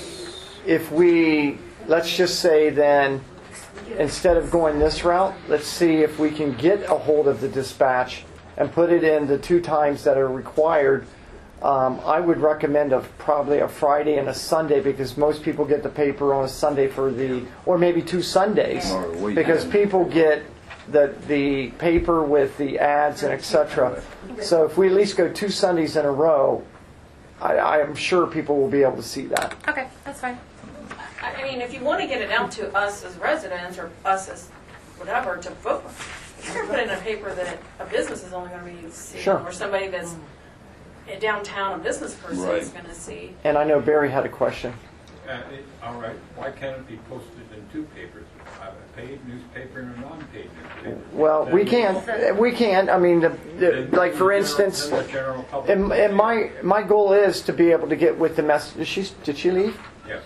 let's just say then, instead of going this route, let's see if we can get a hold of the Dispatch and put it in the 2 times that are required. I would recommend probably a Friday and a Sunday, because most people get the paper on a Sunday or maybe 2 Sundays, Or a weekend. because people get the paper with the ads and etc. So if we at least go 2 Sundays in a row, I am sure people will be able to see that. Okay, that's fine. I mean, if you want to get it out to us as residents or us as whatever to vote, you're going to put it in a paper that a business is only going to be seeing, Sure. or somebody that's downtown, a business person Right. is going to see. And I know Barry had a question. All right, why can't it be posted in 2 papers? A paid newspaper and a non-paid newspaper? Well, we can. I mean, like for instance, Then the general public- and my goal is to be able to get with the message. Did she leave? Yes.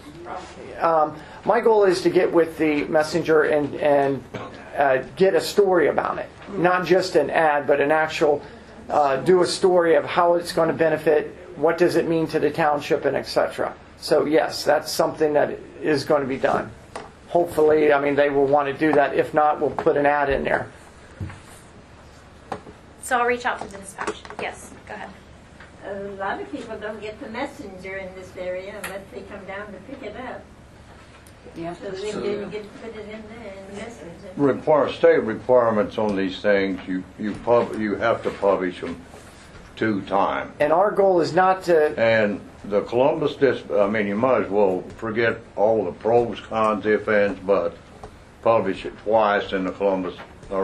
My goal is to get with the messenger and get a story about it, not just an ad, but an actual do a story of how it's going to benefit, what does it mean to the township, and etc. So yes, that's something that is going to be done. Hopefully, I mean, they will want to do that. If not, we'll put an ad in there. So I'll reach out to the Dispatch. Yes, go ahead. A lot of people don't get the messenger in this area unless they come down to pick it up. Yeah. So they didn't get to put it in there in the messenger. State requirements on these things, you have to publish them 2 times. And our goal is not to... And the Columbus you might as well forget all the pros, cons, if, ands, but publish it twice in the Columbus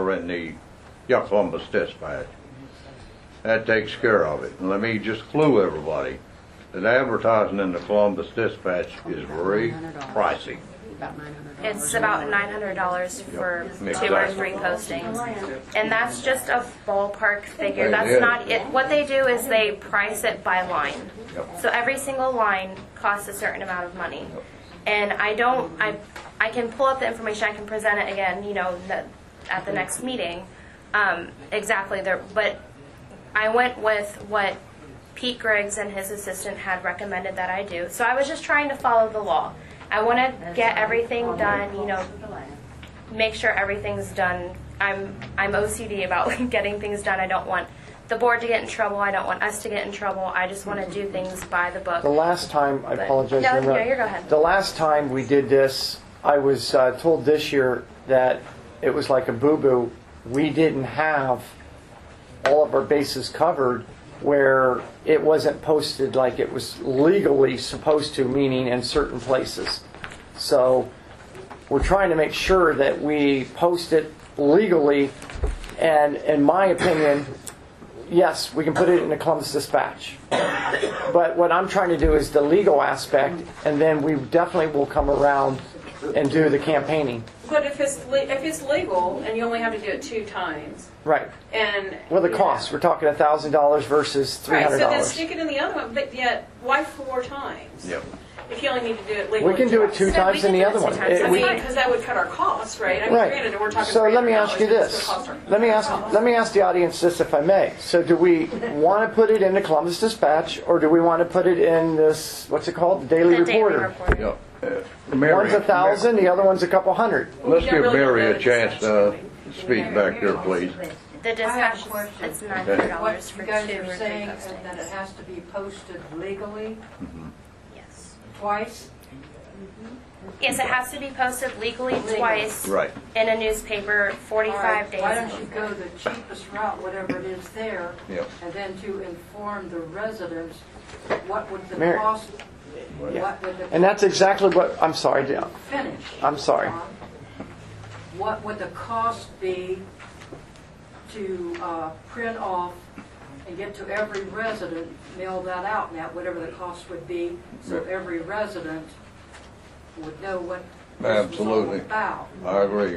Dispatch. That takes care of it. And let me just clue everybody that advertising in the Columbus Dispatch is very pricey. It's about $900 for 2 or 3 postings. And that's just a ballpark figure. That's not it. What they do is they price it by line. So every single line costs a certain amount of money. And I can pull up the information, I can present it again, at the next meeting. Exactly there, but I went with what Pete Griggs and his assistant had recommended that I do. So I was just trying to follow the law. I want to get everything done, make sure everything's done. I'm OCD about getting things done. I don't want the board to get in trouble. I don't want us to get in trouble. I just want to do things by the book. The last time, I apologize. No, you go ahead. The last time we did this, I was told this year that it was like a boo-boo. We didn't have all of our bases covered where it wasn't posted like it was legally supposed to, meaning in certain places. So we're trying to make sure that we post it legally, and in my opinion, yes, we can put it in the Columbus Dispatch. But what I'm trying to do is the legal aspect, and then we definitely will come around and do the campaigning. But if it's legal and you only have to do it 2 times, Right. and Well, the cost, we're talking $1,000 versus $300. right, so then stick it in the other one. But yet, why 4 times? Yep. If you only need to do it legally. We can do it 2 twice. times in the other one. I mean, because that would cut our costs, right? I mean, Right. granted, we're talking. So let me ask you $300, it's this. gonna cost our- Let me ask the audience this, if I may. So do we want to put it in the Columbus Dispatch, or do we want to put it in this, what's it called, the Daily Reporter? Yep. One's 1,000, the other one's a couple hundred. Let's give Mary a chance to speak back here, please. The dispatch, it's $900 What for you guys 2 are or 3 saying postings. that it has to be posted legally Yes. twice? Yes, it has to be posted legally twice Right. in a newspaper, 45 days. Why don't you go the cheapest route, whatever it is there, Yep. and then to inform the residents, what would the Mary. cost, Yeah. what would the... And that's exactly what, I'm sorry, Dale. Finish. I'm sorry. What would the cost be to print off and get to every resident, mail that out, and that whatever the cost would be, so Right. every resident would know what this was all Absolutely. about? I agree.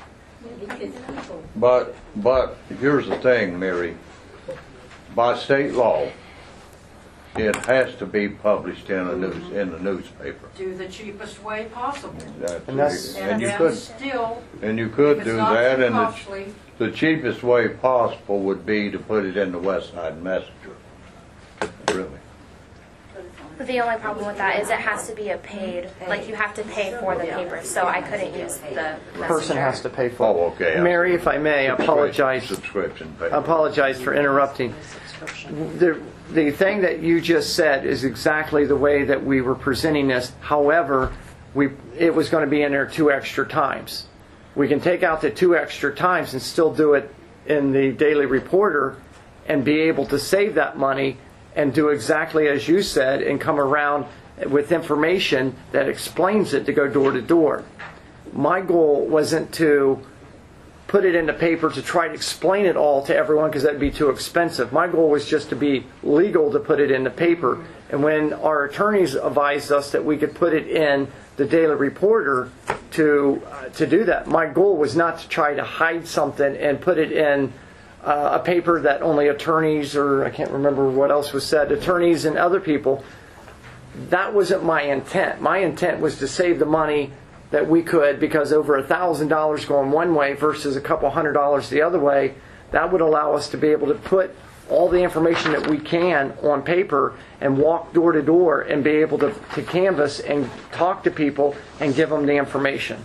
But here's the thing, Mary. By state law, it has to be published in the newspaper. Do the cheapest way possible. And you then could still, do if it's not that, too and costly, the cheapest way possible would be to put it in the West Side Messenger. Really. The only problem with that is it has to be a paid, like you have to pay for the paper, so I couldn't use the Person has to pay for it. Oh, okay. Mary, if I may, I apologize. Subscription I pay. apologize for interrupting. The thing that you just said is exactly the way that we were presenting this. However, it was going to be in there 2 extra times. We can take out the 2 extra times and still do it in the Daily Reporter and be able to save that money and do exactly as you said and come around with information that explains it to go door to door. My goal wasn't to put it in the paper to try to explain it all to everyone because that'd be too expensive. My goal was just to be legal to put it in the paper. And when our attorneys advised us that we could put it in the Daily Reporter to do that, my goal was not to try to hide something and put it in a paper that only attorneys, or I can't remember what else was said, attorneys and other people. That wasn't my intent. My intent was to save the money that we could, because over $1,000 going one way versus a couple $100 the other way, that would allow us to be able to put all the information that we can on paper and walk door to door and be able to canvass and talk to people and give them the information.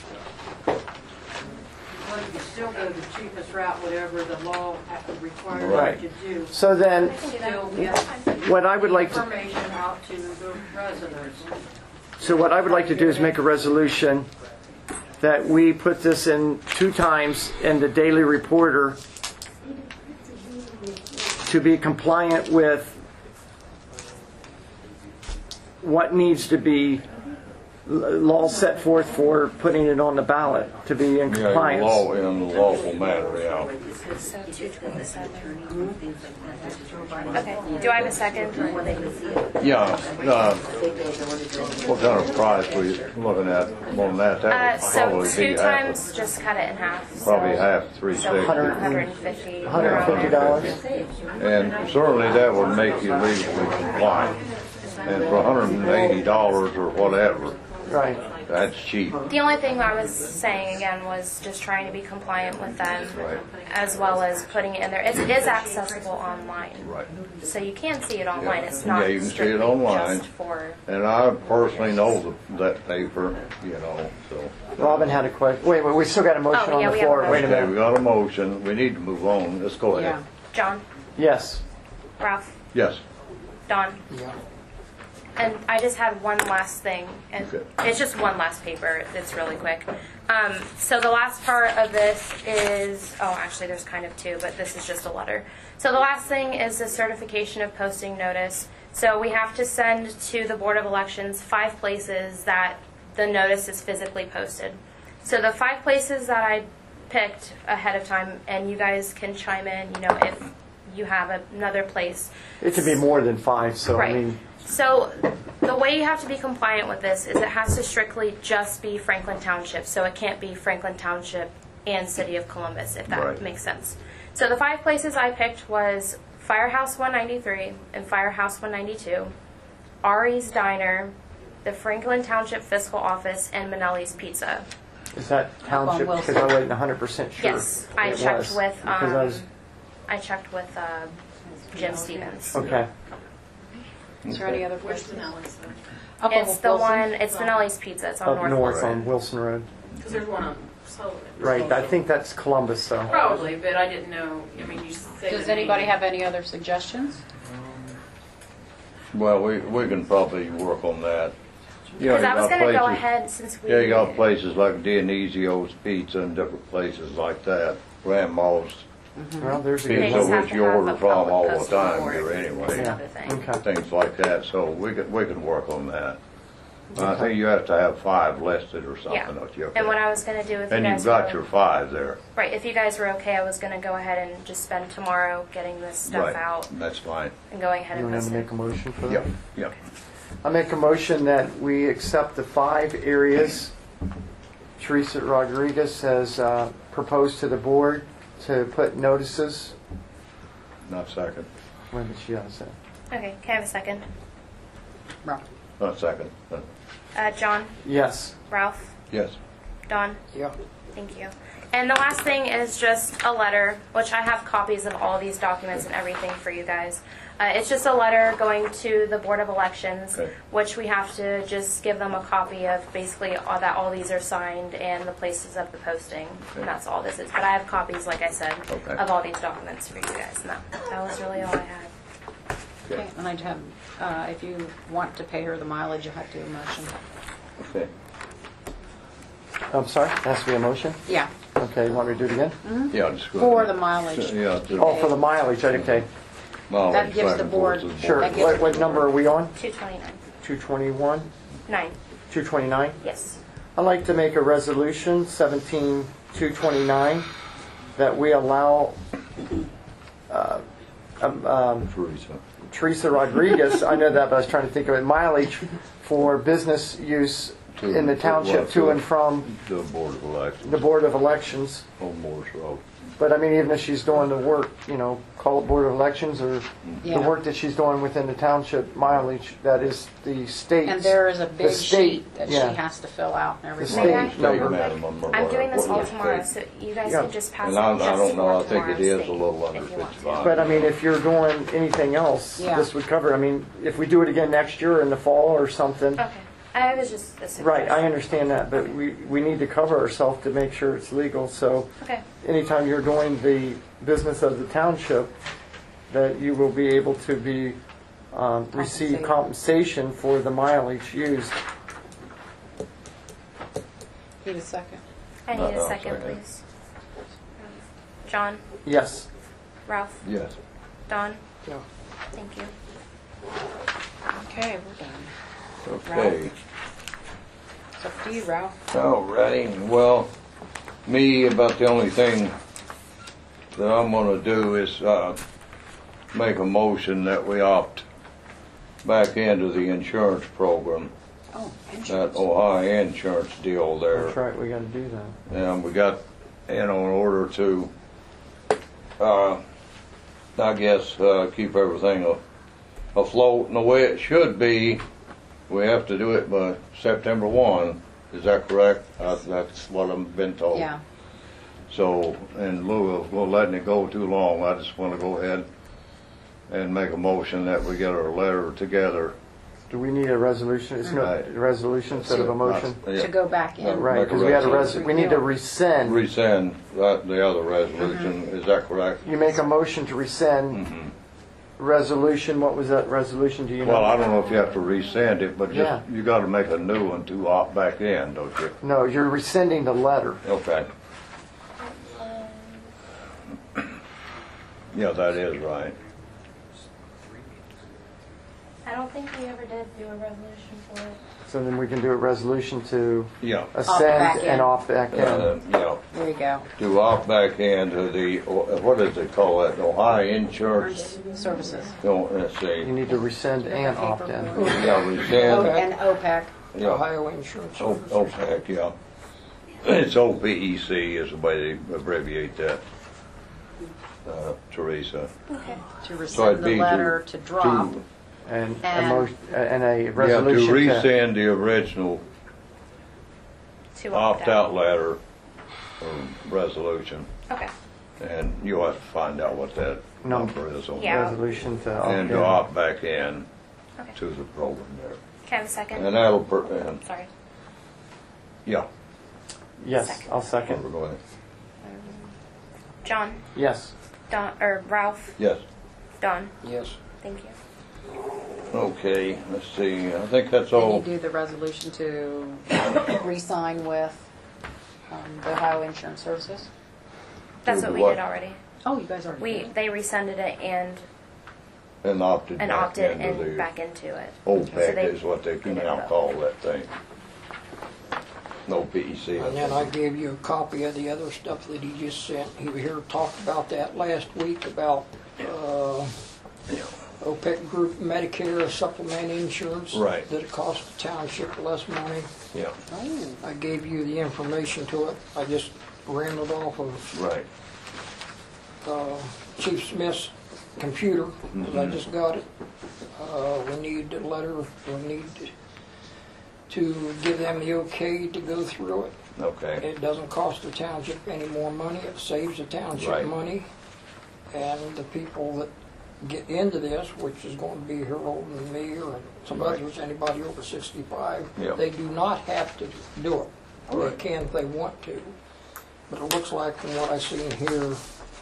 well, you still go the cheapest route, whatever the law requires Right. you to do. So then, Still get what I would like to... information out to the residents. So what I would like to do is make a resolution that we put this in 2 times in the Daily Reporter to be compliant with what needs to be law set forth for putting it on the ballot to be in compliance. Yeah, in the lawful manner, yeah. So 227. Okay, do I have a second? Yeah, what kind of price were you looking at on that? That would So probably 2 be times, just cut it in half. So- Probably half, So 360. $150. $150. And certainly that would make you legally compliant. And for $180 or whatever, Right. that's cheap. The only thing I was saying again was just trying to be compliant with them, as well as putting it in there. It is accessible online, Right. so you can see it online. It's not Yeah, you can see it strictly online. just for. And I personally know that paper, you know, so. Robin had a question. Wait, we still got a motion Oh, yeah, on the we have a floor. Wait a Okay, we minute. got a motion. We need to move on. Let's go ahead. John, Yes. Ralph, Yes. Don. And I just had one last thing, and it's just one last paper. It's really quick. So the last part of this is, actually there's kind of 2, but this is just a letter. So the last thing is the certification of posting notice. So we have to send to the Board of Elections 5 places that the notice is physically posted. So the 5 places that I picked ahead of time, and you guys can chime in, if you have another place. It can be more than 5, so Right. I mean, So the way you have to be compliant with this is it has to strictly just be Franklin Township. So it can't be Franklin Township and City of Columbus, if that Right. makes sense. So the 5 places I picked was Firehouse 193 and Firehouse 192, Ari's Diner, the Franklin Township Fiscal Office, and Manelli's Pizza. is that township? Because I wasn't 100% sure. Yes, I it checked was, with because Jim Stevens. Okay. Is there any other Where's questions? Denali's though? Up It's on the Wilson? one. It's Manelli's Pizza. It's on Up North. north Wilson. on Wilson Road. Because there's one on Sullivan. Right. I think that's Columbus, though. Probably, but I didn't know. I mean, you say. Does the anybody name. have any other suggestions? Well, we can probably work on that. You know, Because you I was got going to go places- ahead since we. Yeah, you got places like Dionizio's Pizza and different places like that. Grandma's Well, there's a good Pizza, just have which to you have order a from public all the posting time for it. here anyway. That's Yeah. another thing. Okay. Things like that, so we can work on that. I think you have to have 5 listed or Yeah. something, don't you? And what I was going to do if And you you've guys got were, your 5 there. right, if you guys were okay, I was going to go ahead and just spend tomorrow getting this stuff Right, out that's fine. and going ahead You and want to post it. make a motion for that? Yep, yep. I make a motion that we accept the 5 areas Teresa Rodriguez has proposed to the board to put notices. Not second. When did she have that? Okay, can I have a second? Not second. John, Yes. Ralph, Yes. Don. Yeah. Thank you. And the last thing is just a letter, which I have copies of all these documents and everything for you guys. It's just a letter going to the Board of Elections, Okay. which we have to just give them a copy of basically all these are signed and the places of the posting. And that's all this is. But I have copies, like I said, Okay. of all these documents for you guys. And that was really all I had. Okay, and I'd have, if you want to pay her the mileage, you have to do a motion. Okay. I'm sorry, it has to be a motion? Yeah. Okay, you want me to do it again? Yeah, just go For ahead. the mileage. Yeah, just- Oh, for the mileage, okay. mileage That gives back the and forth board- to the Sure. That gives What the number are we on? 229. 221? 9. 229? Yes. I'd like to make a resolution, 17-229, that we allow Teresa. Teresa Rodriguez, I know that, but I was trying to think of it, mileage for business use in the township to and from The Board of Elections. the Board of Elections. On Morris Road. But I mean, even if she's doing the work, call it Board of Elections, or Yeah. the work that she's doing within the township mileage, that is the state's. And there is a big the state, sheet that yeah. she has to fill out and The everything. state State number. minimum or I'm doing this all whatever. tomorrow, so you guys Yeah. can just pass And it I just don't know, I for think it tomorrow's is a date, little under if you want to. 55. But I mean, if you're doing anything else, Yeah. this would cover. I mean, if we do it again next year in the fall or something. Okay. I was just a suggestion. Right, I understand that, but we need to cover ourselves to make sure it's legal. So Okay. anytime you're doing the business of the township, that you will be able to be receive compensation for the mileage used. Need a second? I need a No, second, second. please. John, Yes. Ralph, Yes. Don. Yeah. Thank you. Okay, we're done. Okay. It's up to you, Ralph. Alrighty, well, me, about the only thing that I'm gonna do is, make a motion that we opt back into the insurance program. Oh, That insurance. Ohio insurance deal there. That's right, we got to do that. And we got, in order to, I guess, keep everything afloat and the way it should be, we have to do it by September 1. Is that correct? That's what I've been told. Yeah. So, in lieu of letting it go too long, I just want to go ahead and make a motion that we get our letter together. Do we need a resolution? It's not Right. a resolution instead of a motion. Yeah. To go back in. Right, because we had we need to rescind. Rescind the other resolution, is that correct? You make a motion to rescind resolution. What was that resolution? Do you know? Well, I don't know if you have to rescind it, but Yeah. just, you gotta make a new one to opt back in, don't you? No, you're rescinding the letter. Okay. Yeah, that is right. I don't think we ever did do a resolution for it. So then we can do a resolution to Yeah. ascend and off back in. Yeah. There you go. To off back end to the, what does it call that, Ohio Insurance? Services. No, let's see. You need to rescind and opt in. Yeah, rescind. And OPEC. Yeah. Ohio Insurance. OPEC, yeah. It's OPEC is the way they abbreviate that, Teresa. Okay. To So rescind it'd the be letter to drop. And And- a Yeah, resolution to rescind the original To opt opt-out letter or resolution. Okay. And you'll have to find out what that number is on Yeah. resolution to opt and in. to opt back in Okay. to the program there. Can I have a second? And that'll, and, Sorry. yeah. Yes, I'll second. We're going, John, Yes. Don, or Ralph, yes. Don. Yes. Thank you. Okay, let's see, I think that's Then you all. do the resolution to re-sign with the Ohio Insurance Services. That's Do what the we what? did already. Oh, you guys already They rescinded it and And opted back opted into and the back into it. OPEC they is what they can did it now both. call that thing. No PEC. And then I gave you a copy of the other stuff that he just sent. He was here, talked about that last week about OPEC Group Medicare supplement insurance. Right. That it costs the township less money. Yeah, I gave you the information to it. I just ran it off of right. Chief Smith's computer, 'cause I Mhm. just got it. We need a letter, we need to give them the okay to go through it. Okay, It doesn't cost the township any more money, it saves the township Right. money. And the people that get into this, which is going to be Harold and me or some Right. others, anybody over 65, Yeah. they do not have to do it. They Right. can if they want to. But it looks like from what I seen here,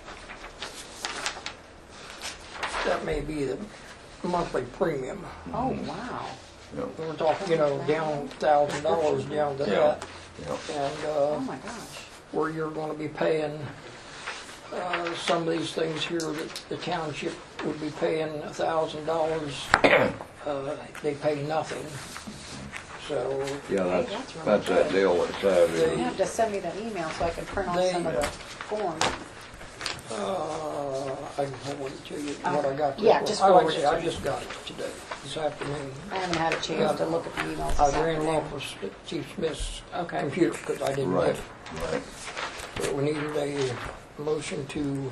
that may be the monthly premium. Oh, wow. yeah, We're talking, down $1,000 down to Yeah. that. yeah. And Oh, my gosh. where you're going to be paying some of these things here that the township would be paying $1,000, they pay nothing. So Yeah, that's that's that deal with You Savvy. have to send me that email so I can print off They- some of the forms. I can forward it to you what I got. this Yeah, morning. just Like I forward say, it I to just got it today, this afternoon. I haven't had a chance to look at the emails this I ran afternoon. off of Chief Smith's Okay. computer because I didn't Right, get it. right. So we needed a motion to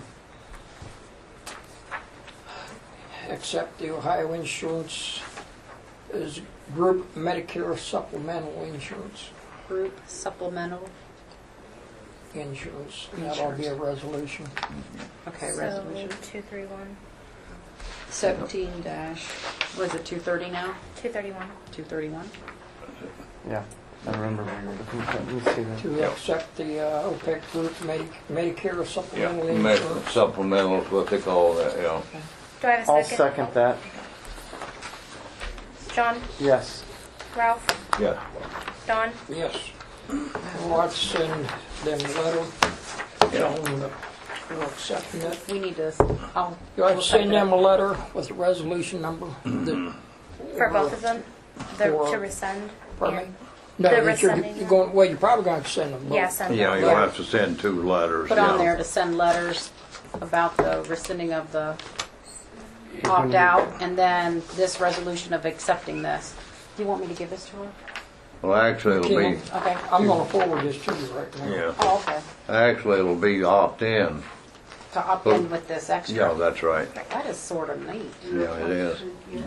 accept the Ohio Insurance as group Medicare supplemental insurance. Group supplemental. Insurance. That'll be a resolution. Okay, So resolution. 231. 17 dash, was it 230 now? 231. 231? Yeah, I remember where you were looking at. Let me see that. To accept the OPEC group Medicare Yeah, supplemental med- insurance. supplemental is what they call that, yeah. Do I have a I'll second? second that. John, Yes. Ralph, Yeah, Don. Yes. Well, I'd send them a letter telling them that we're accepting it. We need to, I'll. I'd send them a letter with a resolution number. For both of them? For- To rescind? Pardon me? and- No, The that you're rescinding going, well, you're probably going to send them both. Yeah, send yeah, them. you'll have to send 2 letters. Put on yeah. there to send letters about the rescinding of the opt-out, and then this resolution of accepting this. Do you want me to give this to her? Well, actually, it'll be, Okay. I'm going to forward this to you right now. yeah, Oh, okay. actually, it'll be opt-in. To opt in with this extra. Yeah, that's right. That is sort of neat. Yeah, it is.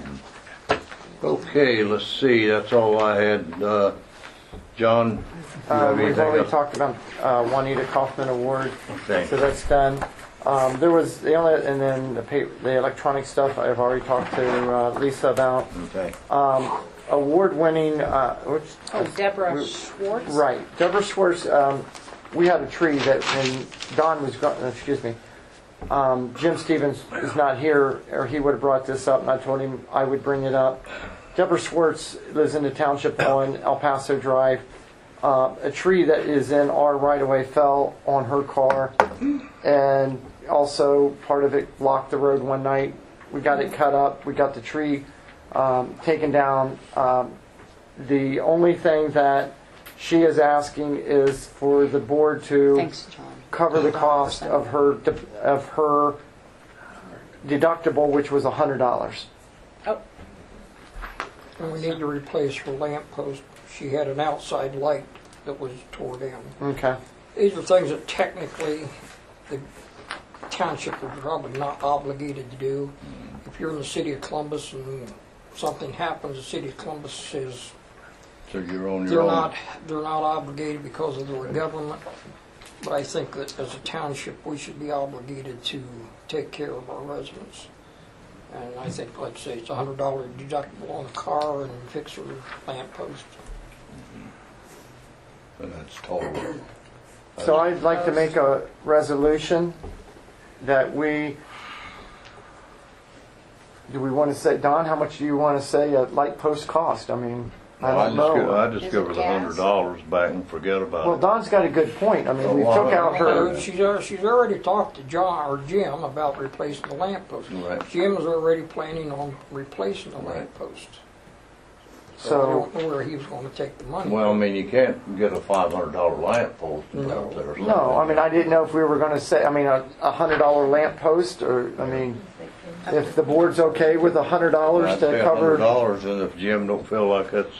Okay, let's see, that's all I had. John, do you have We've anything already else? talked about Juanita Kaufman Award, Okay. so that's done. There was the only, and then the electronic stuff I've already talked to Lisa about. Okay. Award-winning, which Oh, Deborah Schwartz? right, Deborah Schwartz. We had a tree that when Don was gone. Excuse me. Jim Stevens is not here, or he would have brought this up, and I told him I would bring it up. Deborah Schwartz lives in the township on El Paso Drive. A tree that is in our right-of-way fell on her car, and also part of it blocked the road one night. We got it cut up. We got the tree taken down. The only thing that she is asking is for the board to Thanks, John. cover the cost of her deductible, which was $100. And we need to replace her lamp post. She had an outside light that was tore down. Okay. These are things that technically the township is probably not obligated to do. If you're in the city of Columbus and something happens, the city of Columbus says So you're on your own. they're not obligated because of their government. But I think that as a township, we should be obligated to take care of our residents. And I think, let's say it's $100 deductible on a car and fix her lamp post. And that's total. So I'd like to make a resolution that do we want to say, Don, how much do you want to say a light post cost? I mean, I don't know. I just give her the $100 back and forget about Well, it. Don's got a good point. I mean, we took out her. She's already talked to John or Jim about replacing the lamp post. Right. Jim is already planning on replacing the lamp post. So I don't know where he was going to take the money. Well, I mean, you can't get a $500 lamp post out there. No, I mean, I didn't know if we were going to say, I mean, a $100 lamp post, or, I mean, if the board's okay with $100 to cover. $100, and if Jim don't feel like it's,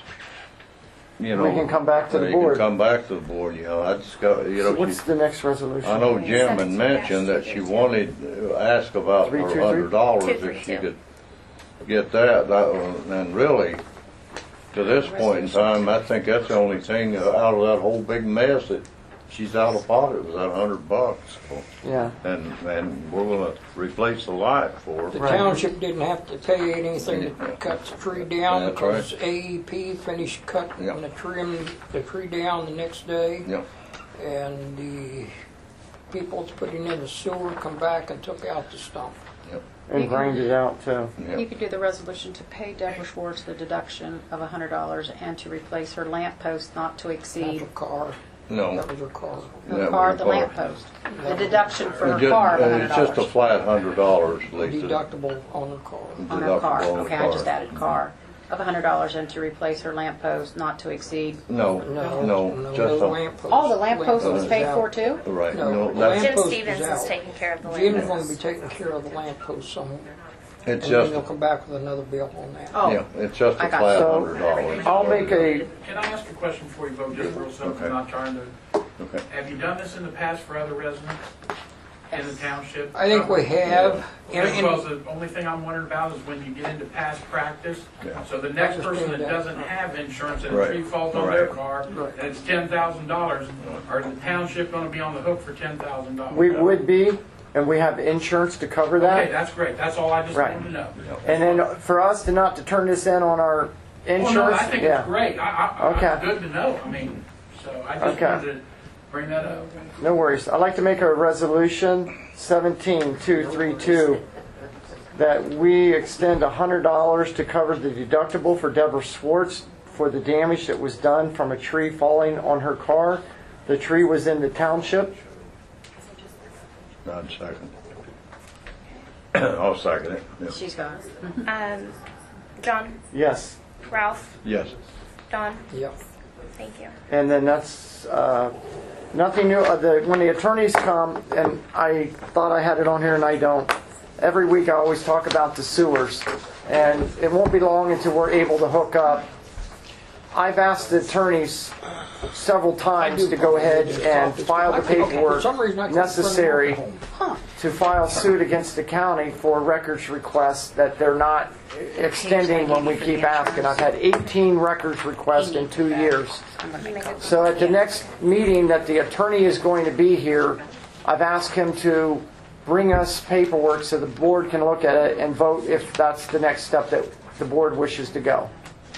you know. We can come back to the he board. can come back to the board, you know, I just got, you know. So what's the next resolution? I know Jim had mentioned that she wanted to ask about her 323? $100 if she could get that, and really, to this point in time, I think that's the only thing out of that whole big mess that she's out of pocket was that $100. Yeah. And we're gonna replace the light for her. The township didn't have to pay anything to cut the tree down That's because AEP finished cutting the tree down the next day. Yep. And the people that's putting in the sewer come back and took out the stump. Yep. And grind it out too. You could do the resolution to pay Deborah Schwartz the deduction of $100 and to replace her lamp post not to exceed. Her car. No. That was her car. Her car, the lamp post. The deduction for her It's just- car of $100. It's just a flat $100, Lisa. Deductible on her car. On her car. Deductible on Okay, the I just car. added car of $100 and to replace her lamp post not to exceed. No, just a. lamp post. Oh, the lamp post was paid for too? Right, No, no, the that's, Jim post Stevens is is out. taking care of the lamp Jim's going to post. be taking care of the lamp post somewhere. it's And then just, they'll come back with another bill on that. Oh, yeah, it's just a I got flat you. $100. I'll make a, Can I ask a question before you vote, just real simple, Okay. I'm not trying to, Okay. have you done this in the past for other residents in the township? I think we have. Because the only thing I'm wondering about is when you get into past practice, Yeah. so the next person that Understand that. doesn't have insurance and a Right. tree falls on their Right. car, and it's $10,000, are the township gonna be on the hook for $10,000? we would be, and we have insurance to cover Okay, that. that's great, that's all I just Right. wanted to know. And then for us to not to turn this in on our Well, no, insurance, I think yeah. it's great, Okay. it's good to know, I mean, so I just Okay. wanted to bring that up. No worries. I'd like to make a resolution 17232 that we extend $100 to cover the deductible for Deborah Schwartz for the damage that was done from a tree falling on her car. The tree was in the township. I'd second. I'll second it. Yeah. she's got it. John, Yes. Ralph, Yes. Don, Yep. thank you. And then that's nothing new. When the attorneys come, and I thought I had it on here and I don't. Every week I always talk about the sewers, and it won't be long until we're able to hook up. I've asked the attorneys several times to go ahead and file the paperwork necessary to file suit against the county for records requests that they're not extending when we keep asking. I've had 18 records requests in 2 years. So at the next meeting that the attorney is going to be here, I've asked him to bring us paperwork so the board can look at it and vote if that's the next step that the board wishes to go.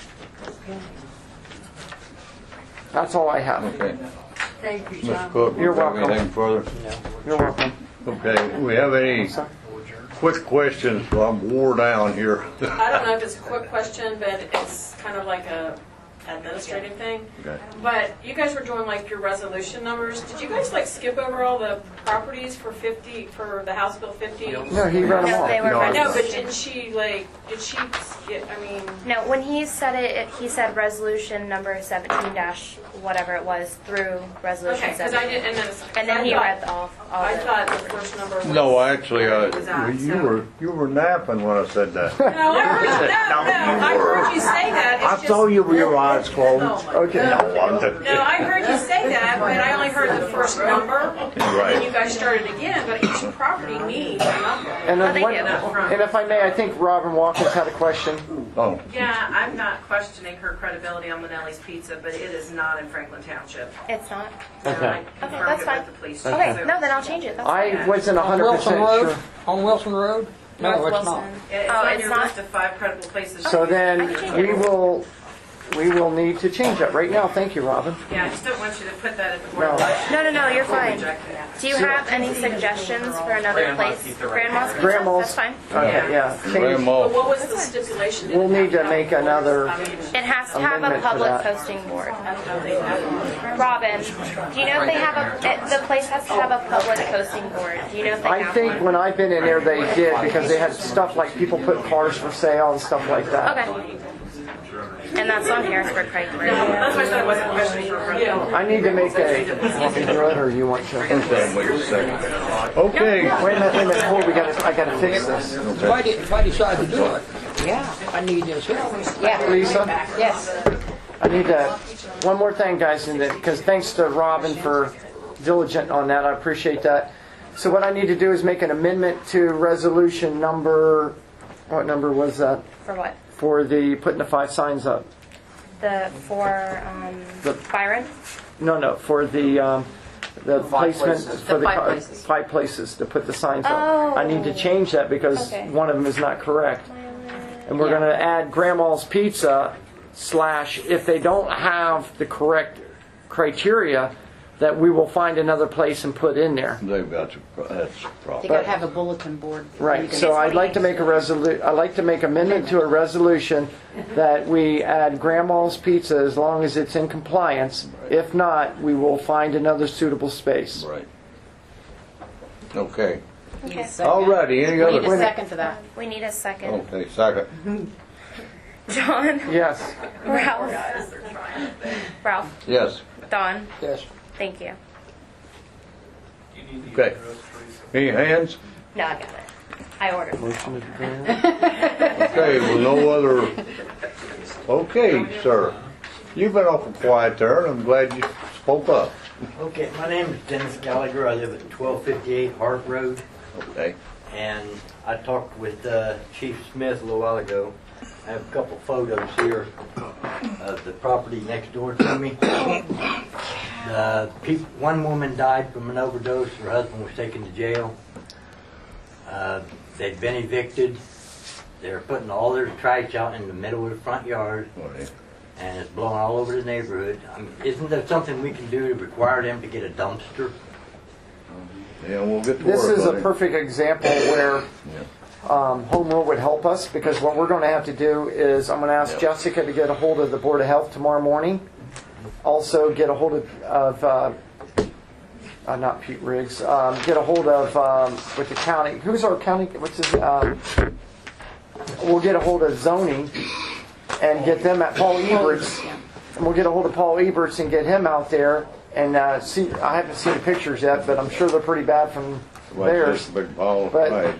That's all I have. Okay. Thank you, Mr. John. Cook, You're you have welcome. anything further? You're welcome. Okay, we have any quick questions? I'm wore down here. I don't know if it's a quick question, but it's kind of like a administrative thing. Okay. But you guys were doing like your resolution numbers. Did you guys like skip over all the properties for the House Bill 50? No, he read them No, all. they were No, read. No, but did she skip, I mean, No, when he said it, he said resolution number 17 dash whatever it was through resolution okay, because I 17. didn't, And then he read all I of it. thought the first number was. No, actually, was out, you were napping when I said that. No, I heard you say that. I It's saw just, you with your eyes closed. Okay. no, I heard you say that, but I only heard the first number. And then you guys started again, but each property needs a number. And, then think one, it up front. and if I may, I think Robin Walker's had a question. Oh, Yeah, I'm not questioning her credibility on Manelli's Pizza, but it is not in Franklin Township. It's not. And Okay. I confirmed that's it fine. with the police. Okay, So- no, then I'll change it. That's I fine. wasn't On 100% Wilson Road? sure. On Wilson Road? No, North it's not. Wilson. It's Oh, on it's your not. list of 5 credible places. So I then can change we it. will need to change that right now. Thank you, Robin. Yeah, I just don't want you to put that at the board No. of elections. No, you're fine. Reject it. Do you have any suggestions for another place? Grandma's Pizza? Grandma's. That's fine. Okay, yeah. Change. But Grandma. what was the stipulation? We'll need to make another. It has to have a Amendment to public that. posting board. Robin, do you know if they have the place has to have a public posting board? Do you know if they I have think one? when I've been in there, they did because they had stuff like people put cars for sale and stuff like that. Okay. And that's on Harrisburg Pike Road. That's why I said I wasn't questioning her credibility. I need to make a. Want me to do it, or you want to? okay, wait a second. Okay. Wait a minute. Hold. I gotta fix this. If I decide to do it, I need this help. Lisa. Yes. I need to. One more thing, guys, because thanks to Robin for diligent on that. I appreciate that. So what I need to do is make an amendment to resolution number. What number was that? For what? For the putting the 5 signs up. For Byron? No, for the placement places. for The 5 car- places. 5 places to put the signs up. Oh. I need to change that because Okay. one of them is not correct. And we're Yeah. going to add Grandma's Pizza / if they don't have the correct criteria, that we will find another place and put in there. They've got that's the They problem. gotta have a bulletin board. Right. So I'd like to make amendment to a resolution that we add Grandma's Pizza as long as it's in compliance. If not, we will find another suitable space. Right. Okay. Need a second. Alrighty, any We need other? a second to that. We need a second. Okay, second. John? Yes. Ralph? Yes. Don? Yes. Thank you. Okay. Any hands? No, I got it. I ordered. Motion to adjourn. Okay, well, no other. Okay, sir. You've been awful quiet there, and I'm glad you spoke up. Okay, my name is Dennis Gallagher. I live at 1258 Hart Road. Okay. And I talked with Chief Smith a little while ago. I have a couple photos here of the property next door to me. One woman died from an overdose. Her husband was taken to jail. They'd been evicted. They're putting all their trash out in the middle of the front yard. And it's blowing all over the neighborhood. Isn't there something we can do to require them to get a dumpster? Yeah, we'll get to This work is on a it. perfect example where Home Rule would help us, because what we're going to have to do is I'm going to ask Jessica to get a hold of the Board of Health tomorrow morning. Also get a hold of not Pete Riggs. Get a hold of with the county. Who's our county? What's his? We'll get a hold of zoning and get them at Paul Eberts, and we'll get a hold of Paul Eberts and get him out there and see. I haven't seen the pictures yet, but I'm sure they're pretty bad from theirs. Big ball of But-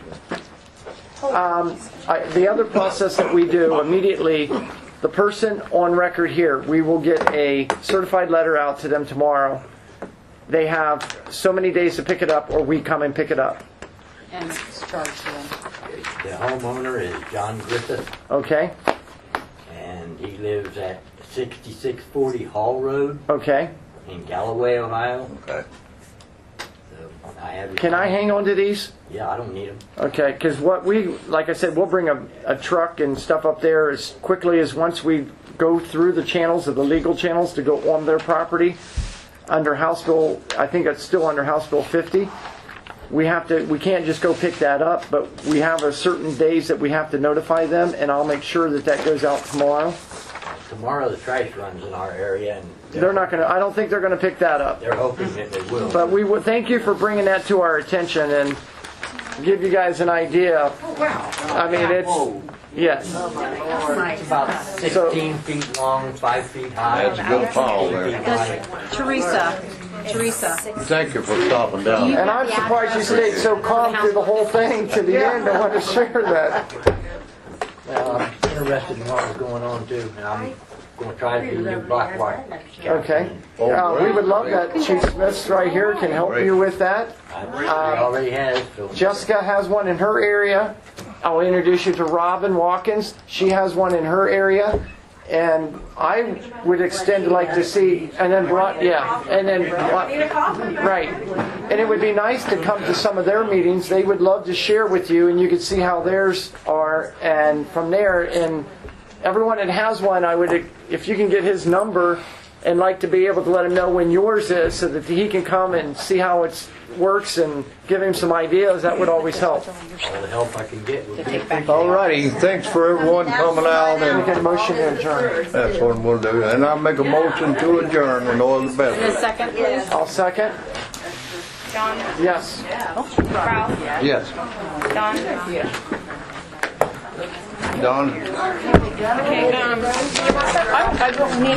flag. The other process that we do immediately, the person on record here, we will get a certified letter out to them tomorrow. They have so many days to pick it up, or we come and pick it up. And it's charged to them. The homeowner is John Griffith, Okay? and he lives at 6640 Hall Road Okay. in Galloway, Ohio. Okay. So I have. Can I hang on to these? Yeah, I don't need them. Okay, because like I said, we'll bring a truck and stuff up there as quickly as once we go through the channels of the legal channels to go on their property under House Bill. I think it's still under House Bill 50. We can't just go pick that up, but we have a certain days that we have to notify them, and I'll make sure that goes out tomorrow. tomorrow the trash runs in our area, and They're not going to, I don't think they're going to pick that up. they're hoping that they will. But we would thank you for bringing that to our attention and give you guys an idea. I mean, it's, yes. It's about 16 feet long, 5 feet high. That's a good pile there. 8 feet high. Teresa. Thank you for stopping down. And I'm surprised you stayed so calm through the whole thing to the end. I want to share that. Well, I'm interested in what was going on too, and I'm going to try to do new black wire. Okay. We would love that. Chief Smith's right here can help you with that. He already has. So Jessica has one in her area. I'll introduce you to Robin Watkins. She has one in her area. And I would extend like to see, and then, right. And it would be nice to come to some of their meetings. They would love to share with you, and you could see how theirs are. And from there, and everyone that has one, I would, if you can get his number, and like to be able to let him know when yours is, so that he can come and see how it works and give him some ideas. That would always help. all the help I can get would be. All righty, thanks for everyone coming out, We and get a motion to adjourn. that's what we'll do. And I'll make a motion to adjourn with no other business. Second, please. I'll second. John, Yes. Ralph, Yes. Don. Don? Okay, I don't need